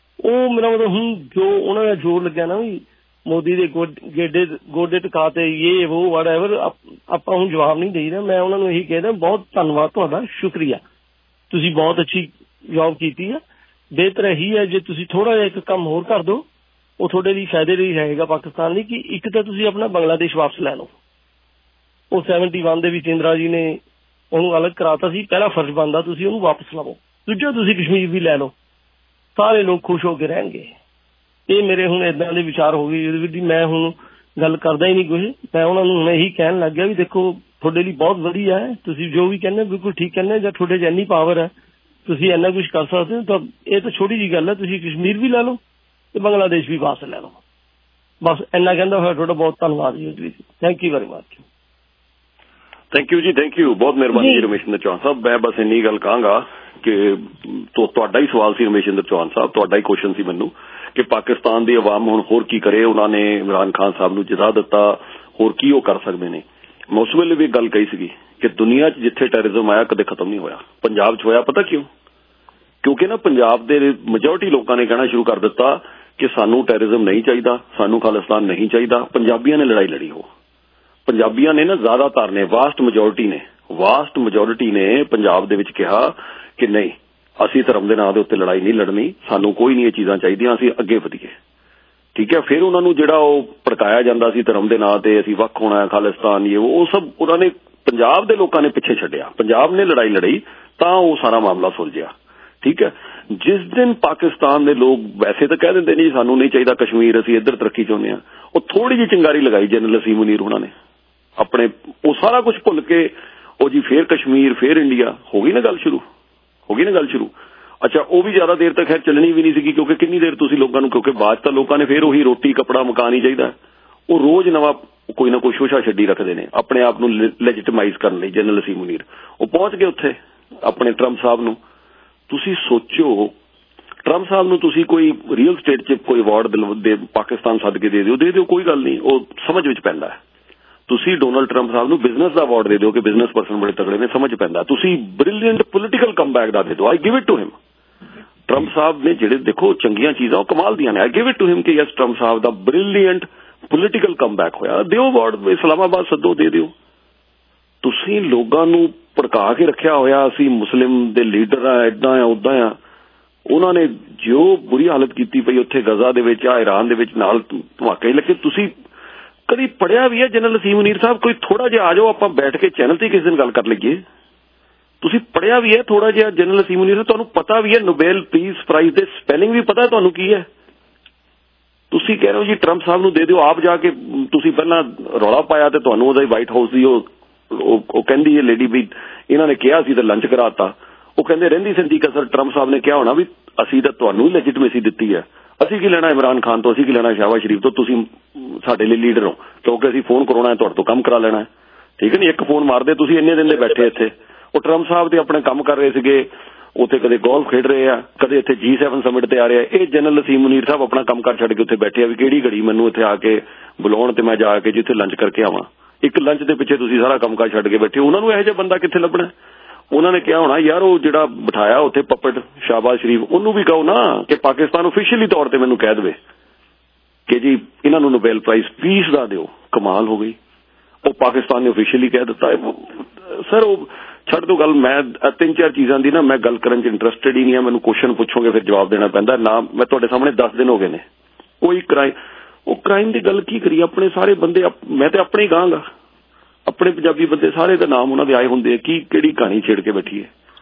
ਉਹ ਮੇਰਾ ਮਤਲਬ ਹੁਣ ਜੋ ਉਹਨਾਂ ਦਾ ਜ਼ੋਰ ਲੱਗਿਆ ਨਾ ਵੀ ਮੋਦੀ ਦੇ ਗੋਡੇ ਗੋਡੇ ਟਕਾ ਤੇ ਇਹ ਉਹ ਵਾਟ ਐਵਰ, ਆਪਾਂ ਹੁਣ ਜਵਾਬ ਨਹੀਂ ਦੇ ਰਹੇ। ਮੈਂ ਉਹਨਾਂ ਨੂੰ ਇਹੀ ਕਹਿ ਰਿਹਾ ਬਹੁਤ ਧੰਨਵਾਦ ਤੁਹਾਡਾ, ਸ਼ੁਕਰੀਆ, ਤੁਸੀਂ ਬਹੁਤ ਅੱਛੀ ਜੌਬ ਕੀਤੀ ਹੈ। ਬਿਹਤਰ ਇਹੀ ਹੈ ਜੇ ਤੁਸੀਂ ਥੋੜਾ ਜਿਹਾ ਇੱਕ ਕੰਮ ਹੋਰ ਕਰ ਦਿਓ, ਉਹ ਤੁਹਾਡੇ ਲਈ ਫਾਇਦੇ ਲਈ ਰਹੇਗਾ ਪਾਕਿਸਤਾਨ ਲਈ, ਕਿ ਇੱਕ ਤਾਂ ਤੁਸੀਂ ਆਪਣਾ ਬੰਗਲਾਦੇਸ਼ ਵਾਪਸ ਲੈ ਲਓ। ਉਹ ਸੈਵਨਟੀ ਵਨ ਦੇ ਵਿੱਚ ਇੰਦਰਾ ਜੀ ਨੇ ਉਹਨੂੰ ਅਲੱਗ ਕਰਾਤਾ ਸੀ, ਪਹਿਲਾ ਫਰਜ਼ ਬਣਦਾ ਤੁਸੀਂ ਉਹਨੂੰ ਵਾਪਸ ਲਵੋ। ਦੂਜਾ ਤੁਸੀਂ ਕਸ਼ਮੀਰ ਵੀ ਲੈ ਲਓ, ਸਾਰੇ ਲੋਕ ਖੁਸ਼ ਹੋ ਕੇ ਰਹਿਣਗੇ। ਇਹ ਮੇਰੇ ਹੁਣ ਏਦਾਂ ਦੇ ਵਿਚਾਰ ਹੋ ਗਏ ਜਿਹਦੇ ਵਿੱਚ ਮੈਂ ਹੁਣ ਗੱਲ ਕਰਦਾ ਹੀ ਨਹੀਂ ਕੁਝ। ਮੈਂ ਉਹਨਾਂ ਨੂੰ ਹੁਣ ਇਹੀ ਕਹਿਣ ਲੱਗ ਗਿਆ ਵੀ ਦੇਖੋ ਤੁਹਾਡੇ ਲਈ ਬਹੁਤ ਵਧੀਆ ਹੈ, ਤੁਸੀਂ ਜੋ ਵੀ ਕਹਿੰਦੇ ਬਿਲਕੁਲ ਠੀਕ ਕਹਿੰਦੇ, ਜਾਂ ਤੁਹਾਡੇ 'ਚ ਇੰਨੀ ਪਾਵਰ ਹੈ ਤੁਸੀਂ ਇੰਨਾ ਕੁਛ ਕਰ ਸਕਦੇ ਹੋ, ਤਾਂ ਇਹ ਤਾਂ ਛੋਟੀ ਜਿਹੀ ਗੱਲ ਹੈ, ਤੁਸੀਂ ਕਸ਼ਮੀਰ ਵੀ ਲੈ ਲਓ ਤੇ ਬੰਗਲਾਦੇਸ਼ ਵੀ ਵਾਪਸ ਲੈ ਲਓ। ਬਸ ਇੰਨਾ ਕਹਿੰਦਾ ਹੋਇਆ ਤੁਹਾਡਾ ਬਹੁਤ ਧੰਨਵਾਦ ਜੀ। Thank you very much. Thank you ਜੀ, ਥੈਂਕ ਯੂ, ਬਹੁਤ ਮਿਹਰਬਾਨੀ ਜੀ ਰਮੇਸ਼ਿੰਦਰ ਚੌਹਾਨ ਸਾਹਿਬ। ਮੈਂ ਬਸ ਇੰਨੀ ਗੱਲ ਕਹਾਂਗਾ ਕਿ ਤੁਹਾਡਾ ਹੀ ਸਵਾਲ ਸੀ ਰਮੇਸ਼ਿੰਦਰ ਚੌਹਾਨ ਸਾਹਿਬ, ਤੁਹਾਡਾ ਹੀ ਕੁਐਸਚਨ ਸੀ ਮੈਨੂੰ ਕਿ ਪਾਕਿਸਤਾਨ ਦੀ ਆਵਾਮ ਹੁਣ ਹੋਰ ਕੀ ਕਰੇ। ਉਹਨਾਂ ਨੇ ਇਮਰਾਨ ਖਾਨ ਸਾਹਿਬ ਨੂੰ ਜਿਤਾ ਦਿੱਤਾ, ਹੋਰ ਕੀ ਉਹ ਕਰ ਸਕਦੇ ਨੇ। ਮੈਂ ਉਸ ਵੇਲੇ ਵੀ ਗੱਲ ਕਹੀ ਸੀਗੀ ਕਿ ਦੁਨੀਆ 'ਚ ਜਿੱਥੇ ਟੈਰਰਿਜ਼ਮ ਆਇਆ ਕਦੇ ਖਤਮ ਨਹੀਂ ਹੋਇਆ, ਪੰਜਾਬ 'ਚ ਹੋਇਆ। ਪਤਾ ਕਿਉਂ? ਕਿਉਂਕਿ ਨਾ ਪੰਜਾਬ ਦੇ ਮੈਜੋਰਟੀ ਲੋਕਾਂ ਨੇ ਕਹਿਣਾ ਸ਼ੁਰੂ ਕਰ ਦਿੱਤਾ ਕਿ ਸਾਨੂੰ ਟੈਰਰਿਜ਼ਮ ਨਹੀਂ ਚਾਹੀਦਾ, ਸਾਨੂੰ ਖਾਲਿਸਤਾਨ ਨਹੀਂ ਚਾਹੀਦਾ। ਪੰਜਾਬੀਆਂ ਨੇ ਲੜਾਈ ਲੜੀ, ਹੋ ਪੰਜਾਬੀਆਂ ਨੇ ਨਾ ਜ਼ਿਆਦਾਤਰ ਨੇ, ਵਾਸਟ ਮੈਜੋਰਟੀ ਨੇ ਵਾਸਟ ਮੈਜੋਰਿਟੀ ਨੇ ਪੰਜਾਬ ਦੇ ਵਿੱਚ ਕਿਹਾ ਕਿ ਨਹੀਂ, ਅਸੀਂ ਧਰਮ ਦੇ ਨਾਂ ਦੇ ਉੱਤੇ ਲੜਾਈ ਨਹੀਂ ਲੜਨੀ, ਸਾਨੂੰ ਕੋਈ ਨਹੀਂ ਇਹ ਚੀਜ਼ਾਂ ਚਾਹੀਦੀਆਂ, ਅਸੀਂ ਅੱਗੇ ਵਧੀਏ। ਠੀਕ ਹੈ। ਫਿਰ ਉਹਨਾਂ ਨੂੰ ਜਿਹੜਾ ਉਹ ਭੜਕਾਇਆ ਜਾਂਦਾ ਸੀ ਧਰਮ ਦੇ ਨਾਂ ਤੇ, ਅਸੀਂ ਵੱਖ ਹੋਣਾ, ਖਾਲਿਸਤਾਨ, ਇਹ ਉਹ ਸਭ ਉਹਨਾਂ ਨੇ ਪੰਜਾਬ ਦੇ ਲੋਕਾਂ ਨੇ ਪਿੱਛੇ ਛੱਡਿਆ। ਪੰਜਾਬ ਨੇ ਲੜਾਈ ਲੜੀ ਤਾਂ ਉਹ ਸਾਰਾ ਮਾਮਲਾ ਸੁਲਝਿਆ। ਠੀਕ ਹੈ। ਜਿਸ ਦਿਨ ਪਾਕਿਸਤਾਨ ਦੇ ਲੋਕ ਵੈਸੇ ਤਾਂ ਕਹਿ ਦਿੰਦੇ ਨਹੀਂ ਸਾਨੂੰ ਨਹੀਂ ਚਾਹੀਦਾ ਕਸ਼ਮੀਰ, ਅਸੀਂ ਇੱਧਰ ਤਰੱਕੀ ਚਾਹੁੰਦੇ ਹਾਂ, ਉਹ ਥੋੜੀ ਜਿਹੀ ਚਿੰਗਾਰੀ ਲਗਾਈ ਜਨਰਲ ਅਸੀਮ ਮੁਨੀਰ ਉਹਨਾਂ ਨੇ ਆਪਣੇ, ਉਹ ਸਾਰਾ ਕੁਝ ਭੁੱਲ ਕੇ ਉਹ ਜੀ ਫੇਰ ਕਸ਼ਮੀਰ, ਫੇਰ ਇੰਡੀਆ, ਹੋ ਗਈ ਨਾ ਗੱਲ ਸ਼ੁਰੂ, ਹੋ ਗਈ ਨਾ ਗੱਲ ਸ਼ੁਰੂ। ਅੱਛਾ, ਉਹ ਵੀ ਜ਼ਿਆਦਾ ਦੇਰ ਤੱਕ ਖੈਰ ਚੱਲਣੀ ਵੀ ਨਹੀਂ ਸੀਗੀ, ਕਿਉਂਕਿ ਕਿੰਨੀ ਦੇਰ ਤੁਸੀਂ ਲੋਕਾਂ ਨੂੰ, ਕਿਉਂਕਿ ਬਾਅਦ ਤਾਂ ਲੋਕਾਂ ਨੇ ਫੇਰ ਉਹੀ ਰੋਟੀ ਕੱਪੜਾ ਮਕਾਨ ਹੀ ਚਾਹੀਦਾ। ਉਹ ਰੋਜ਼ ਨਵਾਂ ਕੋਈ ਨਾ ਕੋਈ ਸ਼ੋਸ਼ਾ ਛੱਡੀ ਰੱਖਦੇ ਨੇ ਆਪਣੇ ਆਪ ਨੂੰ ਲੈਜੀਟਮਾਈਜ਼ ਕਰਨ ਲਈ। ਜਨਰਲ ਅਸੀਮ ਮੁਨੀਰ ਉਹ ਪਹੁੰਚ ਗਏ ਉੱਥੇ ਆਪਣੇ ਟਰੰਪ ਸਾਹਿਬ ਨੂੰ। ਤੁਸੀਂ ਸੋਚੋ, ਟਰੰਪ ਸਾਹਿਬ ਨੂੰ ਤੁਸੀਂ ਕੋਈ ਰੀਅਲ ਸਟੇਟ 'ਚ ਕੋਈ ਅਵਾਰਡ ਦੇ ਪਾਕਿਸਤਾਨ ਸੱਦ ਕੇ ਦੇ ਦਿਓ, ਦੇ ਦਿਓ, ਕੋਈ ਗੱਲ ਨਹੀਂ, ਉਹ ਸਮਝ ਵਿੱਚ ਪੈਂਦਾ। ਤੁਸੀਂ ਡੋਨਾਲਡ ਟਰੰਪ ਸਾਹਿਬ ਨੂੰ ਬਿਜ਼ਨਸ ਦਾ ਅਵਾਰਡ ਦੇ ਦਿਓ ਕਿ ਬਿਜ਼ਨਸ ਪਰਸਨ ਬੜੇ ਤਗੜੇ ਨੇ, ਸਮਝ ਪੈਂਦਾ। ਤੁਸੀਂ ਬ੍ਰਿਲੀਅੰਟ ਪੋਲੀਟੀਕਲ ਕਮਬੈਕ ਦਾ ਦੇ ਦਿਓ, I give it to him. Trump ਸਾਹਿਬ ਨੇ ਜਿਹੜੇ ਦੇਖੋ ਚੰਗੀਆਂ ਚੀਜ਼ਾਂ ਉਹ ਕਮਾਲ ਦੀਆਂ ਨੇ, I give it to him ਕਿ ਯਸ ਟਰੰਪ ਸਾਹਿਬ ਦਾ ਬ੍ਰਿਲੀਅੰਟ ਪੋਲੀਟੀਕਲ ਕਮਬੈਕ ਹੋਇਆ। ਦਿਓ ਅਵਾਰਡ, ਇਸਲਾਮਾਬਾਦ ਸੱਦੋ, ਦੇ ਦਿਓ। ਤੁਸੀਂ ਲੋਕਾਂ ਨੂੰ ਭੜਕਾ ਕੇ ਰੱਖਿਆ ਹੋਇਆ ਅਸੀਂ ਮੁਸਲਿਮ ਦੇ ਲੀਡਰ ਆ, ਏਦਾਂ ਆ, ਉਦਾਂ ਆ। ਉਹਨਾਂ ਨੇ ਜੋ ਬੁਰੀ ਹਾਲਤ ਕੀਤੀ ਪਈ ਉੱਥੇ ਗਜ਼ਾ ਦੇ ਵਿੱਚ, ਆ ਇਰਾਨ ਦੇ ਵਿੱਚ ਨਾਲ ਧਮਾਕੇ ਲੱਗੇ। ਤੁਸੀਂ ਕਦੀ ਪੜਿਆ ਵੀ ਹੈ ਜਨਰਲ ਅਸੀਮ ਮੁਨੀਰ ਸਾਹਿਬ? ਕੋਈ ਥੋੜਾ ਜਿਹਾ ਆ ਜਾਓ, ਆਪਾਂ ਬੈਠ ਕੇ ਚੈਨਲ ਤੇ ਕਿਸੇ ਦਿਨ ਗੱਲ ਕਰ ਲਈਏ। ਤੁਸੀਂ ਪੜਿਆ ਵੀ ਹੈ ਥੋੜਾ ਜਿਹਾ ਜਨਰਲ ਅਸੀਮ ਮੁਨੀਰ ਸਾਹਿਬ? ਤੁਹਾਨੂੰ ਪਤਾ ਵੀ ਹੈ ਨੋਬੇਲ ਪੀਸ ਪ੍ਰਾਈਜ਼ ਦੇ ਸਪੈਲਿੰਗ ਵੀ ਪਤਾ ਤੁਹਾਨੂੰ ਕੀ ਹੈ? ਤੁਸੀਂ ਕਹਿ ਰਹੇ ਹੋ ਜੀ ਟਰੰਪ ਸਾਹਿਬ ਨੂੰ ਦੇ ਦਿਓ। ਆਪ ਜਾ ਕੇ ਤੁਸੀਂ ਪਹਿਲਾਂ ਰੌਲਾ ਪਾਇਆ ਤੇ ਤੁਹਾਨੂੰ ਉਹਦਾ ਵਾਈਟ ਹਾਊਸ ਦੀ ਉਹ ਉਹ ਕਹਿੰਦੀ ਹੈ ਲੇਡੀ ਵੀ ਇਹਨਾਂ ਨੇ ਕਿਹਾ ਸੀ ਤਾਂ ਲੰਚ ਕਰਾਤਾ। ਉਹ ਕਹਿੰਦੇ ਰਹਿੰਦੀ ਸਿੰਦੀ ਕਸਰ ਟਰੰਪ ਸਾਹਿਬ ਨੇ ਕਿਹਾ ਹੋਣਾ ਵੀ ਅਸੀਂ ਤਾਂ ਤੁਹਾਨੂੰ ਹੀ ਲੈਜੀਟਮੇਸੀ ਦਿੱਤੀ ਹੈ, ਅਸੀਂ ਕੀ ਲੈਣਾ ਇਮਰਾਨ ਖਾਨ ਤੋਂ, ਅਸੀਂ ਕੀ ਲੈਣਾ ਸ਼ਹਿਬਾਜ਼ ਸ਼ਰੀਫ ਤੋਂ, ਤੁਸੀਂ ਸਾਡੇ ਲਈ ਲੀਡਰ ਹੋ ਕਿਉਂਕਿ ਅਸੀਂ ਫੋਨ ਕਰਾਉਣਾ ਤੁਹਾਡੇ ਤੋਂ ਕੰਮ ਕਰਾ ਲੈਣਾ। ਠੀਕ ਹੈ ਨੀ, ਇੱਕ ਫੋਨ ਮਾਰਦੇ ਤੁਸੀਂ ਇੰਨੇ ਦਿਨ ਦੇ ਬੈਠੇ ਇੱਥੇ। ਉਹ ਟਰੰਪ ਸਾਹਿਬ ਤੇ ਆਪਣੇ ਕੰਮ ਕਰ ਰਹੇ ਸੀਗੇ ਉੱਥੇ, ਕਦੇ ਗੋਲਫ ਖੇਡ ਰਹੇ ਆ, ਕਦੇ ਇੱਥੇ ਜੀ ਸੈਵਨ ਸਮਿਟ ਤੇ ਆ ਰਹੇ ਆ। ਇਹ ਜਨਰਲ ਅਸੀਮ ਮੁਨੀਰ ਸਾਹਿਬ ਆਪਣਾ ਕੰਮ ਕਰ ਛੱਡ ਕੇ ਉੱਥੇ ਬੈਠੇ ਆ ਵੀ ਕਿਹੜੀ ਘੜੀ ਮੈਨੂੰ ਇੱਥੇ ਆ ਕੇ ਬੁਲਾਉਣ ਤੇ ਮੈਂ ਜਾ ਕੇ ਜਿੱਥੇ ਲੰਚ ਕਰਕੇ ਆਵਾਂ। ਇੱਕ ਲੰਚ ਦੇ ਪਿੱਛੇ ਤੁਸੀਂ ਸਾਰਾ ਕੰਮ ਕਰ ਛੱਡ ਕੇ ਬੈਠੇ। ਉਹਨਾਂ ਨੂੰ ਇਹੋ ਜਿਹਾ ਬੰਦਾ ਕਿੱਥੇ ਲੱਭਣਾ? ਉਹਨਾਂ ਨੇ ਕਿਹਾ ਹੋਣਾ ਯਾਰ ਉਹ ਜਿਹੜਾ ਬਿਠਾਇਆ ਉੱਥੇ ਪਪਟ ਸ਼ਹਿਬਾਜ਼ ਸ਼ਰੀਫ, ਉਹਨੂੰ ਵੀ ਕਹੋ ਨਾ ਕਿ ਪਾਕਿਸਤਾਨ ਓਫੀਸ਼ੀਅਲੀ ਤੌਰ ਤੇ ਮੈਨੂੰ ਕਹਿ ਦੇਵੇ ਕਿ ਜੀ ਇਹਨਾਂ ਨੂੰ ਨੋਬੇਲ ਪ੍ਰਾਈਜ਼ ਪੀਸ ਦਾ ਦਿਓ। ਕਮਾਲ ਹੋ ਗਈ, ਉਹ ਪਾਕਿਸਤਾਨ ਨੇ ਓਫੀਸ਼ੀਅਲੀ ਕਹਿ ਦਿੱਤਾ। ਸਰ ਉਹ ਛੱਡ ਦੋ ਗੱਲ, ਮੈਂ ਤਿੰਨ ਚਾਰ ਚੀਜ਼ਾਂ ਦੀ ਨਾ ਮੈਂ ਗੱਲ ਕਰਨ 'ਚ ਇੰਟਰਸਟਿਡ ਹੀ ਨਹੀਂ ਆ। ਮੈਨੂੰ ਕੁਐਸਚਨ ਪੁੱਛੋਗੇ ਫਿਰ ਜਵਾਬ ਦੇਣਾ ਪੈਂਦਾ ਨਾ। ਮੈਂ ਤੁਹਾਡੇ ਸਾਹਮਣੇ ਦਸ ਦਿਨ ਹੋ ਗਏ ਨੇ, ਕੋਈ ਕ੍ਰਾਈਮ, ਉਹ ਕ੍ਰਾਈਮ ਦੀ ਗੱਲ ਕੀ ਕਰੀਏ? ਆਪਣੇ ਸਾਰੇ ਬੰਦੇ, ਮੈਂ ਤੇ ਆਪਣੇ ਹੀ ਕਹਾਂਗਾ ਆਪਣੇ ਪੰਜਾਬੀ ਬੰਦੇ ਸਾਰੇ ਦਾ ਨਾਮ ਉਹਨਾਂ ਦੇ ਆਏ ਹੁੰਦੇ ਆ। ਕੀ ਕਿਹੜੀ ਕਹਾਣੀ ਛੇੜ ਕੇ ਬੈਠੀਏ?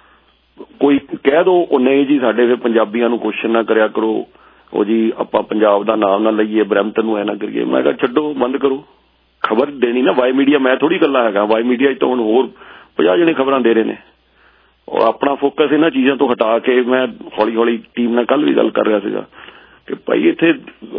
ਕੋਈ ਕਹਿ ਦੋ ਉਹ ਨਹੀਂ ਜੀ ਸਾਡੇ ਫਿਰ ਪੰਜਾਬੀਆਂ ਨੂੰ ਕੁਐਸਚਨ ਨਾ ਕਰਿਆ ਕਰੋ, ਉਹ ਜੀ ਆਪਾਂ ਪੰਜਾਬ ਦਾ ਨਾਮ ਨਾ ਲਈਏ, ਬਰੈਂਪਟਨ ਨੂੰ ਐ ਨਾ ਕਰੀਏ। ਮੈਂ ਕਿਹਾ ਛੱਡੋ, ਬੰਦ ਕਰੋ। ਖਬਰ ਦੇਣੀ ਨਾ ਵਾਈ ਮੀਡੀਆ, ਮੈਂ ਥੋੜੀ ਗੱਲਾਂ ਹੈਗਾ ਵਾਈ ਮੀਡੀਆ 'ਚ ਤਾਂ ਹੁਣ ਹੋਰ ਪੰਜਾਹ ਜਣੇ ਖਬਰਾਂ ਦੇ ਰਹੇ ਨੇ। ਔਰ ਆਪਣਾ ਫੋਕਸ ਇਹਨਾਂ ਚੀਜ਼ਾਂ ਤੋਂ ਹਟਾ ਕੇ ਮੈਂ ਹੌਲੀ ਹੌਲੀ ਟੀਮ ਨਾਲ ਕੱਲ ਵੀ ਗੱਲ ਕਰ ਰਿਹਾ ਸੀਗਾ ਕਿ ਭਾਈ ਇੱਥੇ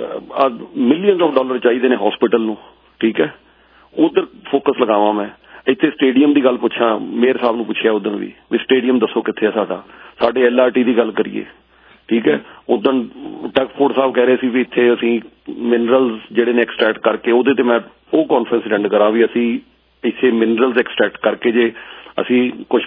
ਮਿਲੀਅਨਸ ਆਫ ਡਾਲਰ ਚਾਹੀਦੇ ਨੇ ਹਸਪੀਟਲ ਨੂੰ। ਠੀਕ ਹੈ, ਉਧਰ ਫੋਕਸ ਲਗਾਵਾਂ ਮੈਂ। ਇੱਥੇ ਸਟੇਡੀਅਮ ਦੀ ਗੱਲ ਪੁੱਛਾਂ, ਮੇਅਰ ਸਾਹਿਬ ਨੂੰ ਪੁੱਛਿਆ ਉਦੋਂ ਵੀ ਵੀ ਸਟੇਡੀਅਮ ਦੱਸੋ ਕਿੱਥੇ ਆ ਸਾਡਾ। ਸਾਡੇ ਐਲ ਆਰ ਟੀ ਦੀ ਗੱਲ ਕਰੀਏ। ਠੀਕ ਹੈ, ਉਦੋਂ ਟੈਕਫੋਰਡ ਸਾਹਿਬ ਕਹਿ ਰਹੇ ਸੀ ਵੀ ਇੱਥੇ ਅਸੀਂ ਮਿਨਰਲਸ ਜਿਹੜੇ ਨੇ ਐਕਸਟ੍ਰੈਕਟ ਕਰਕੇ, ਉਹਦੇ ਤੇ ਮੈਂ ਉਹ ਕਾਨਫਰੰਸ ਅਟੈਂਡ ਕਰਾਂ ਵੀ ਅਸੀਂ ਇੱਥੇ ਮਿਨਰਲਸ ਐਕਸਟ੍ਰੈਕਟ ਕਰਕੇ ਜੇ ਅਸੀਂ ਕੁਝ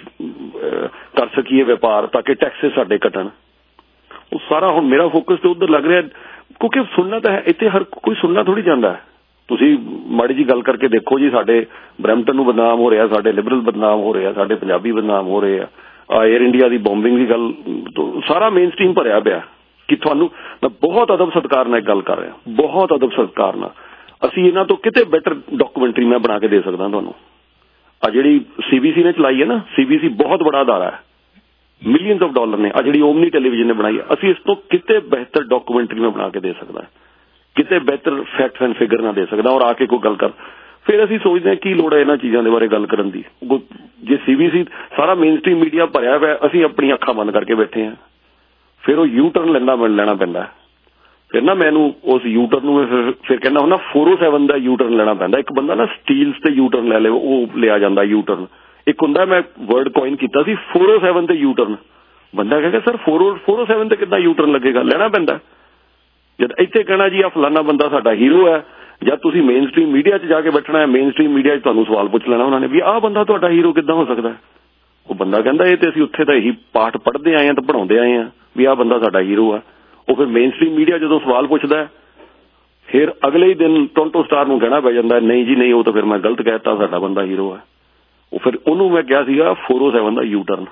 ਕਰ ਸਕੀਏ ਵਪਾਰ ਤਾਂ ਕਿ ਟੈਕਸਿਸ ਸਾਡੇ ਘਟਣ। ਉਹ ਸਾਰਾ ਹੁਣ ਮੇਰਾ ਫੋਕਸ ਤੇ ਉਧਰ ਲੱਗ ਰਿਹਾ ਕਿਉਂਕਿ ਸੁਣਨਾ ਤਾਂ ਹੈ ਇੱਥੇ, ਹਰ ਕੋਈ ਸੁਣਨਾ ਥੋੜੀ ਜਾਂਦਾ। ਤੁਸੀਂ ਮਾੜੀ ਜੀ ਗੱਲ ਕਰਕੇ ਦੇਖੋ ਜੀ ਸਾਡੇ ਬਰੈਂਪਟਨ ਨੂੰ ਬਦਨਾਮ ਹੋ ਰਿਹਾ, ਸਾਡੇ ਲਿਬਰਲ ਬਦਨਾਮ ਹੋ ਰਹੇ ਆ, ਸਾਡੇ ਪੰਜਾਬੀ ਬਦਨਾਮ ਹੋ ਰਹੇ ਆ। ਏਅਰ ਇੰਡੀਆ ਦੀ ਬੋਂਬਿੰਗ ਦੀ ਗੱਲ, ਸਾਰਾ ਮੇਨ ਸਟ੍ਰੀਮ ਭਰਿਆ ਪਿਆ ਕਿ ਤੁਹਾਨੂੰ ਮੈਂ ਬਹੁਤ ਅਦਬ ਸਤਿਕਾਰ ਨਾਲ ਇੱਕ ਗੱਲ ਕਰ ਰਿਹਾ, ਬਹੁਤ ਅਦਬ ਸਤਿਕਾਰ ਨਾਲ। ਅਸੀਂ ਇਹਨਾਂ ਤੋਂ ਕਿਤੇ ਬੈਟਰ ਡਾਕੂਮੈਂਟਰੀ ਮੈਂ ਬਣਾ ਕੇ ਦੇ ਸਕਦਾ ਤੁਹਾਨੂੰ। ਆ ਜਿਹੜੀ ਸੀਬੀਸੀ ਨੇ ਚਲਾਈ ਹੈ ਨਾ, ਸੀਬੀਸੀ ਬਹੁਤ ਬੜਾ ਅਦਾਰਾ ਹੈ, ਮਿਲੀਅਨਸ ਆਫ ਡਾਲਰ ਨੇ। ਆ ਜਿਹੜੀ ਓਮਨੀ ਟੈਲੀਵਿਜ਼ਨ ਨੇ ਬਣਾਈ ਹੈ, ਅਸੀਂ ਇਸ ਤੋਂ ਕਿਤੇ ਬਿਹਤਰ ਡਾਕੂਮੈਂਟਰੀ ਮੈਂ ਬਣਾ ਕੇ ਦੇ ਸਕਦਾ, ਕਿਤੇ ਬਿਹਤਰ ਫੈਕਟਸ ਐਂਡ ਫਿਗਰ ਨਾਲ ਦੇ ਸਕਦਾ। ਔਰ ਆ ਕੇ ਕੋਈ ਗੱਲ ਕਰ, ਫਿਰ ਅਸੀਂ ਸੋਚਦੇ ਹਾਂ ਕੀ ਲੋੜ ਹੈ ਇਹਨਾਂ ਚੀਜ਼ਾਂ ਦੇ ਬਾਰੇ ਗੱਲ ਕਰਨ ਦੀ। ਜੇ ਸੀਬੀਸੀ ਸਾਰਾ ਮੇਨ ਸਟ੍ਰੀਮ ਮੀਡੀਆ ਭਰਿਆ ਹੋਇਆ, ਅਸੀਂ ਆਪਣੀਆਂ ਅੱਖਾਂ ਬੰਦ ਕਰਕੇ ਬੈਠੇ ਹਾਂ। ਫਿਰ ਉਹ ਯੂ ਟਰਨ ਲੈਣਾ ਲੈਣਾ ਪੈਂਦਾ। ਫਿਰ ਨਾ ਮੈਨੂੰ ਉਸ ਯੂ ਟਰਨ ਨੂੰ ਫਿਰ ਕਹਿੰਦਾ ਹੁੰਦਾ ਫੋਰ ਓ ਸੈਵਨ ਦਾ ਯੂ ਟਰਨ ਲੈਣਾ ਪੈਂਦਾ। ਇੱਕ ਬੰਦਾ ਨਾ ਸਟੀਲਸ ਤੇ ਯੂ ਟਰਨ ਲੈ ਲੇ, ਉਹ ਲਿਆ ਜਾਂਦਾ ਯੂ ਟਰਨ। ਇੱਕ ਹੁੰਦਾ, ਮੈਂ ਵਰਡ ਕੋਇਨ ਕੀਤਾ ਸੀ ਫੋਰ ਓ ਸੈਵਨ ਤੇ ਯੂ ਟਰਨ। ਬੰਦਾ ਕਹਿੰਦਾ sir four oh four oh seven ਤੇ ਕਿੱਦਾਂ ਯੂ ਟਰਨ ਲੱਗੇਗਾ? ਲੈਣਾ ਪੈਂਦਾ। ਜਦ ਇੱਥੇ ਕਹਿਣਾ ਜੀ ਆ ਫਲਾਨਾ ਬੰਦਾ ਸਾਡਾ ਹੀਰੋ ਹੈ, ਜਦ ਤੁਸੀਂ ਮੇਨ ਸਟ੍ਰੀਮ ਮੀਡੀਆ 'ਚ ਜਾ ਕੇ ਬੈਠਣਾ ਹੈ, ਮੇਨ ਸਟ੍ਰੀਮ ਮੀਡੀਆ 'ਚ ਤੁਹਾਨੂੰ ਸਵਾਲ ਪੁੱਛ ਲੈਣਾ ਉਹਨਾਂ ਨੇ ਵੀ ਆਹ ਬੰਦਾ ਤੁਹਾਡਾ ਹੀਰੋ ਕਿੱਦਾਂ ਹੋ ਸਕਦਾ? ਉਹ ਬੰਦਾ ਕਹਿੰਦਾ ਇਹ ਤੇ ਅਸੀਂ ਉੱਥੇ ਤਾਂ ਇਹੀ ਪਾਠ ਪੜ੍ਹਦੇ ਆਏ ਹਾਂ ਤੇ ਪੜ੍ਹਾਉਂਦੇ ਆਏ ਹਾਂ ਵੀ ਆਹ ਬੰਦਾ ਸਾਡਾ ਹੀਰੋ ਆ। ਉਹ ਫਿਰ ਮੇਨ ਸਟ੍ਰੀਮ ਮੀਡੀਆ ਜਦੋਂ ਸਵਾਲ ਪੁੱਛਦਾ, ਫਿਰ ਅਗਲੇ ਹੀ ਦਿਨ ਟੋਰੰਟੋ ਸਟਾਰ ਨੂੰ ਕਹਿਣਾ ਪੈ ਜਾਂਦਾ ਨਹੀਂ ਜੀ ਨਹੀਂ, ਉਹ ਤਾਂ ਫਿਰ ਮੈਂ ਗਲਤ ਕਹਿ ਦਿੱਤਾ, ਸਾਡਾ ਬੰਦਾ ਹੀਰੋ ਹੈ। ਉਹ ਫਿਰ ਉਹਨੂੰ ਮੈਂ ਕਿਹਾ ਸੀਗਾ ਫੋਰ ਓ ਸੈਵਨ ਦਾ ਯੂ ਟਰਨ।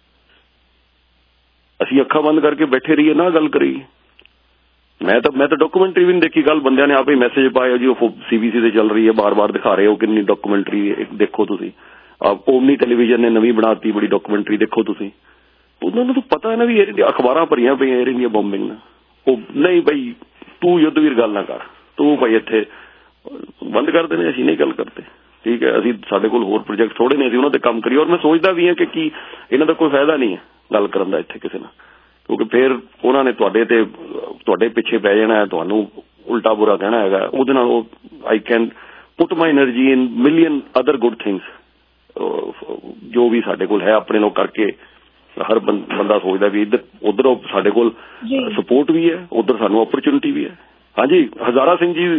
ਅਸੀਂ ਅੱਖਾਂ ਬੰਦ ਕਰਕੇ ਬੈਠੇ ਰਹੀਏ ਨਾ ਗੱਲ ਕਰੀਏ। ਮੈਂ ਤਾਂ ਮੈਂ ਤਾਂ ਡਾਕੂਮੈਂਟਰੀ ਵੀ ਨਹੀਂ ਦੇਖੀ। ਗੱਲ ਬੰਦਿਆਂ ਨੇ ਆਪੇ ਮੈਸੇਜ ਪਾਇਆ ਜੀ ਉਹ ਸੀਬੀਸੀ ਤੇ ਚੱਲ ਰਹੀ ਹੈ, ਬਾਰ ਬਾਰ ਦਿਖਾ ਰਹੇ ਹੋ ਕਿੰਨੀ ਡਾਕੂਮੈਂਟਰੀ ਦੇਖੋ ਤੁਸੀਂ। ਓਮਨੀ ਟੈਲੀਵਿਜ਼ਨ ਨੇ ਨਵੀਂ ਬਣਾਤੀ ਬੜੀ ਡਾਕੂਮੈਂਟਰੀ, ਦੇਖੋ ਤੁਸੀਂ। ਉਹਨਾਂ ਨੂੰ ਪਤਾ ਹੈ ਨਾ ਵੀ ਏਅਰ ਇੰਡੀਆ ਅਖਬਾਰਾਂ ਭਰੀਆਂ ਪਈਆਂ ਏਅਰ ਇੰਡੀਆ ਬੋਂਬਿੰਗ ਨਾਲ। ਉਹ ਨਹੀਂ ਬਈ ਤੂੰ ਯੁੱਧਵੀਰ ਗੱਲ ਨਾ ਕਰ, ਤੂੰ ਭਾਈ ਇੱਥੇ ਬੰਦ ਕਰਦੇ ਨੇ, ਅਸੀਂ ਨਹੀਂ ਗੱਲ ਕਰਦੇ। ਠੀਕ ਹੈ, ਅਸੀਂ ਸਾਡੇ ਕੋਲ ਹੋਰ ਪ੍ਰੋਜੈਕਟ ਥੋੜੇ ਨੇ, ਅਸੀਂ ਉਹਨਾਂ ਤੇ ਕੰਮ ਕਰੀਏ। ਔਰ ਮੈਂ ਸੋਚਦਾ ਵੀ ਹਾਂ ਕਿ ਕੀ ਇਹਨਾਂ ਦਾ ਕੋਈ ਫਾਇਦਾ ਨਹੀਂ ਹੈ ਗੱਲ ਕਰਨ ਦਾ ਇੱਥੇ ਕਿਸੇ ਨਾਲ, ਕਿਉਂਕਿ ਫਿਰ ਉਹਨਾਂ ਨੇ ਤੁਹਾਡੇ ਤੇ ਤੁਹਾਡੇ ਪਿੱਛੇ ਪੈ ਜਾਣਾ, ਤੁਹਾਨੂੰ ਉਲਟਾ ਬੁਰਾ ਕਹਿਣਾ ਹੈਗਾ। ਉਹਦੇ ਨਾਲ ਉਹ I can put my energy in million other good things ਜੋ ਵੀ ਸਾਡੇ ਕੋਲ ਹੈ ਆਪਣੇ ਲੋਕ ਕਰਕੇ। ਹਰ ਬੰਦਾ ਸੋਚਦਾ ਵੀ ਇੱਧਰ ਉੱਧਰ ਸਾਡੇ ਕੋਲ ਸਪੋਰਟ ਵੀ ਹੈ, ਉੱਧਰ ਸਾਨੂੰ ਓਪਰਚੁਨਿਟੀ ਵੀ ਹੈ। ਹਾਂਜੀ, ਹਜ਼ਾਰਾ ਸਿੰਘ ਜੀ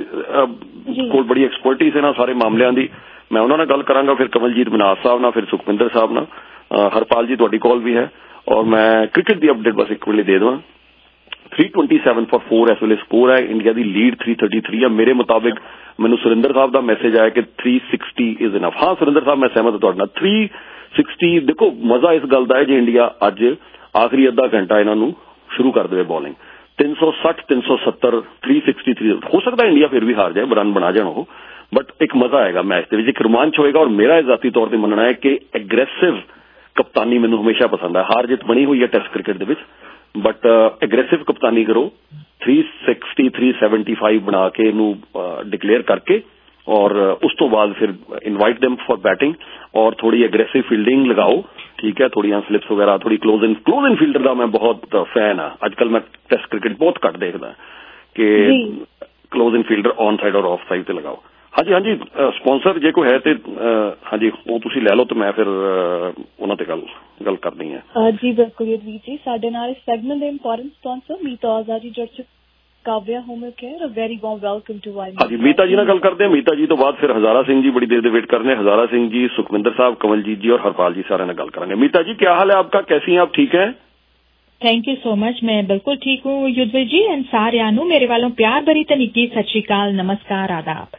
ਕੋਲ ਬੜੀ ਐਕਸਪਰਟਿਸ ਹੈ ਨਾ ਸਾਰੇ ਮਾਮਲਿਆਂ ਦੀ। ਮੈਂ ਉਹਨਾਂ ਨਾਲ ਗੱਲ ਕਰਾਂਗਾ, ਫਿਰ ਕਮਲਜੀਤ ਮਨਾਸ ਸਾਹਿਬ ਨਾਲ, ਫਿਰ ਸੁਖਵਿੰਦਰ ਸਾਹਿਬ ਨਾਲ, ਹਰਪਾਲ ਜੀ ਤੁਹਾਡੀ ਕਾਲ ਵੀ ਹੈ। ਔਰ ਮੈਂ ਕ੍ਰਿਕਟ ਦੀ ਅਪਡੇਟ ਬਸ ਇੱਕ ਵੇਲੇ ਦੇ ਦੇਵਾਂ। Three twenty seven for four ਇਸ ਵੇਲੇ ਸਕੋਰ ਹੈ। ਇੰਡੀਆ ਦੀ ਲੀਡ ਥ੍ਰੀ ਥਰਟੀ ਥ੍ਰੀ ਹੈ ਮੇਰੇ ਮੁਤਾਬਿਕ। ਮੈਨੂੰ ਸੁਰਿੰਦਰ ਸਾਹਿਬ ਦਾ ਮੈਸੇਜ ਆਇਆ ਕਿ ਥ੍ਰੀ ਸਿਕਸਟੀ ਇਜ਼ ਇਨਫ। ਹਾਂ ਸੁਰਿੰਦਰ ਸਾਹਿਬ, ਮੈਂ ਸਹਿਮਤ ਤੁਹਾਡੇ ਨਾਲ। ਥ੍ਰੀ ਸਿਕਸਟੀ ਦੇਖੋ ਮਜ਼ਾ ਇਸ ਗੱਲ ਦਾ ਹੈ ਜੇ ਇੰਡੀਆ ਅੱਜ ਆਖਰੀ ਅੱਧਾ ਘੰਟਾ ਇਹਨਾਂ ਨੂੰ ਸ਼ੁਰੂ ਕਰ ਦੇਵੇ ਬੋਲਿੰਗ। ਤਿੰਨ ਸੌ ਸੱਠ ਤਿੰਨ ਸੌ ਸੱਤਰ ਥ੍ਰੀ ਸਿਕਸਟੀ ਥ੍ਰੀ ਹੋ ਸਕਦਾ ਇੰਡੀਆ ਫਿਰ ਵੀ ਹਾਰ ਜਾਏ, ਰਨ ਬਣਾ ਜਾਣ ਉਹ, ਬਟ ਇੱਕ ਮਜ਼ਾ ਆਏਗਾ ਮੈਚ ਦੇ ਵਿੱਚ, ਇੱਕ ਰੋਮਾਂਚ ਹੋਏਗਾ। ਔਰ ਮੇਰਾ ਜ਼ਾਤੀ ਤੌਰ ਤੇ ਮੰਨਣਾ ਹੈ ਕਿ ਐਗਰੈਸਿਵ ਕਪਤਾਨੀ ਮੈਨੂੰ ਹਮੇਸ਼ਾ ਪਸੰਦ ਹੈ। ਹਾਰ ਜਿੱਤ ਬਣੀ ਹੋਈ ਹੈ ਟੈਸਟ ਕ੍ਰਿਕਟ ਦੇ ਵਿੱਚ, ਬਟ ਐਗਰੈਸਿਵ ਕਪਤਾਨੀ ਕਰੋ। Three sixty three seventy five ਬਣਾ ਕੇ ਇਹਨੂੰ ਡਿਕਲੇਅਰ ਕਰਕੇ ਔਰ ਉਸ ਤੋਂ ਬਾਅਦ ਫਿਰ ਇਨਵਾਈਟ ਦੇਮ ਫॉर बैटिंग और थोड़ी एग्रेसिव फील्डिंग लगाओ। ठीक है, थोड़ी स्लिप्स वगैरह, थोड़ी close in close in fielder का मैं बहुत फैन हाँ। अजकल मैं टेस्ट क्रिकेट बहुत घट देखदा कि close in fielder on side और ऑफ साइड ते लगाओ। हाँ जी हाँ जी, स्पॉन्सर जे कोई है ते हाँ जी वो तुसी ले लो तो मैं फिर उन्हां ते गल गल करनी है जी। बिल्कुल यदवीर जी, साडे नाल इस सेगमेंट दे इंपॉर्टेंट स्पॉन्सर मीता आजादी जुड़ चुके Kavya home care. A very warm welcome to Y. हाँ जी, मीता जी ना गल करते हैं। मीता जी तो बाद फिर हजारा सिंह जी बड़ी देर से वेट कर रहे हैं। हजारा सिंह जी, सुखविंदर साहब, कमलजीत जी और हरपाल जी सारे ने गल करेंगे। मीता जी क्या हाल है आपका, कैसी हैं आप, ठीक हैं? थैंक यू सो मच, मैं बिल्कुल ठीक हूँ युद्धवीर जी। एंड सारियां नूं मेरे वालों प्यार भरी ते निੱਘੀ सत श्री अकाल, नमस्कार, आदाब।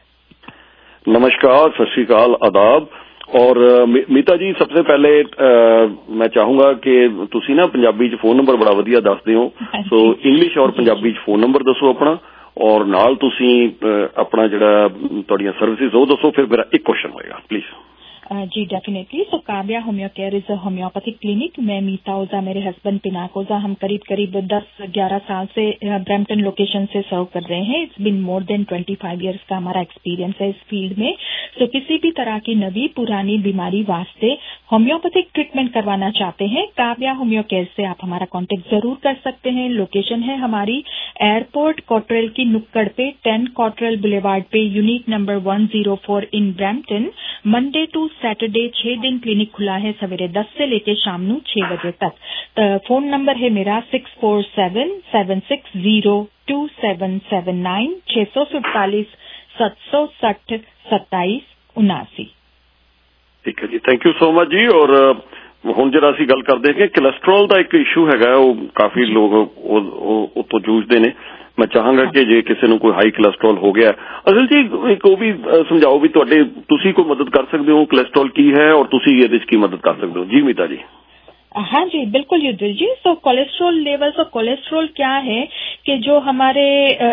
नमस्कार, सत श्री अकाल, आदाब। और मीता जी सबसे पहले आ, मैं चाहूंगा कि तुसी ना पंजाबी च फोन नंबर बड़ा वधिया दसदे हो, सो इंग्लिश और पंजाबी च फोन नंबर दसो अपना, और नाल तुसी अपना जिहड़ा तुहाडीआं सर्विसेज वो दसो। फिर मेरा एक क्वेश्चन होएगा प्लीज। Uh, जी definitely. So Kavya homeo care is a homeopathic clinic. मैं मीता ओजा, मेरे हस्बैंड पिनाक ओजा, हम करीब करीब दस ग्यारह साल से ब्रैम्पटन लोकेशन से सर्व कर रहे हैं। It's been more than twenty five years का हमारा एक्सपीरियंस है इस फील्ड में। सो so, किसी भी तरह की नवी पुरानी बीमारी वास्ते होम्योपैथिक ट्रीटमेंट करवाना चाहते हैं, काव्या होम्यो केयर से आप हमारा कॉन्टेक्ट जरूर कर सकते हैं। लोकेशन है हमारी एयरपोर्ट कॉटरेल की नुक्कड़ पे, टेन कॉटरेल बुलेवार्ड पे, unique number one zero four in Brampton. Monday to Saturday छह दिन क्लिनिक खुला है, सवेरे दस से लेके शाम नू छह बजे तक। तो फोन नंबर है मेरा six four seven seven six zero two seven seven nine, छह सौ सैतालीस सात सौ सठ सत्ताईस उनासी। ठीक है जी, थैंक यू सो मच जी। और ਹੁਣ ਜਿਹੜਾ ਅਸੀਂ ਗੱਲ ਕਰਦੇ ਕਿ ਕੋਲੇਸਟ੍ਰੋਲ ਦਾ ਇੱਕ ਇਸ਼ੂ ਹੈਗਾ, ਉਹ ਕਾਫੀ ਲੋਕ ਉਹ ਤੋਂ ਜੂਝਦੇ ਨੇ। ਮੈਂ ਚਾਹਾਂਗਾ ਕਿ ਜੇ ਕਿਸੇ ਨੂੰ ਕੋਈ ਹਾਈ ਕੋਲੇਸਟ੍ਰੋਲ ਹੋ ਗਿਆ, ਅਸਲ ਜੀ ਇੱਕ ਉਹ ਵੀ ਸਮਝਾਓ ਵੀ ਤੁਹਾਡੇ ਤੁਸੀਂ ਕੋਈ ਮਦਦ ਕਰ ਸਕਦੇ ਹੋ, ਕੋਲੇਸਟ੍ਰੋਲ ਕੀ ਹੈ ਔਰ ਤੁਸੀਂ ਇਹਦੇ ਵਿੱਚ ਕੀ ਮਦਦ ਕਰ ਸਕਦੇ ਹੋ। ਜੀ मीता जी। हाँ जी, बिल्कुल Yudhveer ji. So cholesterol level, so cholesterol क्या है कि जो हमारे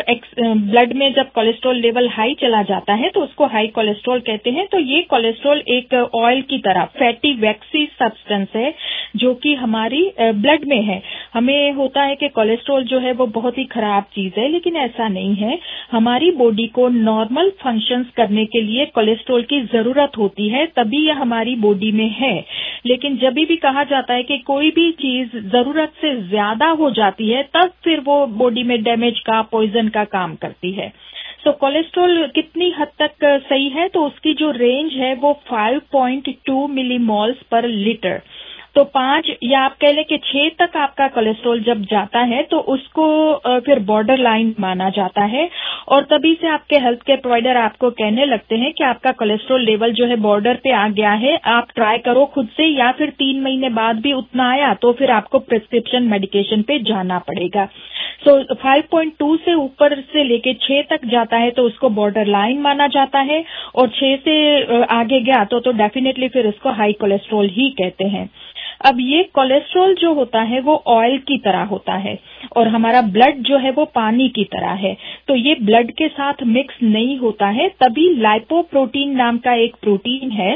ब्लड में जब कोलेस्ट्रॉल लेवल हाई चला जाता है तो उसको हाई कोलेस्ट्रॉल कहते हैं। तो ये कोलेस्ट्रॉल एक ऑयल की तरह फैटी वैक्सी सब्सटेंस है जो कि हमारी ब्लड में है। हमें होता है कि कोलेस्ट्रॉल जो है वो बहुत ही खराब चीज है, लेकिन ऐसा नहीं है। हमारी बॉडी को नॉर्मल फंक्शंस करने के लिए कोलेस्ट्रॉल की जरूरत होती है, तभी यह हमारी बॉडी में है। लेकिन जब भी कहा जाता है कि कोई भी चीज जरूरत से ज्यादा हो जाती है, तब फिर वो बॉडी में डैमेज का, पॉइजन का काम करती है। सो so, कोलेस्ट्रॉल कितनी हद तक सही है, तो उसकी जो रेंज है वो five point two millimoles per litre, तो पांच या आप कह लें कि छह तक आपका कोलेस्ट्रॉल जब जाता है तो उसको फिर बॉर्डर लाइन माना जाता है। और तभी से आपके हेल्थ केयर प्रोवाइडर आपको कहने लगते हैं कि आपका कोलेस्ट्रॉल लेवल जो है बॉर्डर पे आ गया है, आप ट्राई करो खुद से, या फिर तीन महीने बाद भी उतना आया तो फिर आपको प्रिस्क्रिप्शन मेडिकेशन पे जाना पड़ेगा। So so, five point two से ऊपर से लेके छह तक जाता है तो उसको बॉर्डर लाइन माना जाता है, और छह से आगे गया तो तो डेफिनेटली फिर उसको हाई कोलेस्ट्रॉल ही कहते हैं। अब ये कोलेस्ट्रॉल जो होता है वो ऑयल की तरह होता है, और हमारा ब्लड जो है वो पानी की तरह है। तो ये ब्लड के साथ मिक्स नहीं होता है, तभी लाइपोप्रोटीन नाम का एक प्रोटीन है,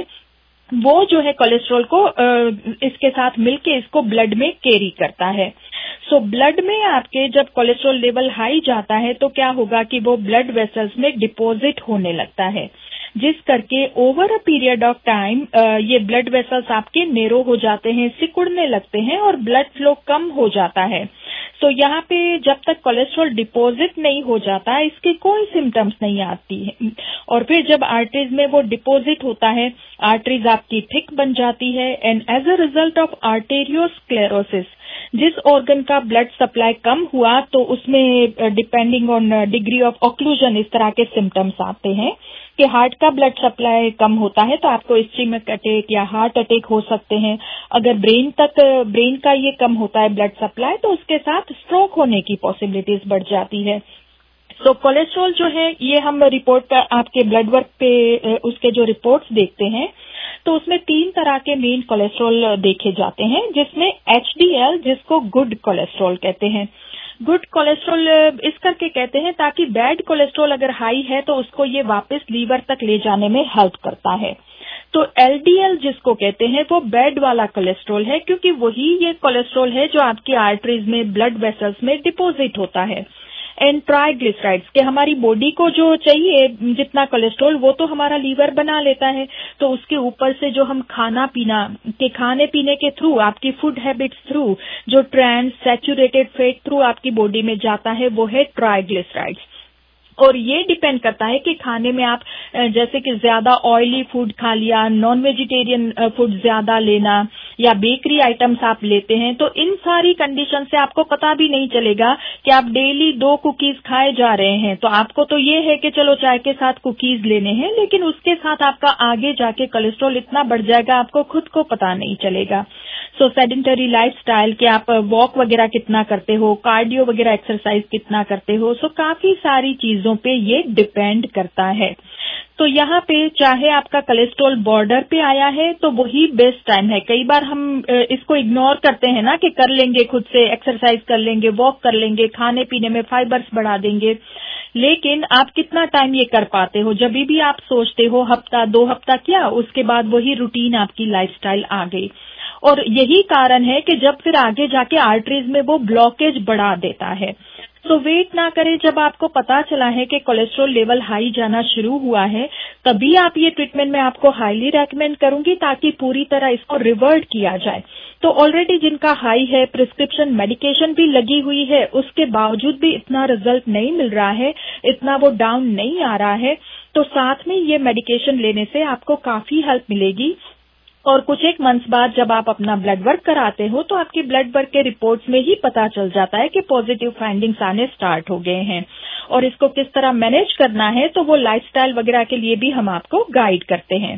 वो जो है कोलेस्ट्रॉल को इसके साथ मिलके इसको ब्लड में कैरी करता है। सो so, ब्लड में आपके जब कोलेस्ट्रॉल लेवल हाई जाता है तो क्या होगा कि वो ब्लड वेसल्स में डिपॉजिट होने लगता है, जिस करके over a period of time ये ब्लड वेसल्स आपके नेरो हो जाते हैं, सिकुड़ने लगते हैं और ब्लड फ्लो कम हो जाता है। तो यहाँ पे जब तक कोलेस्ट्रॉल डिपॉजिट नहीं हो जाता है इसके कोई सिम्टम्स नहीं आती है, और फिर जब आर्टरीज में वो डिपॉजिट होता है, आर्टरीज आपकी थिक बन जाती है, and as a result of arteriosclerosis, जिस ऑर्गन का ब्लड सप्लाई कम हुआ तो उसमें depending on degree of occlusion इस तरह के सिम्टम्स आते हैं कि हार्ट का ब्लड सप्लाई कम होता है तो आपको इस्चेमिक अटैक या हार्ट अटैक हो सकते हैं। अगर ब्रेन तक ब्रेन का ये कम होता है ब्लड सप्लाई तो उसके साथ स्ट्रोक होने की पॉसिबिलिटीज बढ़ जाती है। सो so, कोलेस्ट्रॉल जो है ये हम रिपोर्ट पर आपके ब्लड वर्क पे उसके जो रिपोर्ट्स देखते हैं तो उसमें तीन तरह के मेन कोलेस्ट्रॉल देखे जाते हैं, जिसमें एचडीएल जिसको गुड कोलेस्ट्रॉल कहते हैं। गुड कोलेस्ट्रॉल इस करके कहते हैं ताकि बैड कोलेस्ट्रॉल अगर हाई है तो उसको ये वापस लीवर तक ले जाने में हेल्प करता है। तो एलडीएल जिसको कहते हैं वो बैड वाला कोलेस्ट्रॉल है, क्योंकि वही ये कोलेस्ट्रॉल है जो आपकी आर्टरीज में, ब्लड वेसल्स में डिपॉजिट होता है। एंड ट्राइग्लिसराइड्स के हमारी बॉडी को जो चाहिए जितना कोलेस्ट्रॉल वो तो हमारा लीवर बना लेता है, तो उसके ऊपर से जो हम खाना पीना के खाने पीने के थ्रू, आपकी फूड हैबिट्स थ्रू जो ट्रांस सैचुरेटेड फैट थ्रू आपकी बॉडी में जाता है वो है ट्राइग्लिसराइड्स। और ये डिपेंड करता है कि खाने में आप जैसे कि ज्यादा ऑयली फूड खा लिया, नॉन वेजिटेरियन फूड ज्यादा लेना, या बेकरी आइटम्स आप लेते हैं, तो इन सारी कंडीशन से आपको पता भी नहीं चलेगा कि आप डेली दो कुकीज खाए जा रहे हैं। तो आपको तो ये है कि चलो चाय के साथ कुकीज लेने हैं, लेकिन उसके साथ आपका आगे जाके कोलेस्ट्रॉल इतना बढ़ जाएगा आपको खुद को पता नहीं चलेगा। सो सेडेंटरी लाइफस्टाइल के आप वॉक वगैरह कितना करते हो, कार्डियो वगैरह एक्सरसाइज कितना करते हो, सो काफी सारी चीजों पे ये डिपेंड करता है। तो यहाँ पे चाहे आपका कोलेस्ट्रॉल बॉर्डर पे आया है तो वही बेस्ट टाइम है। कई बार हम इसको इग्नोर करते हैं ना कि कर लेंगे, खुद से एक्सरसाइज कर लेंगे, वॉक कर लेंगे, खाने पीने में फाइबर्स बढ़ा देंगे, लेकिन आप कितना टाइम ये कर पाते हो? जब भी आप सोचते हो हफ्ता दो हफ्ता किया, उसके बाद वही रूटीन आपकी लाइफस्टाइल आ गई। और यही कारण है कि जब फिर आगे जाके आर्टरीज में वो ब्लॉकेज बढ़ा देता है। तो वेट ना करें, जब आपको पता चला है कि कोलेस्ट्रॉल लेवल हाई जाना शुरू हुआ है तभी आप ये ट्रीटमेंट मैं आपको हाईली रेकमेंड करूंगी ताकि पूरी तरह इसको रिवर्ट किया जाए। तो ऑलरेडी जिनका हाई है, प्रिस्क्रिप्शन मेडिकेशन भी लगी हुई है, उसके बावजूद भी इतना रिजल्ट नहीं मिल रहा है, इतना वो डाउन नहीं आ रहा है, तो साथ में ये मेडिकेशन लेने से आपको काफी हेल्प मिलेगी। और कुछ एक मंथ्स बाद जब आप अपना ब्लड वर्क कराते हो तो आपकी ब्लड वर्क के रिपोर्ट्स में ही पता चल जाता है कि पॉजिटिव फाइंडिंग्स आने स्टार्ट हो गए हैं। और इसको किस तरह मैनेज करना है तो वो लाइफस्टाइल वगैरह के लिए भी हम आपको गाइड करते हैं।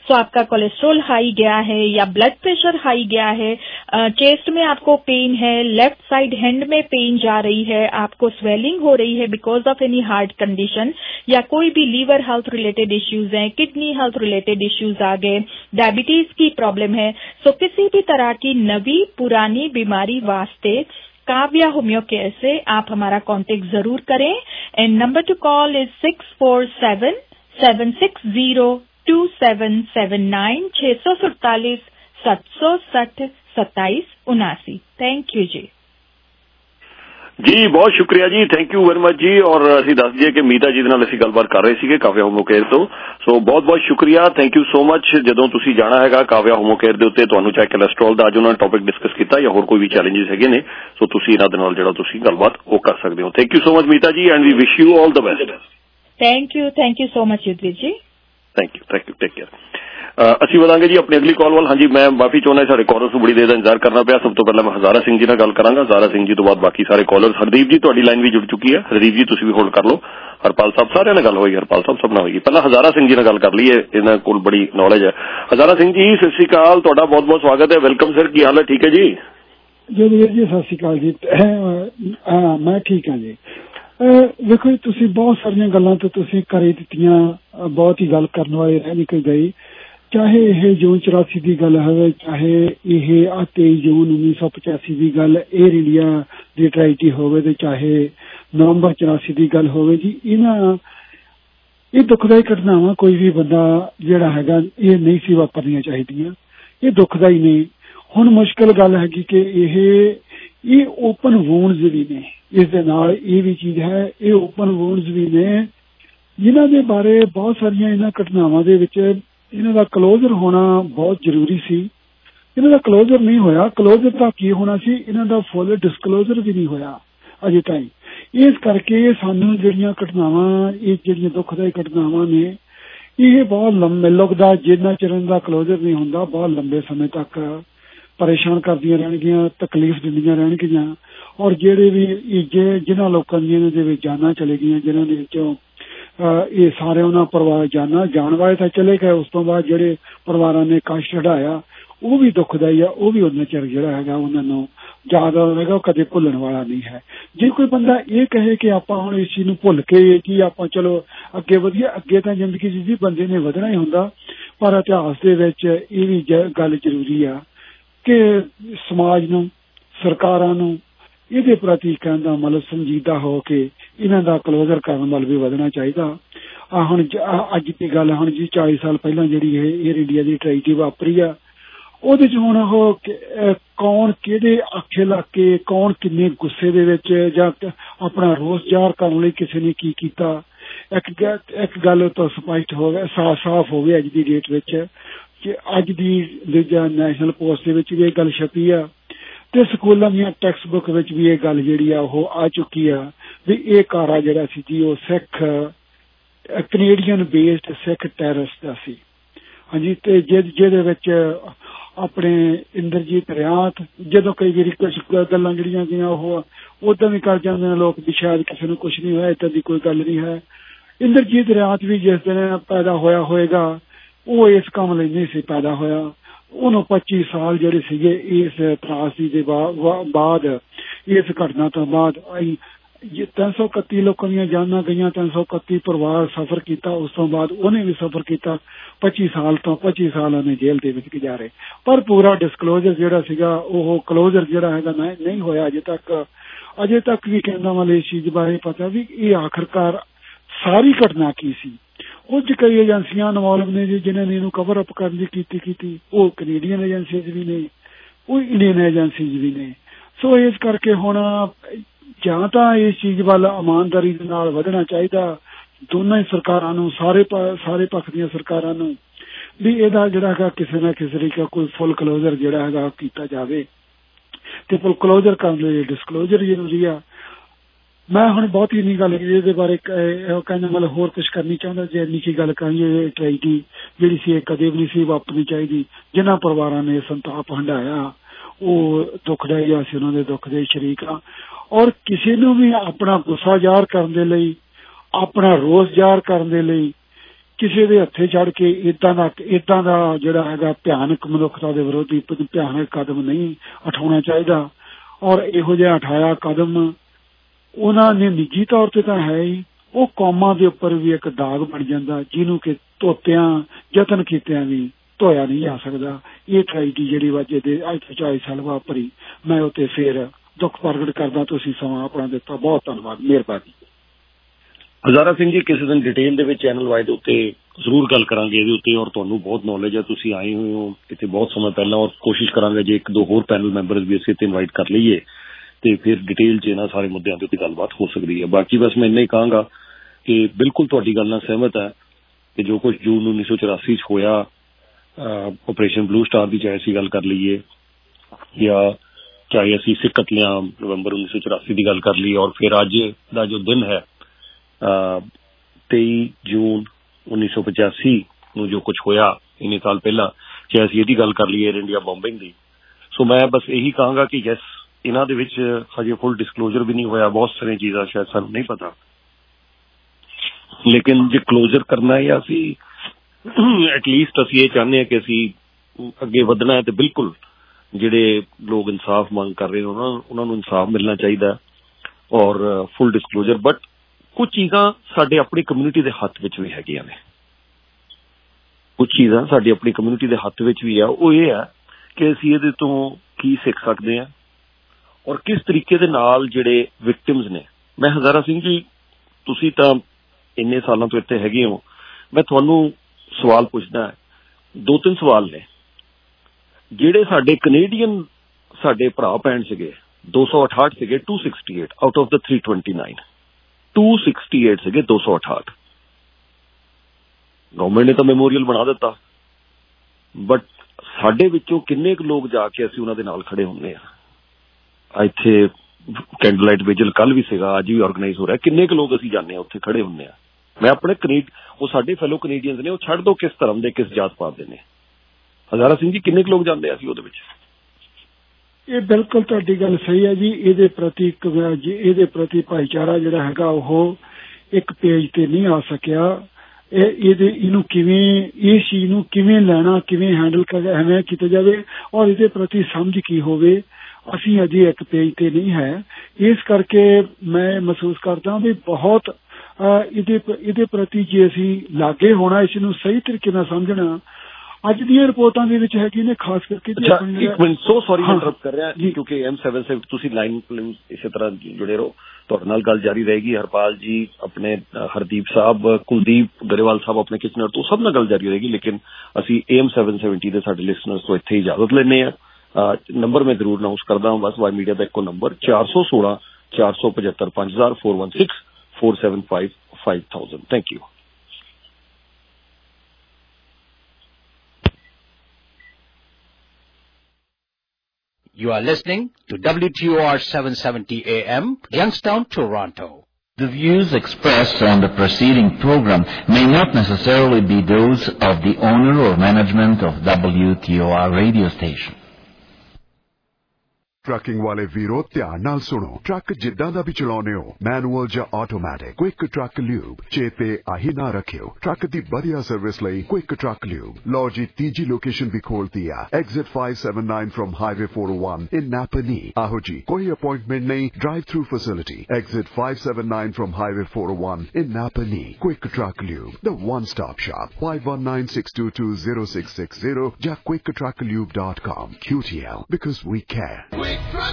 सो आपका कोलेस्ट्रॉल हाई गया है या ब्लड प्रेशर हाई गया है, चेस्ट में आपको पेन है, लेफ्ट साइड हैंड में पेन जा रही है, आपको स्वेलिंग हो रही है because of any heart condition, या कोई भी लीवर हेल्थ रिलेटेड इश्यूज हैं, किडनी हेल्थ रिलेटेड इश्यूज आ गए, डायबिटीज की प्रॉब्लम है, सो किसी भी तरह की नवी पुरानी बीमारी वास्ते काव्या होम्यो केयर से आप हमारा कांटेक्ट जरूर करें। And number to call is six four seven seven six zero two seven seven nine, छह सौ सैतालीस सात सौ सठ सत्ताईस उनासी। थैंक यू जी। जी बहुत शुक्रिया जी, थैंक यू वेरी मच जी। और ਅਸੀਂ ਦੱਸ ਦਈਏ ਕਿ ਮੀਤਾ ਜੀ ਦੇ ਨਾਲ ਅਸੀਂ ਗੱਲਬਾਤ ਕਰ ਰਹੇ ਸੀਗੇ ਕਾਵਿਆ ਹੋਮੋ ਕੇਅਰ ਤੋਂ। ਸੋ ਬਹੁਤ ਬਹੁਤ ਸ਼ੁਕਰੀਆ, ਥੈਂਕ ਯੂ ਸੋ ਮਚ। ਜਦੋਂ ਤੁਸੀਂ ਜਾਣਾ ਹੈਗਾ ਕਾਵਿਆ ਹੋਮੋ ਕੇਅਰ ਦੇ ਉੱਤੇ, ਤੁਹਾਨੂੰ ਚਾਹੇ ਕੋਲੈਸਟਰੋਲ ਦਾ ਅੱਜ ਉਹਨਾਂ ਨੇ ਟੌਪਿਕ ਡਿਸਕਸ ਕੀਤਾ ਜਾਂ ਹੋਰ ਕੋਈ ਵੀ ਚੈਲੰਜਸ ਹੈਗੇ ਨੇ, ਸੋ ਤੁਸੀਂ ਇਹਨਾਂ ਦੇ ਨਾਲ ਜਿਹੜਾ ਤੁਸੀਂ ਗੱਲਬਾਤ ਉਹ ਕਰ ਸਕਦੇ ਹੋ। Thank you so much Meeta ji, and we wish you all the best. Thank you, thank you so much Yudhveer ji. Thank you, thank you, take care. ਅਸੀਂ ਵਧਾਂਗੇ ਜੀ ਆਪਣੀ ਅਗਲੀ ਕਾਲ ਵੱਲ। ਹਾਂਜੀ, ਮੈਂ ਮਾਫੀ ਚਾਹੁੰਦਾ ਸਾਡੇ ਕਾਲਰਸ ਨੂੰ ਬੜੀ ਦੇਰ ਦਾ ਇੰਤਜ਼ਾਰ ਕਰਨਾ ਪਿਆ। ਸਭ ਤੋਂ ਪਹਿਲਾਂ ਮੈਂ ਹਜ਼ਾਰਾ ਸਿੰਘ ਜੀ ਨਾਲ ਗੱਲ ਕਰਾਂਗਾ, ਹਜ਼ਾਰਾ ਸਿੰਘ ਜੀ ਤੋਂ ਬਾਅਦ ਬਾਕੀ ਸਾਰੇ ਕਾਲਰਸ। ਹਰਦੀਪ ਜੀ ਤੁਹਾਡੀ ਲਾਈਨ ਵੀ ਜੁੜ ਚੁੱਕੀ ਹੈ, ਹਰਦੀਪ ਜੀ ਤੁਸੀਂ ਵੀ ਹੋਲਡ ਕਰ ਲਓ। ਹਰਪਾਲ ਸਾਹਿਬ, ਸਾਰਿਆਂ ਨਾਲ ਗੱਲ ਹੋਈ, ਹਰਪਾਲ ਸਾਹਿਬ ਸਭ ਨਾਲ ਹੋਏਗੀ। ਪਹਿਲਾਂ ਹਜ਼ਾਰਾ ਸਿੰਘ ਜੀ ਨਾਲ ਗੱਲ ਕਰ ਲਈਏ, ਇਹਨਾਂ ਕੋਲ ਬੜੀ ਨੌਲੇਜ ਹੈ। ਹਜ਼ਾਰਾ ਸਿੰਘ ਜੀ ਸਤਿ ਸ਼੍ਰੀ ਅਕਾਲ, ਤੁਹਾਡਾ ਬਹੁਤ ਬਹੁਤ ਸਵਾਗਤ ਹੈ। ਵੈਲਕਮ ਸਰ, ਕੀ ਹਾਲ ਹੈ? ਠੀਕ ਹੈ ਜੀ ਜੀ ਜੀ ਸਤਿ ਸ਼੍ਰੀ ਅਕਾਲ ਜੀ, ਮੈਂ ਠੀਕ ਹਾਂ ਜੀ। ਵੇਖੋ ਜੀ, ਤੁਸੀਂ ਬਹੁਤ ਸਾਰੀਆਂ ਗੱਲਾਂ ਤੋਂ ਤੁਸੀਂ ਕਰ ਹੀ ਦਿੱਤੀਆਂ, ਬਹੁਤ ਹੀ ਗੱਲ ਕਰਨ ਵਾਲੇ ਰਹਿ ਨਿਕਲ ਗਈ। ਚਾਹੇ ਇਹ ਜੂਨ ਚੁਰਾਸੀ ਦੀ ਗੱਲ ਹੋਵੇ, ਚਾਹੇ ਇਹ ਆ ਤੇਈ ਜੂਨ ਉੱਨੀ ਸੌ ਪਚਾਸੀ ਦੀ ਗੱਲ ਏਅਰ ਇੰਡੀਆ ਦੀ ਟ੍ਰੈਜਡੀ ਹੋਵੇ, ਤੇ ਚਾਹੇ ਨਵੰਬਰ ਚੁਰਾਸੀ ਦੀ ਗੱਲ ਹੋਵੇ ਜੀ, ਇਹਨਾਂ ਇਹ ਦੁਖਦਾਈ ਘਟਨਾਵਾਂ ਕੋਈ ਵੀ ਬੰਦਾ ਜਿਹੜਾ ਹੈਗਾ ਇਹ ਨਹੀਂ ਸੀ ਵਾਪਰਨੀਆਂ ਚਾਹੀਦੀਆਂ, ਇਹ ਦੁਖਦਾਈ ਨੇ। ਹੁਣ ਮੁਸ਼ਕਿਲ ਗੱਲ ਹੈਗੀ ਕਿ ਇਹ ਇਹ ਓਪਨ ਵੂਨਸ ਵੀ ਨੇ, ਇਸ ਦੇ ਨਾਲ ਇਹ ਵੀ ਚੀਜ਼ ਹੈ, ਇਹ ਓਪਨ ਵੂਨਸ ਵੀ ਨੇ ਜਿਨ੍ਹਾਂ ਦੇ ਬਾਰੇ ਬਹੁਤ ਸਾਰੀਆਂ ਇਹਨਾਂ ਘਟਨਾਵਾਂ ਦੇ ਵਿੱਚ ਇਹਨਾਂ ਦਾ ਕਲੋਜ਼ਰ ਹੋਣਾ ਬਹੁਤ ਜ਼ਰੂਰੀ ਸੀ। ਇਹਨਾਂ ਦਾ ਕਲੋਜ਼ਰ ਨਹੀਂ ਹੋਇਆ। ਕਲੋਜ਼ਰ ਤਾਂ ਕੀ ਹੋਣਾ ਸੀ, ਇਹਨਾਂ ਦਾ ਫੁੱਲ ਡਿਸਕਲੋਜ਼ਰ ਵੀ ਨਹੀਂ ਹੋਇਆ ਅਜੇ ਤਾਈਂ। ਇਸ ਕਰਕੇ ਸਾਨੂੰ ਜਿਹੜੀਆਂ ਘਟਨਾਵਾਂ, ਇਹ ਜਿਹੜੀਆਂ ਦੁਖਦਾਈ ਘਟਨਾਵਾਂ ਨੇ, ਇਹ ਬਹੁਤ ਲੰਮੇ ਲੱਗਦਾ, ਜਿੰਨਾ ਚਿਰ ਦਾ ਕਲੋਜ਼ਰ ਨਹੀਂ ਹੁੰਦਾ ਬਹੁਤ ਲੰਬੇ ਸਮੇਂ ਤੱਕ ਪਰੇਸ਼ਾਨ ਕਰਦੀਆਂ ਰਹਿਣਗੀਆਂ, ਤਕਲੀਫ ਦਿੰਦੀਆਂ ਰਹਿਣਗੀਆਂ। ਔਰ ਜਿਹੜੇ ਵੀ ਜਿਨ੍ਹਾਂ ਲੋਕਾਂ ਦੀਆਂ ਇਹਨਾਂ ਦੇ ਵਿੱਚ ਜਾਨਾਂ ਚਲੇ ਗਈਆਂ, ਜਿਨ੍ਹਾਂ ਦੇ ਵਿੱਚੋਂ ਇਹ ਸਾਰੇ ਉਹਨਾਂ ਪਰਿਵਾਰ ਜਾਨਾਂ ਜਾਣ ਵਾਲੇ ਤਾਂ ਚਲੇ ਗਏ, ਉਸ ਤੋਂ ਬਾਅਦ ਜਿਹੜੇ ਪਰਿਵਾਰਾਂ ਨੇ ਕਸ਼ਟ ਹਟਾਇਆ ਉਹ ਵੀ ਦੁਖਦਾਈ ਆ, ਉਹ ਵੀ ਉਹਨਾਂ ਚਿਰ ਜਿਹੜਾ ਹੈਗਾ ਉਹਨਾਂ ਨੂੰ ਯਾਦ ਆਵੇਗਾ, ਉਹ ਕਦੇ ਭੁੱਲਣ ਵਾਲਾ ਨਹੀਂ ਹੈ। ਜੇ ਕੋਈ ਬੰਦਾ ਇਹ ਕਹੇ ਕਿ ਆਪਾਂ ਹੁਣ ਇਸ ਚੀਜ਼ ਨੂੰ ਭੁੱਲ ਕੇ ਕਿ ਆਪਾਂ ਚਲੋ ਅੱਗੇ ਵਧੀਆ, ਅੱਗੇ ਤਾਂ ਜ਼ਿੰਦਗੀ ਜੀ ਬੰਦੇ ਨੇ ਵਧਣਾ ਹੀ ਹੁੰਦਾ, ਪਰ ਇਤਿਹਾਸ ਦੇ ਵਿੱਚ ਇਹ ਵੀ ਗੱਲ ਜ਼ਰੂਰੀ ਆ ਕਿ ਸਮਾਜ ਨੂੰ, ਸਰਕਾਰਾਂ ਨੂੰ ਇਹਦੇ ਪ੍ਰਤੀ ਕਹਿਣ ਦਾ ਮਤਲਬ ਸੰਜੀਦਾ ਹੋ ਕੇ ਇਹਨਾਂ ਦਾ ਕਲੋਜ਼ਰ ਕਰਨ ਵੱਲ ਵੀ ਵਧਣਾ ਚਾਹੀਦਾ। ਆ ਹੁਣ ਅੱਜ ਦੀ ਗੱਲ, ਹੁਣ ਜੀ ਚਾਲੀ ਸਾਲ ਪਹਿਲਾਂ ਜਿਹੜੀ ਇਹ ਏਅਰ ਇੰਡੀਆ ਦੀ ਟ੍ਰੈਜਡੀ ਵਾਪਰੀ ਆ, ਉਹਦੇ ਚ ਹੁਣ ਉਹ ਕੌਣ ਕਿਹਦੇ ਆਖੇ ਲੱਗ ਕੇ, ਕੌਣ ਕਿੰਨੇ ਗੁੱਸੇ ਦੇ ਵਿੱਚ ਜਾਂ ਆਪਣਾ ਰੋਸ ਜ਼ਾਹਰ ਕਰਨ ਲਈ ਕਿਸੇ ਨੇ ਕੀ ਕੀਤਾ, ਇੱਕ ਇੱਕ ਗੱਲ ਤਾਂ ਸਪਸ਼ਟ ਹੋ ਗਿਆ, ਸਾਫ਼ ਸਾਫ਼ ਹੋ ਗਿਆ ਅੱਜ ਦੀ ਡੇਟ ਵਿੱਚ ਕਿ ਅੱਜ ਦੀ ਦੂਜਾ ਨੈਸ਼ਨਲ ਪੋਸਟ ਦੇ ਵਿੱਚ ਵੀ ਇਹ ਗੱਲ ਛਪੀ ਆ, ਤੇ ਸਕੂਲਾਂ ਦੀਆਂ ਟੈਕਸਟ ਬੁੱਕ ਵਿੱਚ ਵੀ ਇਹ ਗੱਲ ਜਿਹੜੀ ਆ ਉਹ ਆ ਚੁੱਕੀ ਆ ਵੀ ਇਹ ਕਾਰਾ ਜਿਹੜਾ ਸੀ ਜੀ ਉਹ Sikh Canadian based Sikh terrorist ਦਾ ਸੀ। ਹਾਂਜੀ, ਤੇ ਜਿਹਦੇ ਵਿੱਚ ਆਪਣੇ ਇੰਦਰਜੀਤ ਰਿਆਤ, ਜਦੋਂ ਕਈ ਵਾਰੀ ਕੁਛ ਗੱਲਾਂ ਜਿਹੜੀਆਂ ਗਈਆਂ ਉਹ ਉਦਾਂ ਵੀ ਕਰ ਜਾਂਦੇ ਨੇ ਲੋਕ ਵੀ ਸ਼ਾਇਦ ਕਿਸੇ ਨੂੰ ਕੁਛ ਨਹੀਂ ਹੋਇਆ, ਏਦਾਂ ਦੀ ਕੋਈ ਗੱਲ ਨਹੀਂ ਹੈ। ਇੰਦਰਜੀਤ ਰਿਆਤ ਵੀ ਜਿਸ ਦਿਨ ਪੈਦਾ ਹੋਇਆ ਹੋਏਗਾ ਉਹ ਇਸ ਕੰਮ ਲਈ ਨਹੀਂ ਸੀ ਪੈਦਾ ਹੋਇਆ। ਉਹਨੂੰ ਪੱਚੀ ਸਾਲ ਜਿਹੜੇ ਸੀਗੇ ਇਸ ਤਰਾਸਦੀ ਦੇ ਬਾਅਦ, ਇਸ ਘਟਨਾ ਤੋਂ ਬਾਅਦ ਤਿੰਨ ਸੌ ਇਕੱਤੀ ਲੋਕਾਂ ਦੀਆਂ ਜਾਨਾਂ ਗਈਆਂ, ਤਿੰਨ ਸੌ ਇਕੱਤੀ ਪਰਿਵਾਰ ਸਫ਼ਰ ਕੀਤਾ, ਉਸ ਤੋਂ ਬਾਅਦ ਉਹਨੇ ਵੀ ਸਫ਼ਰ ਕੀਤਾ। ਪੱਚੀ ਸਾਲ ਤੋਂ ਪੱਚੀ ਸਾਲ ਉਹਨੇ ਜੇਲ੍ਹ ਦੇ ਵਿੱਚ ਗੁਜ਼ਾਰੇ, ਪਰ ਪੂਰਾ ਡਿਸਕਲੋਜ਼ਰ ਜਿਹੜਾ ਸੀਗਾ ਉਹ ਕਲੋਜ਼ਰ ਜਿਹੜਾ ਹੈਗਾ ਨਹੀਂ ਹੋਇਆ ਅਜੇ ਤੱਕ। ਅਜੇ ਤੱਕ ਵੀ ਕਹਿੰਦਾ ਵਾਲੇ ਇਸ ਚੀਜ਼ ਬਾਰੇ ਪਤਾ ਵੀ ਇਹ ਆਖਰਕਾਰ ਸਾਰੀ ਘਟਨਾ ਕੀ ਸੀ। ਕੁਝ ਕਈ ਏਜੰਸੀਆਂ ਇਨਵੋਲਵ ਨੇ ਜੀ ਜਿਨ੍ਹਾਂ ਨੇ ਇਹਨੂੰ ਕਵਰ ਅਪ ਕਰਨ ਦੀ ਕੀਤੀ ਕੀਤੀ ਉਹ ਕੈਨੇਡੀਅਨ ਏਜੰਸੀਜ਼ ਵੀ ਨੇ, ਉਹ ਇੰਡੀਅਨ ਏਜੰਸੀਜ਼ ਵੀ ਨੇ। ਸੋ ਇਸ ਕਰਕੇ ਹੁਣ ਜਾਂ ਤਾਂ ਇਸ ਚੀਜ਼ ਵੱਲ ਇਮਾਨਦਾਰੀ ਦੇ ਨਾਲ ਵਧਣਾ ਚਾਹੀਦਾ ਦੋਨਾਂ ਹੀ ਸਰਕਾਰਾਂ ਨੂੰ, ਸਾਰੇ ਸਾਰੇ ਪੱਖ ਦੀਆਂ ਸਰਕਾਰਾਂ ਨੂੰ, ਵੀ ਇਹਦਾ ਜਿਹੜਾ ਹੈਗਾ ਕਿਸੇ ਨਾ ਕਿਸੇ ਤਰੀਕੇ ਕੋਈ ਫੁੱਲ ਕਲੋਜ਼ਰ ਜਿਹੜਾ ਹੈਗਾ ਕੀਤਾ ਜਾਵੇ, ਤੇ ਫੁੱਲ ਕਲੋਜ਼ਰ ਕਰਨ ਲਈ ਡਿਸਕਲੋਜ਼ਰ ਜ਼ਰੂਰੀ ਆ। ਮੈਂ ਹੁਣ ਬਹੁਤ ਹੀ ਨਹੀਂ ਗੱਲ ਕੀਤੀ ਇਹਦੇ ਬਾਰੇ, ਕਹਿੰਦਾ ਮਤਲਬ ਹੋਰ ਕੁਛ ਕਰਨੀ ਚਾਹੁੰਦਾ। ਜੇ ਇੰਨੀ ਕੀ ਗੱਲ ਕਰੀਏ, ਟ੍ਰੈਜਡੀ ਜਿਹੜੀ ਸੀ ਇਹ ਕਦੇ ਵੀ ਨਹੀਂ ਸੀ ਵਾਪਰਨੀ ਚਾਹੀਦੀ। ਜਿਨ੍ਹਾਂ ਪਰਿਵਾਰਾਂ ਨੇ ਸੰਤਾਪ ਹੰਢਾਇਆ ਉਹ ਦੁਖਦਾਈ ਆ, ਅਸੀਂ ਉਹਨਾਂ ਦੇ ਦੁੱਖ ਦੇ ਸ਼ਰੀਕ ਆ। ਔਰ ਕਿਸੇ ਨੂੰ ਵੀ ਆਪਣਾ ਗੁੱਸਾ ਜ਼ਾਹਰ ਕਰਨ ਦੇ ਲਈ, ਆਪਣਾ ਰੋਸ ਜ਼ਾਹਰ ਕਰਨ ਦੇ ਲਈ ਕਿਸੇ ਦੇ ਹੱਥੇ ਚੜ ਕੇ ਏਦਾਂ ਦਾ ਏਦਾਂ ਦਾ ਜਿਹੜਾ ਹੈਗਾ ਭਿਆਨਕ ਮਨੁੱਖਤਾ ਦੇ ਵਿਰੋਧੀ ਭਿਆਨਕ ਕਦਮ ਨਹੀਂ ਉਠਾਉਣਾ ਚਾਹੀਦਾ। ਔਰ ਇਹੋ ਜਿਹਾ ਉਠਾਇਆ ਕਦਮ ਉਹਨਾਂ ਨੇ ਨਿੱਜੀ ਤੌਰ ਤੇ ਤਾਂ ਹੈ ਹੀ, ਉਹ ਕੌਮਾਂ ਦੇ ਉੱਪਰ ਵੀ ਇੱਕ ਦਾਗ ਬਣ ਜਾਂਦਾ ਜਿਹਨੂੰ ਕਿ ਧੋਤਿਆਂ ਯਤਨ ਕੀਤਿਆਂ ਵੀ ਧੋਇਆ ਨਹੀਂ ਜਾ ਸਕਦਾ। ਇਹ ਟ੍ਰੈਜਡੀ ਜਿਹੜੀ ਵਾਜੇ ਦੇ ਅੱਜ ਤੋਂ ਚਾਲੀ ਸਾਲ ਵਾਪਰੀ, ਮੈਂ ਉੱਤੇ ਫੇਰ ਦੁੱਖ ਪ੍ਰਗਟ ਕਰਦਾ। ਤੁਸੀਂ ਸਮਾਂ ਆਪਣਾ ਦਿੱਤਾ, ਬਹੁਤ ਧੰਨਵਾਦ, ਮਿਹਰਬਾਨੀ। ਹਜ਼ਾਰਾ ਸਿੰਘ ਜੀ, ਕਿਸੇ ਦਿਨ ਡਿਟੇਲ ਦੇ ਵਿੱਚ ਚੈਨਲ ਵਾਈ ਦੇ ਉੱਤੇ ਜ਼ਰੂਰ ਗੱਲ ਕਰਾਂਗੇ ਇਹਦੇ ਉੱਤੇ, ਔਰ ਤੁਹਾਨੂੰ ਬਹੁਤ ਨੌਲੇਜ ਹੈ, ਤੁਸੀਂ ਆਏ ਹੋਏ ਹੋ ਇੱਥੇ ਬਹੁਤ ਸਮਾਂ ਪਹਿਲਾਂ, ਔਰ ਕੋਸ਼ਿਸ਼ ਕਰਾਂਗੇ ਜੇ ਇੱਕ ਦੋ ਹੋਰ ਪੈਨਲ ਮੈਂਬਰਸ ਵੀ ਅਸੀਂ ਇੱਥੇ ਇਨਵਾਈਟ ਕਰ ਲਈਏ ਤੇ ਫਿਰ ਡਿਟੇਲ 'ਚ ਇਹਨਾਂ ਸਾਰੇ ਮੁੱਦਿਆਂ ਦੇ ਉੱਤੇ ਗੱਲਬਾਤ ਹੋ ਸਕਦੀ ਹੈ। ਬਾਕੀ ਬਸ ਮੈਂ ਇੰਨਾ ਹੀ ਕਹਾਂਗਾ ਕਿ ਬਿਲਕੁਲ ਤੁਹਾਡੀ ਗੱਲ ਨਾਲ ਸਹਿਮਤ ਹੈ ਕਿ ਜੋ ਕੁਝ ਜੂਨ ਉੱਨੀ ਸੌ ਚੁਰਾਸੀ 'ਚ ਹੋਇਆ, ਆਪਰੇਸ਼ਨ ਬਲੂ ਸਟਾਰ ਦੀ ਚਾਹੇ ਅਸੀਂ ਗੱਲ ਕਰ ਲਈਏ ਜਾਂ ਚਾਹੇ ਅਸੀਂ ਸਿੱਖ ਕਤਲੇਆਮ ਨਵੰਬਰ ਉੱਨੀ ਸੌ ਚੁਰਾਸੀ ਦੀ ਗੱਲ ਕਰ ਲਈਏ, ਔਰ ਫਿਰ ਅੱਜ ਦਾ ਜੋ ਦਿਨ ਹੈ ਤੇਈ ਜੂਨ ਉੱਨੀ ਸੌ ਪਚਾਸੀ ਨੂੰ ਜੋ ਕੁਝ ਹੋਇਆ ਇੰਨੇ ਸਾਲ ਪਹਿਲਾਂ, ਚਾਹੇ ਅਸੀਂ ਇਹਦੀ ਗੱਲ ਕਰ ਲਈਏ ਏਅਰ ਇੰਡੀਆ ਬੰਬਿੰਗ ਦੀ। ਸੋ ਮੈਂ ਬਸ ਇਹੀ ਕਹਾਂਗਾ ਕਿ ਯੈਸ, ਇਹਨਾਂ ਦੇ ਵਿੱਚ ਹਜੇ ਫੁੱਲ ਡਿਸਕਲੋਜ਼ਰ ਵੀ ਨਹੀਂ ਹੋਇਆ, ਬਹੁਤ ਸਾਰੀਆਂ ਚੀਜ਼ਾਂ ਸ਼ਾਇਦ ਸਾਨੂੰ ਨਹੀਂ ਪਤਾ, ਲੇਕਿਨ ਜੇ ਕਲੋਜ਼ਰ ਕਰਨਾ ਹੈ ਅਸੀਂ ਐਟਲੀਸਟ ਅਸੀਂ ਇਹ ਚਾਹੁੰਦੇ ਹਾਂ ਕਿ ਅਸੀਂ ਅੱਗੇ ਵਧਣਾ ਹੈ, ਤੇ ਬਿਲਕੁਲ ਜਿਹੜੇ ਲੋਕ ਇਨਸਾਫ ਮੰਗ ਕਰ ਰਹੇ ਨੇ ਉਹਨਾਂ ਉਹਨਾਂ ਨੂੰ ਇਨਸਾਫ ਮਿਲਣਾ ਚਾਹੀਦਾ ਔਰ ਫੁੱਲ ਡਿਸਕਲੋਜ਼ਰ। ਬਟ ਕੁਝ ਚੀਜ਼ਾਂ ਸਾਡੇ ਆਪਣੀ ਕਮਿਊਨਿਟੀ ਦੇ ਹੱਥ ਵਿੱਚ ਵੀ ਹੈਗੀਆਂ ਨੇ, ਕੁਝ ਚੀਜ਼ਾਂ ਸਾਡੀ ਆਪਣੀ ਕਮਿਊਨਿਟੀ ਦੇ ਹੱਥ ਵਿੱਚ ਵੀ ਆ। ਉਹ ਇਹ ਹੈ ਕਿ ਅਸੀਂ ਇਹਦੇ ਤੋਂ ਕੀ ਸਿੱਖ ਸਕਦੇ ਹਾਂ ਔਰ ਕਿਸ ਤਰੀਕੇ ਦੇ ਨਾਲ ਜਿਹੜੇ ਵਿਕਟਿਮਸ ਨੇ। ਮੈਂ ਹਜ਼ਾਰਾ ਸਿੰਘ ਜੀ, ਤੁਸੀਂ ਤਾਂ ਇੰਨੇ ਸਾਲਾਂ ਤੋਂ ਇੱਥੇ ਹੈਗੇ ਹੋ, ਮੈਂ ਤੁਹਾਨੂੰ ਸਵਾਲ ਪੁੱਛਦਾ, ਦੋ ਤਿੰਨ ਸਵਾਲ ਨੇ। ਜਿਹੜੇ ਸਾਡੇ ਕੈਨੇਡੀਅਨ ਸਾਡੇ ਭਰਾ ਭੈਣ ਸੀਗੇ, ਦੋ ਸੌ ਅਠਾਹਠ ਸੀਗੇ, two sixty eight out of the three twenty nine two sixty eight ਸੀਗੇ, ਦੋ ਸੌ ਅਠਾਹਠ। ਗਵਰਨਮੈਂਟ ਨੇ ਤਾਂ ਮੈਮੋਰੀਅਲ ਬਣਾ ਦਿੱਤਾ, ਬਟ ਸਾਡੇ ਵਿੱਚੋਂ ਕਿੰਨੇ ਕੁ ਲੋਕ ਜਾ ਕੇ ਅਸੀਂ ਉਹਨਾਂ ਦੇ ਨਾਲ ਖੜੇ ਹੁੰਦੇ ਆ। ਇੱਥੇ ਕੈਂਡਲ ਲਾਈਟ ਵਿਜਲ ਕੱਲ ਵੀ ਸੀਗਾ, ਅੱਜ ਵੀ ਆਰਗੇਨਾਈਜ਼ ਹੋ ਰਿਹਾ, ਕਿੰਨੇ ਕੁ ਲੋਕ ਅਸੀਂ ਜਾਂਦੇ ਹਾਂ ਉੱਥੇ ਖੜੇ ਹੁੰਦੇ ਆ। ਮੈਂ ਆਪਣੇ ਕੈਨੇਡ ਉਹ ਸਾਡੇ ਫੈਲੋ ਕੈਨੇਡੀਅਨਸ ਨੇ, ਉਹ ਛੱਡ ਦੋ ਕਿਸ ਧਰਮ ਦੇ ਕਿਸ ਜਾਤ ਪਾਤ ਦੇ ਨੇ। ਹਜ਼ਾਰਾ ਸਿੰਘ ਜੀ, ਕਿੰਨੇ ਕੁ ਲੋਕ ਜਾਂਦੇ ਆ ਅਸੀਂ ਉਹਦੇ ਵਿੱਚ? ਇਹ ਬਿਲਕੁਲ ਤੁਹਾਡੀ ਗੱਲ ਸਹੀ ਹੈ ਜੀ। ਇਹਦੇ ਪ੍ਰਤੀ ਇਹਦੇ ਪ੍ਰਤੀ ਭਾਈਚਾਰਾ ਜਿਹੜਾ ਹੈਗਾ ਉਹ ਇੱਕ ਪੇਜ ਤੇ ਨਹੀਂ ਆ ਸਕਿਆ। ਇਹ ਇਹਦੇ ਇਹਨੂੰ ਕਿਵੇਂ ਇਸ ਚੀਜ਼ ਨੂੰ ਕਿਵੇਂ ਲੈਣਾ, ਕਿਵੇਂ ਹੈਂਡਲ ਕਰ ਐਵੇਂ ਕੀਤਾ ਜਾਵੇ ਔਰ ਇਹਦੇ ਪ੍ਰਤੀ ਸਮਝ ਕੀ ਹੋਵੇ, ਅਸੀਂ ਅਜੇ ਇੱਕ ਪੇਜ ਤੇ ਨਹੀਂ ਹੈ। ਇਸ ਕਰਕੇ ਮੈਂ ਮਹਿਸੂਸ ਕਰਦਾ ਵੀ ਬਹੁਤ ਇਹਦੇ ਇਹਦੇ ਪ੍ਰਤੀ ਜੇ ਅਸੀਂ ਲਾਗੇ ਹੋਣਾ, ਇਸ ਨੂੰ ਸਹੀ ਤਰੀਕੇ ਨਾਲ ਸਮਝਣਾ, ਅੱਜ ਦੀਆਂ ਰਿਪੋਰਟਾਂ ਦੇ ਵਿੱਚ ਹੈਗੀ ਨੇ, ਖਾਸ ਕਰਕੇ ਇੱਕ ਮਿੰਟ, ਸੋ ਸੌਰੀ ਇੰਟਰਰਪਟ ਕਰ ਰਿਹਾ ਕਿਉਂਕਿ ਐਮ ਸੈਵਨ ਸੈਵਨ ਤੁਸੀਂ ਲਾਈਨ ਇਸੇ ਤਰ੍ਹਾਂ ਜੁੜੇ ਰਹੋ, ਤੁਹਾਡੇ ਨਾਲ ਗੱਲ ਜਾਰੀ ਰਹੇਗੀ। ਹਰਪਾਲ ਜੀ, ਆਪਣੇ ਹਰਦੀਪ ਸਾਹਿਬ, ਕੁਲਦੀਪ ਗਰੇਵਾਲ ਸਾਹਿਬ ਆਪਣੇ ਕਿਚਨਰ ਤੋਂ, ਸਭ ਨਾਲ ਗੱਲ ਜਾਰੀ ਰਹੇਗੀ। ਲੇਕਿਨ ਅਸੀਂ ਏਐਮ ਸੈਵਨ ਸੈਵਨਟੀ ਦੇ ਸਾਡੇ ਲਿਸਨਰਸ ਤੋਂ ਇੱਥੇ ਇਜਾਜ਼ਤ ਲੈਂਦੇ ਹਾਂ। ਨੰਬਰ ਮੈਂ ਜ਼ਰੂਰ ਅਨਾਊਂਸ ਕਰਦਾ ਹਾਂ, ਬਸ ਵਾਈ ਮੀਡੀਆ ਦਾ ਇੱਕੋ ਨੰਬਰ ਚਾਰ ਸੌ ਸੋਲਾਂ ਚਾਰ ਸੌ ਪਝੱਤਰ ਪੰਜ ਹਜ਼ਾਰ four one six four seven five five thousand. Thank you. You are listening to W T O R seven seventy A M, Youngstown, Toronto. The views expressed on the preceding program may not necessarily be those of the owner or management of W T O R radio station. Trucking ਵਾਲੇ ਵੀਰੋ, ਧਿਆਨ ਨਾਲ ਸੁਣੋ। Truck ਜਿੱਦਾਂ ਦਾ ਵੀ ਚਲਾਉਣੇ ਹੋ, manual ਜਾਂ automatic, quick truck lube ਚੇਤੇ ਆਹੀ ਨਾ ਰੱਖਿਓ। ਟਰੱਕ ਦੀ ਵਧੀਆ ਸਰਵਿਸ ਲਈ ਕੁਇਕ ਟਰੱਕ ਲਿਊਬ। ਲਓ ਜੀ, ਤੀਜੀ ਲੋਕੇਸ਼ਨ ਵੀ ਖੋਲਤੀ ਆ, exit five seventy-nine from highway four oh one in Napanee. ਆਹੋ ਜੀ, ਕੋਈ ਅਪਾਇੰਟਮੈਂਟ ਨਹੀਂ, drive through facility. Exit five seventy-nine from highway four oh one in Napanee. Quick truck lube, the one stop shop, five one nine six two two zero six six zero ਜਾਂ quick truck lube dot com। Q T L, because we care.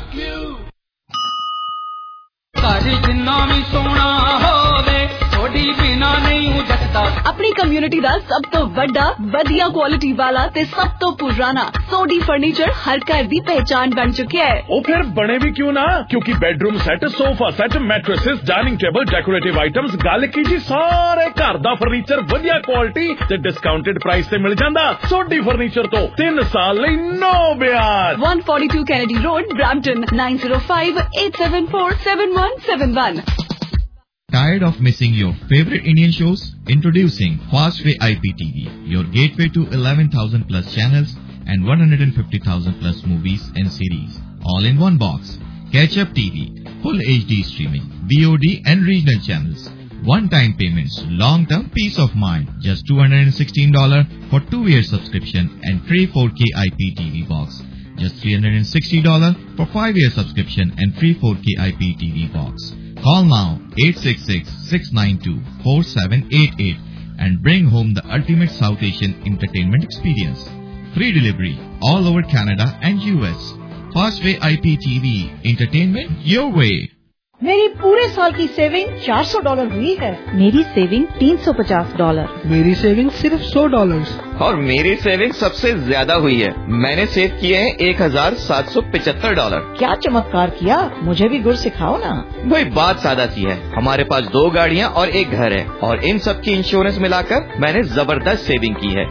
ਸਾਡੀ ਜਿੰਨਾ ਵੀ ਸੋਹਣਾ ਹੋਵੇ, ਥੋੜੀ ਬਿਨਾ ਨਹੀਂ ਜੱਟਦਾ। ਆਪਣੀ community ਦਾ ਸਭ ਤੋਂ ਵੱਡਾ, ਵਧੀਆ ਕੁਆਲਿਟੀ ਵਾਲਾ ਤੇ ਸਭ ਤੋਂ ਪੁਰਾਣਾ ਸੋਡੀ ਫਰਨੀਚਰ ਹਰ ਘਰ ਦੀ ਪਹਿਚਾਨ ਬਣ ਚੁੱਕਿਆ ਹੈ। ਉਹ ਫਿਰ ਬਣੇ ਵੀ ਕਿਉਂ ਨਾ, ਕਿਉਂਕਿ bedroom set, sofa set, mattresses, dining table, decorative items, ਗੱਲ ਕੀ ਜੀ, ਸਾਰੇ ਘਰ ਦਾ ਫਰਨੀਚਰ ਵਧੀਆ ਕੁਆਲਿਟੀ ਤੇ ਡਿਸਕਾਊਂਟਡ ਪ੍ਰਾਈਸ ਤੇ ਮਿਲ ਜਾਂਦਾ। ਸੋਡੀ ਫਰਨੀਚਰ ਤੋਂ ਤਿੰਨ ਸਾਲ ਲਈ ਨੋ ਵਿਆਜ। one forty-two Kennedy Road, Brampton, nine zero five eight seven four seven one seven one. Tired of missing your favorite Indian shows? Introducing Fastway I P T V, your gateway to eleven thousand plus channels and one hundred fifty thousand plus movies and series, all in one box. Catch Up T V, full H D streaming, V O D and regional channels, one-time payments, long-term peace of mind. Just two hundred sixteen dollars for two-year subscription and free four K I P T V box. Just three hundred sixty dollars for five-year subscription and free four K I P T V box. Call now eight six six, six nine two, four seven eight eight and bring home the ultimate South Asian entertainment experience. Free delivery all over Canada and U S. Fastway I P T V, entertainment your way. मेरी पूरे साल की saving चार सौ dollar हुई है। मेरी saving तीन सौ पचास डॉलर। मेरी सेविंग सिर्फ सौ डॉलर। और मेरी सेविंग सबसे ज्यादा हुई है। मैंने सेव किए हैं एक हजार सात सौ पिछहत्तर डॉलर। क्या चमत्कार किया, मुझे भी गुर सिखाओ ना। भाई बात सादा सी है, हमारे पास दो गाड़ियाँ और एक घर है और इन सब की इंश्योरेंस मिलाकर मैंने जबरदस्त सेविंग की है।